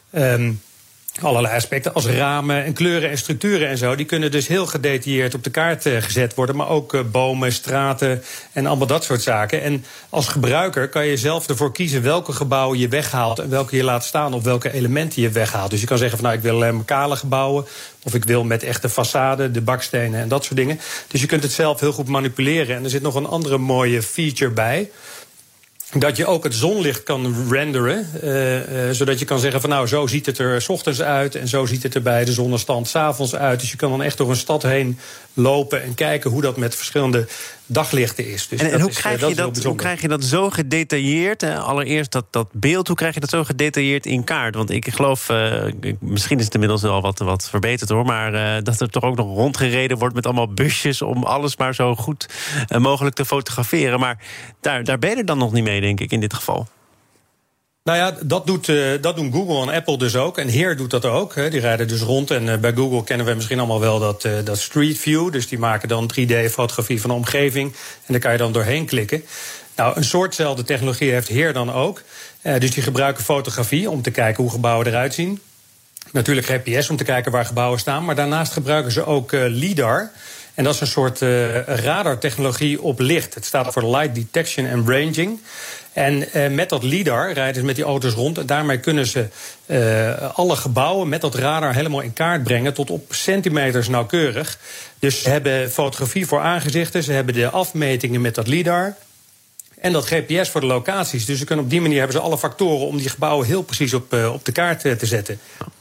allerlei aspecten als ramen en kleuren en structuren en zo, die kunnen dus heel gedetailleerd op de kaart gezet worden. Maar ook bomen, straten en allemaal dat soort zaken. En als gebruiker kan je zelf ervoor kiezen welke gebouwen je weghaalt en welke je laat staan of welke elementen je weghaalt. Dus je kan zeggen van nou, ik wil alleen maar kale gebouwen, of ik wil met echte façade, de bakstenen en dat soort dingen. Dus je kunt het zelf heel goed manipuleren. En er zit nog een andere mooie feature bij, dat je ook het zonlicht kan renderen, zodat je kan zeggen van nou, zo ziet het er 's ochtends uit en zo ziet het er bij de zonnestand 's avonds uit. Dus je kan dan echt door een stad heen lopen en kijken hoe dat met verschillende daglichten is. Dus en hoe krijg je dat zo gedetailleerd? Allereerst dat beeld, hoe krijg je dat zo gedetailleerd in kaart? Want ik geloof, misschien is het inmiddels wel wat verbeterd hoor, maar dat er toch ook nog rondgereden wordt met allemaal busjes om alles maar zo goed mogelijk te fotograferen. Maar daar ben je er dan nog niet mee, denk ik, in dit geval. Nou ja, dat doen Google en Apple dus ook. En Heer doet dat ook. Die rijden dus rond. En bij Google kennen we misschien allemaal wel dat Street View. Dus die maken dan 3D-fotografie van de omgeving. En daar kan je dan doorheen klikken. Nou, een soortzelfde technologie heeft Heer dan ook. Dus die gebruiken fotografie om te kijken hoe gebouwen eruit zien. Natuurlijk GPS om te kijken waar gebouwen staan. Maar daarnaast gebruiken ze ook LiDAR. En dat is een soort radartechnologie op licht. Het staat voor Light Detection and Ranging. En met dat LiDAR rijden ze met die auto's rond. En daarmee kunnen ze alle gebouwen met dat radar helemaal in kaart brengen, tot op centimeters nauwkeurig. Dus ze hebben fotografie voor aangezichten. Ze hebben de afmetingen met dat LiDAR. En dat GPS voor de locaties. Dus ze kunnen op die manier hebben ze alle factoren om die gebouwen heel precies op de kaart te zetten.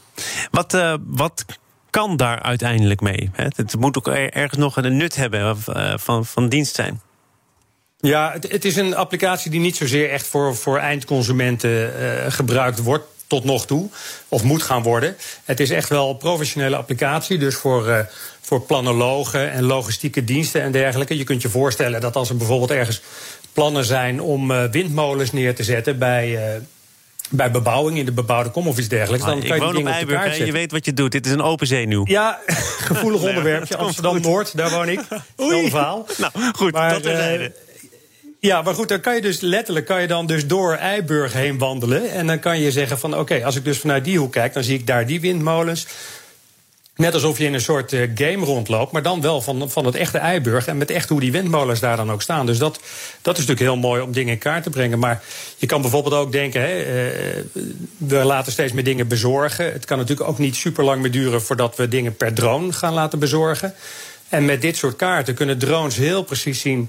Wat kan daar uiteindelijk mee? Het moet ook ergens nog een nut hebben van dienst zijn. Ja, het is een applicatie die niet zozeer echt voor eindconsumenten gebruikt wordt tot nog toe, of moet gaan worden. Het is echt wel een professionele applicatie, dus voor planologen en logistieke diensten en dergelijke. Je kunt je voorstellen dat als er bijvoorbeeld ergens plannen zijn om windmolens neer te zetten bij bebouwing in de bebouwde kom of iets dergelijks, dan kan je die dingen op de kaart zetten. Je weet wat je doet. Dit is een open zenuw. Ja, gevoelig onderwerpje. Amsterdam-Noord, daar woon ik. Oei. Verhaal. Nou, goed, maar, dat terzijde. Ja, maar goed, dan kan je dus letterlijk door Eiburg heen wandelen. En dan kan je zeggen van oké, als ik dus vanuit die hoek kijk, dan zie ik daar die windmolens. Net alsof je in een soort game rondloopt, maar dan wel van het echte Eiburg. En met echt hoe die windmolens daar dan ook staan. Dus dat is natuurlijk heel mooi om dingen in kaart te brengen. Maar je kan bijvoorbeeld ook denken, we laten steeds meer dingen bezorgen. Het kan natuurlijk ook niet super lang meer duren voordat we dingen per drone gaan laten bezorgen. En met dit soort kaarten kunnen drones heel precies zien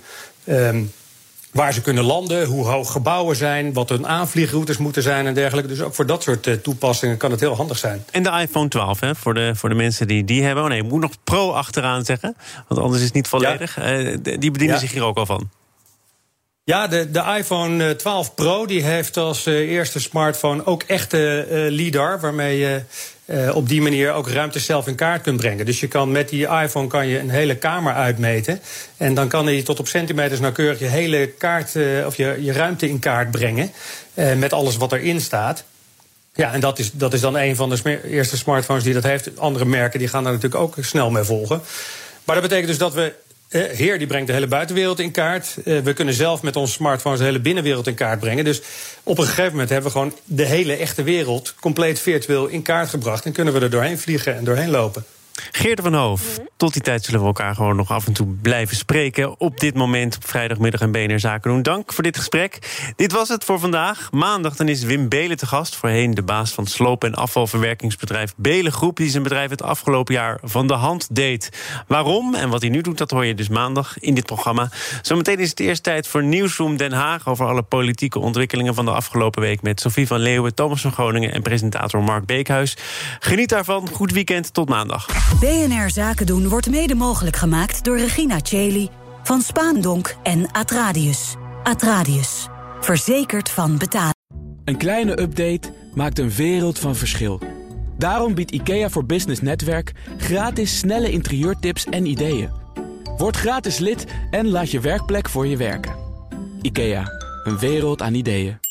waar ze kunnen landen, hoe hoog gebouwen zijn, wat hun aanvliegroutes moeten zijn en dergelijke. Dus ook voor dat soort toepassingen kan het heel handig zijn. En de iPhone 12, voor de mensen die hebben. Oh nee, ik moet nog Pro achteraan zeggen, want anders is het niet volledig. Ja. Die bedienen zich hier ook al van. Ja, de iPhone 12 Pro die heeft als eerste smartphone ook echte LiDAR, waarmee je op die manier ook ruimte zelf in kaart kunt brengen. Dus je kan met die iPhone kan je een hele kamer uitmeten. En dan kan hij tot op centimeters nauwkeurig je hele kaart of je ruimte in kaart brengen. Met alles wat erin staat. Ja, en dat is dan een van de eerste smartphones die dat heeft. Andere merken die gaan daar natuurlijk ook snel mee volgen. Maar dat betekent dus dat we Heer die brengt de hele buitenwereld in kaart. We kunnen zelf met onze smartphones de hele binnenwereld in kaart brengen. Dus op een gegeven moment hebben we gewoon de hele echte wereld compleet virtueel in kaart gebracht. En kunnen we er doorheen vliegen en doorheen lopen. Geert van Hoof, tot die tijd zullen we elkaar gewoon nog af en toe blijven spreken. Op dit moment, op vrijdagmiddag en BNR Zaken doen. Dank voor dit gesprek. Dit was het voor vandaag. Maandag dan is Wim Beelen te gast. Voorheen de baas van het sloop- en afvalverwerkingsbedrijf Beelen Groep, die zijn bedrijf het afgelopen jaar van de hand deed. Waarom en wat hij nu doet, dat hoor je dus maandag in dit programma. Zometeen is het eerst tijd voor Nieuwsroom Den Haag over alle politieke ontwikkelingen van de afgelopen week met Sophie van Leeuwen, Thomas van Groningen en presentator Mark Beekhuis. Geniet daarvan. Goed weekend. Tot maandag. BNR Zaken doen wordt mede mogelijk gemaakt door Regina Cheli van Spaandonk en Atradius. Atradius. Verzekerd van betalen. Een kleine update maakt een wereld van verschil. Daarom biedt IKEA voor Business Netwerk gratis snelle interieurtips en ideeën. Word gratis lid en laat je werkplek voor je werken. IKEA, een wereld aan ideeën.